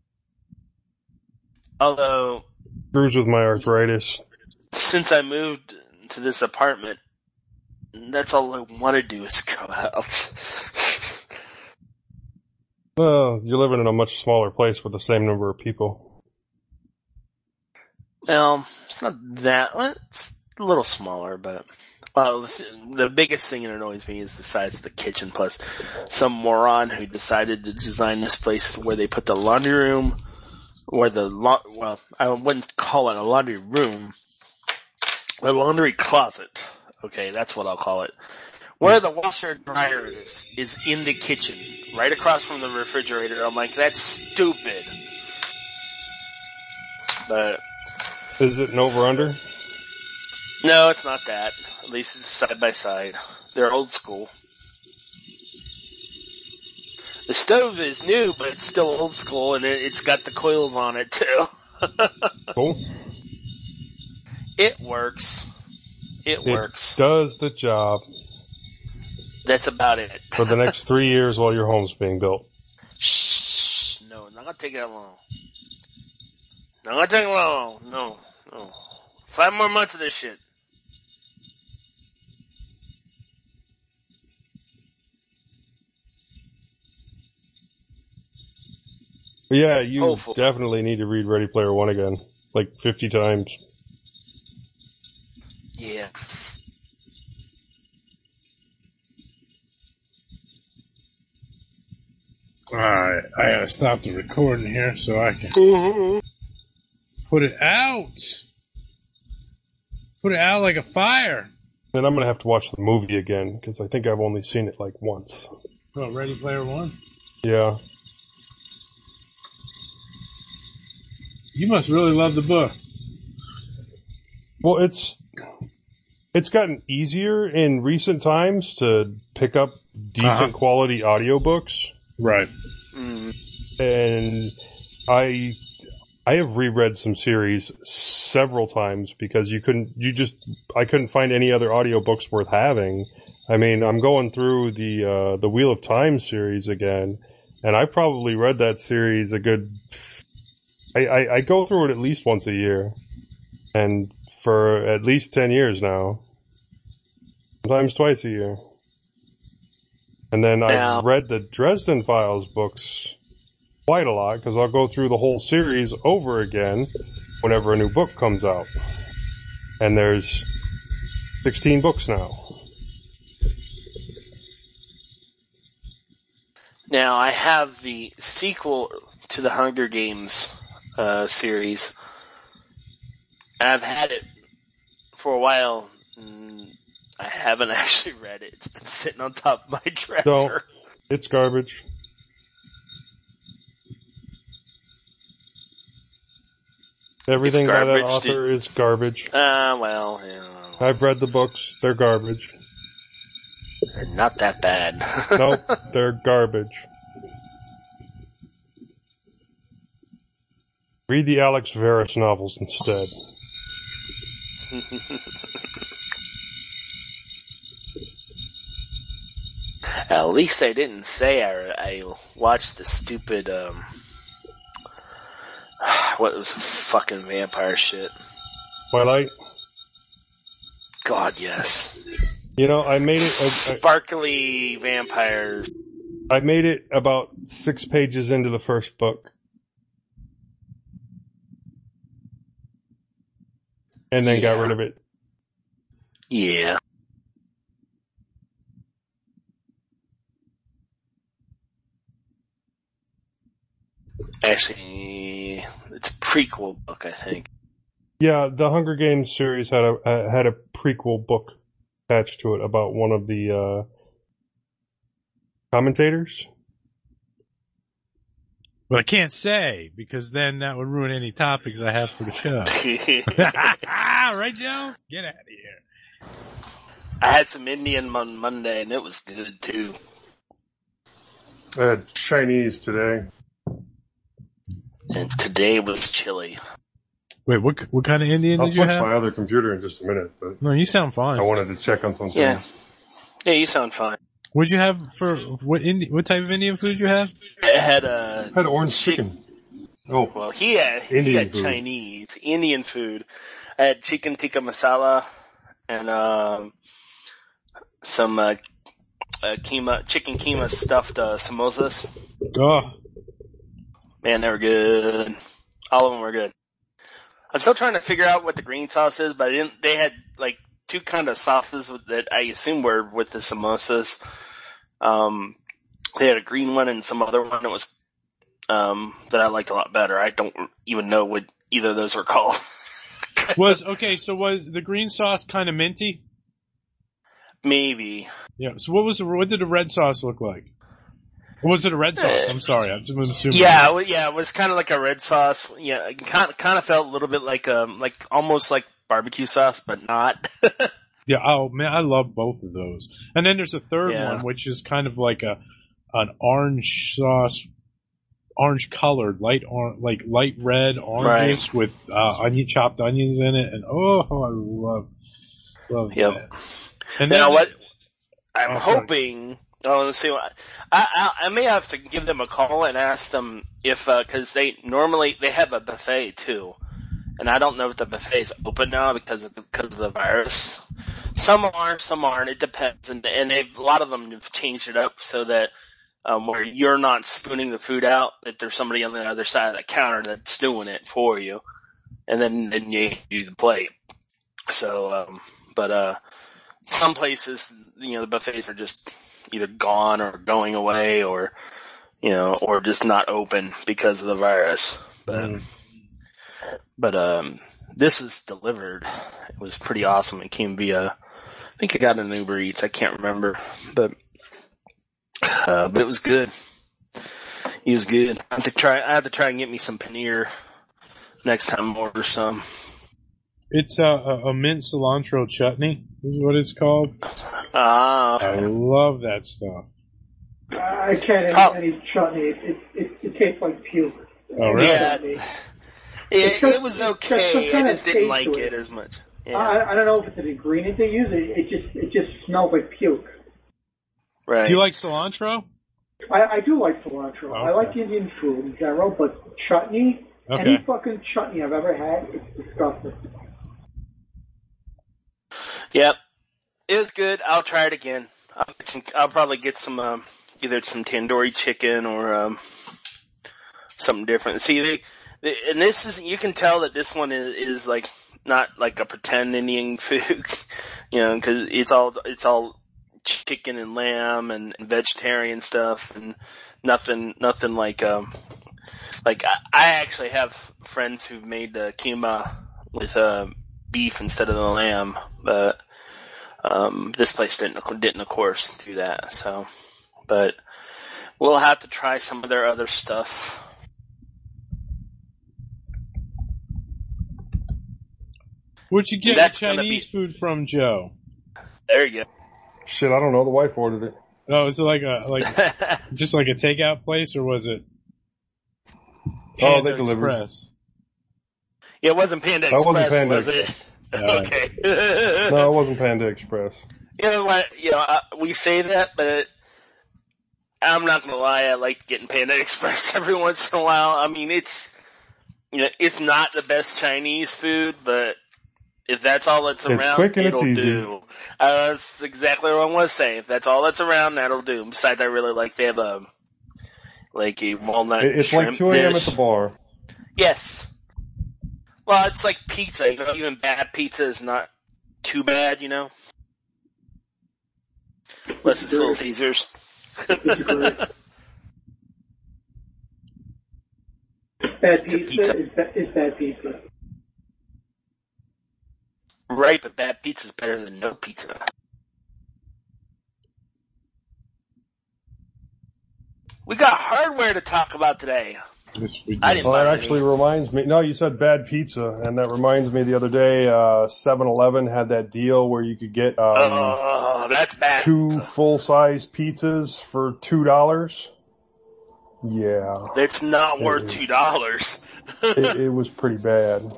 Speaker 2: Although,
Speaker 9: Screws with my arthritis.
Speaker 2: since I moved to this apartment, that's all I want to do is go out.
Speaker 9: Well, you're living in a much smaller place with the same number of people.
Speaker 2: Um, it's not that, well, it's a little smaller, but, well, the, th- the biggest thing that annoys me is the size of the kitchen, plus some moron who decided to design this place where they put the laundry room, or the, la- well, I wouldn't call it a laundry room, a laundry closet. Okay, that's what I'll call it. Where the washer and dryer is, is in the kitchen, right across from the refrigerator. I'm like, that's stupid. But
Speaker 9: Is it an over-under?
Speaker 2: no, it's not that. At least it's side by side. They're old school. The stove is new, but it's still old school, and it, it's got the coils on it too.
Speaker 9: Cool.
Speaker 2: It works. It,
Speaker 9: It
Speaker 2: works.
Speaker 9: does the job
Speaker 2: That's about it.
Speaker 9: for the next three years while your home's being built.
Speaker 2: Shh. No, not gonna take that long. Not gonna take long. No, no. Five more months of this shit.
Speaker 9: But yeah, you
Speaker 2: Hopefully.
Speaker 9: definitely need to read Ready Player One again, like fifty times.
Speaker 2: Yeah.
Speaker 1: Alright, I gotta stop the recording here so I can put it out. Put it out like a fire.
Speaker 9: Then I'm gonna have to watch the movie again because I think I've only seen it like once.
Speaker 1: Oh, Ready Player One?
Speaker 9: Yeah.
Speaker 1: You must really love the book.
Speaker 9: Well, it's it's gotten easier in recent times to pick up decent
Speaker 1: Uh-huh.
Speaker 9: quality audiobooks.
Speaker 1: Right.
Speaker 2: Mm.
Speaker 9: And I I have reread some series several times because you couldn't you just I couldn't find any other audiobooks worth having. I mean, I'm going through the uh the Wheel of Time series again, and I probably read that series a good I, I, I go through it at least once a year. And for at least ten years now. Sometimes twice a year. And then
Speaker 2: Now-
Speaker 9: I've read the Dresden Files books quite a lot because I'll go through the whole series over again whenever a new book comes out. And there's sixteen books now.
Speaker 2: Now, I have the sequel to the Hunger Games uh, series. I've had it for a while. Mm, I haven't actually read it. It's been sitting on top of my dresser.
Speaker 9: So, it's garbage.
Speaker 10: Everything by that
Speaker 2: garbage,
Speaker 10: author
Speaker 2: dude.
Speaker 10: is garbage.
Speaker 2: Uh, well, yeah.
Speaker 10: I've read the books. They're garbage.
Speaker 2: They're not that bad.
Speaker 10: Nope, they're garbage. Read the Alex Verus novels instead.
Speaker 2: At least I didn't say I, I watched the stupid, um, what was the fucking vampire shit?
Speaker 10: Twilight?
Speaker 2: God, yes.
Speaker 10: You know, I made it... I,
Speaker 2: Sparkly vampires.
Speaker 10: I made it about six pages into the first book. And then
Speaker 2: Yeah.
Speaker 10: got rid of it.
Speaker 2: Yeah. Actually, it's a prequel book, I think.
Speaker 10: Yeah, the Hunger Games series had a uh, had a prequel book attached to it about one of the uh, commentators.
Speaker 1: But I can't say, because then that would ruin any topics I have for the show. Right, Joe? Get out of here.
Speaker 2: I had some Indian on Monday, and it was good, too.
Speaker 10: I had Chinese today.
Speaker 2: And today was chili.
Speaker 1: Wait, what what kind of Indian
Speaker 10: I'll
Speaker 1: did you
Speaker 10: switch
Speaker 1: have?
Speaker 10: my other computer in just a minute, but
Speaker 1: No, you sound fine.
Speaker 10: I wanted to check on some
Speaker 2: Yeah.
Speaker 10: things.
Speaker 2: Yeah, you sound fine.
Speaker 1: What'd you have for, what Indi- what type of Indian food you have?
Speaker 2: I had a...
Speaker 10: I had orange chicken. Oh.
Speaker 2: Well, he had, he
Speaker 10: Indian
Speaker 2: had
Speaker 10: food.
Speaker 2: Chinese, Indian food. I had chicken tikka masala and um, some uh, uh, keema, chicken keema stuffed uh, samosas.
Speaker 1: Oh.
Speaker 2: Man, they were good. All of them were good. I'm still trying to figure out what the green sauce is, but I didn't. They had like two kind of sauces that I assume were with the samosas. Um, they had a green one and some other one that was um that I liked a lot better. I don't even know what either of those were called.
Speaker 1: Was, okay, so was the green sauce kind of minty?
Speaker 2: Maybe.
Speaker 1: Yeah, so what was the, what did the red sauce look like? Or was it a red sauce? I'm sorry, I'm assuming.
Speaker 2: Yeah, it wa- yeah, it was kind of like a red sauce. Yeah, it kind of, kind of felt a little bit like um, like almost like barbecue sauce, but not.
Speaker 1: Yeah, oh man, I love both of those. And then there's a third
Speaker 2: Yeah.
Speaker 1: one, which is kind of like a an orange sauce, orange colored, light or like light red oranges with uh, onion chopped onions in it, and oh, I love love
Speaker 2: Yep.
Speaker 1: that. And
Speaker 2: now
Speaker 1: then-
Speaker 2: what? I'm
Speaker 1: Oh, sorry.
Speaker 2: hoping. Oh, let's see. What, I, I I may have to give them a call and ask them if because they normally they have a buffet too, and I don't know if the buffet is open now because of because of the virus. Some are, some aren't. It depends, and and they've a lot of them have changed it up so that um, where you're not spooning the food out, that there's somebody on the other side of the counter that's doing it for you, and then then you do the plate. So, um, but uh, some places, you know, the buffets are just either gone or going away, or you know, or just not open because of the virus. But
Speaker 10: Mm.
Speaker 2: but um, this was delivered. It was pretty awesome. It came via, I think I got an Uber Eats. I can't remember, but uh, but it was good. It was good. I have to try. I have to try and get me some paneer next time I order some.
Speaker 1: It's a, a, a mint cilantro chutney, is what it's called.
Speaker 2: Ah,
Speaker 1: I love that stuff.
Speaker 11: I can't eat
Speaker 2: Oh.
Speaker 11: any chutney. It, it, it, it tastes like puke.
Speaker 1: Oh, really?
Speaker 2: Yeah.
Speaker 11: Chutney.
Speaker 2: It,
Speaker 11: got-
Speaker 2: it was
Speaker 11: it's got
Speaker 2: okay.
Speaker 11: some
Speaker 2: I
Speaker 11: kind of
Speaker 2: just didn't
Speaker 11: taste
Speaker 2: like
Speaker 11: to
Speaker 2: it
Speaker 11: it.
Speaker 2: as much. Yeah.
Speaker 11: I, I don't know if it's an ingredient they use. It, it just it just smells like puke.
Speaker 2: Right.
Speaker 1: Do you like cilantro?
Speaker 11: I, I do like cilantro. I
Speaker 1: Okay.
Speaker 11: like Indian food in general, but chutney,
Speaker 1: Okay.
Speaker 11: any fucking chutney I've ever had, it's disgusting.
Speaker 2: Yep. It was good. I'll try it again. I'll, I'll probably get some, um, either some tandoori chicken or, um, something different. See, they, they, and this is, you can tell that this one is, is like, not like a pretend Indian food, you know, cause it's all, it's all chicken and lamb and, and vegetarian stuff and nothing, nothing like, um, like I, I actually have friends who've made the keema with, uh, beef instead of the lamb, but, um, this place didn't, didn't of course do that, so, but we'll have to try some of their other stuff.
Speaker 1: Where'd you get
Speaker 2: That's
Speaker 1: Chinese
Speaker 2: gonna
Speaker 1: food from, Joe?
Speaker 2: There you go.
Speaker 10: Shit, I don't know. The wife ordered it.
Speaker 1: Oh, is it like a like just like a takeout place, or was it?
Speaker 10: Oh,
Speaker 1: Panda
Speaker 10: they delivered.
Speaker 1: Express?
Speaker 2: Yeah, it wasn't Panda
Speaker 10: That
Speaker 2: Express,
Speaker 10: wasn't Panda
Speaker 2: was it?
Speaker 1: Express.
Speaker 2: Okay.
Speaker 10: No, it wasn't Panda Express.
Speaker 2: You know what? You know, uh, we say that, but I'm not gonna lie. I like getting Panda Express every once in a while. I mean, it's you know, it's not the best Chinese food, but if that's all that's
Speaker 10: It's
Speaker 2: around,
Speaker 10: quick and it's
Speaker 2: it'll
Speaker 10: easy.
Speaker 2: do. Uh, that's exactly what I want to say. If that's all that's around, that'll do. Besides, I really like they have a like a walnut.
Speaker 10: It- It's
Speaker 2: shrimp
Speaker 10: like two a.m.
Speaker 2: dish.
Speaker 10: at the bar.
Speaker 2: Yes. Well, it's like pizza. You know, even bad pizza is not too bad. You know, unless it's Little Caesars.
Speaker 11: Bad pizza is, ba- is bad pizza.
Speaker 2: Right, but bad pizza is better than no pizza. We got hardware to talk about today.
Speaker 1: Yes, we
Speaker 2: I didn't
Speaker 10: Well,
Speaker 2: buy
Speaker 10: that
Speaker 2: any.
Speaker 10: actually reminds me. No, you said bad pizza, and that reminds me. The other day, uh, seven eleven had that deal where you could get um,
Speaker 2: Oh, that's bad.
Speaker 10: two full-size pizzas for two dollars. Yeah,
Speaker 2: It's not
Speaker 10: It
Speaker 2: worth
Speaker 10: is.
Speaker 2: two dollars.
Speaker 10: it, it was pretty bad.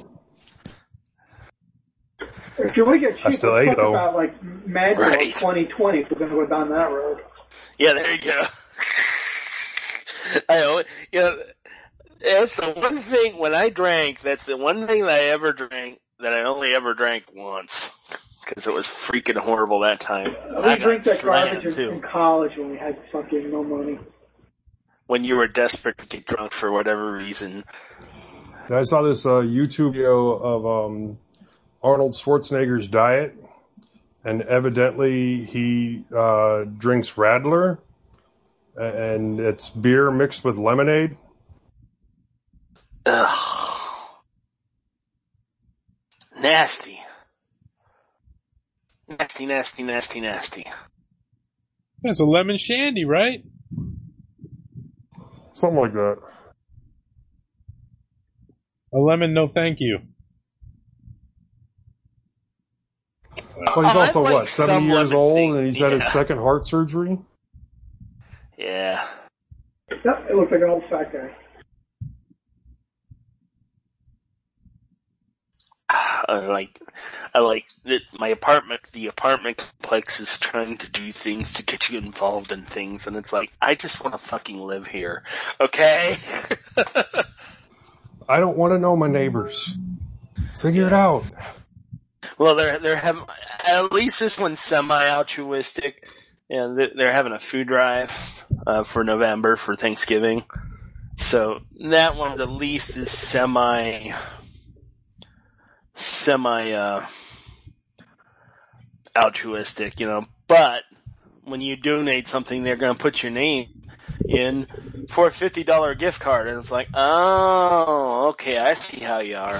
Speaker 11: If you want to get cheap,
Speaker 10: I still
Speaker 11: let's
Speaker 10: ate,
Speaker 11: talk
Speaker 10: though.
Speaker 11: about like Magno
Speaker 2: Right.
Speaker 11: twenty twenty if we're going to go down that road.
Speaker 2: Yeah, there you go. I know, you know, that's the one thing when I drank. That's the one thing that I ever drank that I only ever drank once because it was freaking horrible that time.
Speaker 11: We
Speaker 2: I
Speaker 11: drank
Speaker 2: got
Speaker 11: that garbage
Speaker 2: slammed
Speaker 11: in,
Speaker 2: too.
Speaker 11: in college when we had fucking no money.
Speaker 2: When you were desperate to get drunk for whatever reason.
Speaker 10: I saw this uh, YouTube video of um, Arnold Schwarzenegger's diet, and evidently he uh, drinks Radler, and it's beer mixed with lemonade.
Speaker 2: Ugh. Nasty. Nasty, nasty, nasty, nasty.
Speaker 1: That's a lemon shandy, right?
Speaker 10: Something like that.
Speaker 1: A lemon, no thank you.
Speaker 10: Well, he's
Speaker 2: I
Speaker 10: also,
Speaker 2: like
Speaker 10: what,
Speaker 2: some
Speaker 10: seventy years
Speaker 2: lemon
Speaker 10: old,
Speaker 2: things,
Speaker 10: and he's had his
Speaker 2: yeah.
Speaker 10: second heart surgery?
Speaker 2: Yeah.
Speaker 11: Yep, it looks like an old fat guy.
Speaker 2: I like, I like that my apartment, the apartment complex is trying to do things to get you involved in things, and it's like, I just want to fucking live here, okay?
Speaker 10: I don't want to know my neighbors. Figure it out.
Speaker 2: Well, they're, they're having, at least this one's semi-altruistic, and they're- they're having a food drive, uh, for November for Thanksgiving. So, that one at least is semi, semi, uh, altruistic, you know, but when you donate something, they're gonna put your name in for a fifty dollar gift card, and it's like, oh, okay, I see how you are.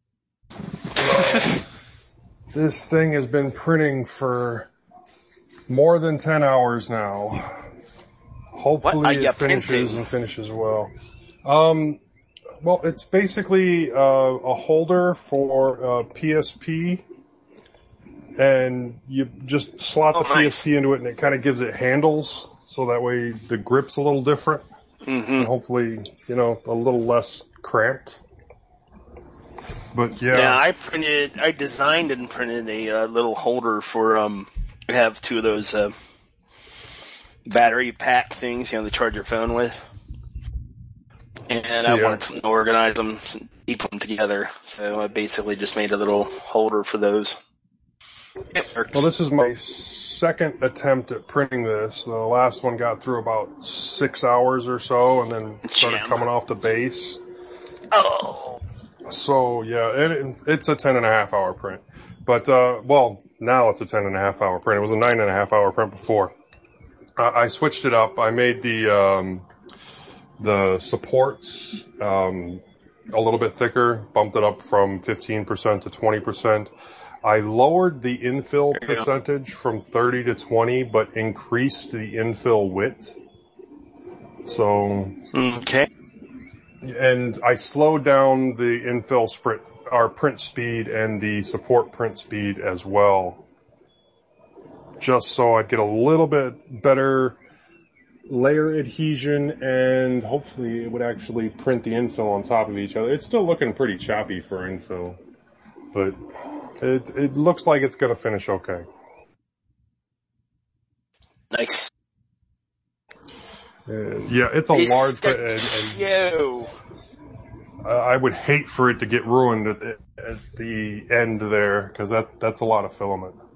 Speaker 10: This thing has been printing for more than ten hours now. Hopefully
Speaker 2: What are you
Speaker 10: it finishes
Speaker 2: printing?
Speaker 10: and finishes well. Um, well, it's basically uh, a holder for uh, P S P, and you just slot
Speaker 2: Oh,
Speaker 10: the
Speaker 2: nice.
Speaker 10: P S P into it, and it kind of gives it handles, so that way the grip's a little different,
Speaker 2: Mm-hmm.
Speaker 10: and hopefully, you know, a little less cramped. But yeah,
Speaker 2: Yeah, I printed, I designed and printed a uh, little holder for, um, I have two of those, uh, battery pack things, you know, to charge your phone with. And I
Speaker 10: Yeah.
Speaker 2: wanted something to organize them, keep them together. So I basically just made a little holder for those. It works.
Speaker 10: well, this is my second attempt at printing this. The last one got through about six hours or so, and then started
Speaker 2: Jam.
Speaker 10: coming off the base.
Speaker 2: Oh.
Speaker 10: So yeah, and it, it's a ten and a half hour print. But, uh, well, now it's a ten and a half hour print. It was a nine and a half hour print before. Uh, I switched it up. I made the, um, the supports, um, a little bit thicker, bumped it up from fifteen percent to twenty percent. I lowered the infill
Speaker 2: There you go.
Speaker 10: percentage from thirty to twenty, but increased the infill width. So,
Speaker 2: Okay.
Speaker 10: and I slowed down the infill sprint, our print speed and the support print speed as well, just so I'd get a little bit better layer adhesion, and hopefully it would actually print the infill on top of each other. It's still looking pretty choppy for infill, but it it looks like it's going to finish okay.
Speaker 2: Nice.
Speaker 10: Uh, yeah, it's a
Speaker 2: It's
Speaker 10: large,
Speaker 2: the-
Speaker 10: and, and
Speaker 2: Yo.
Speaker 10: I would hate for it to get ruined at the, at the end there, because that that's a lot of filament.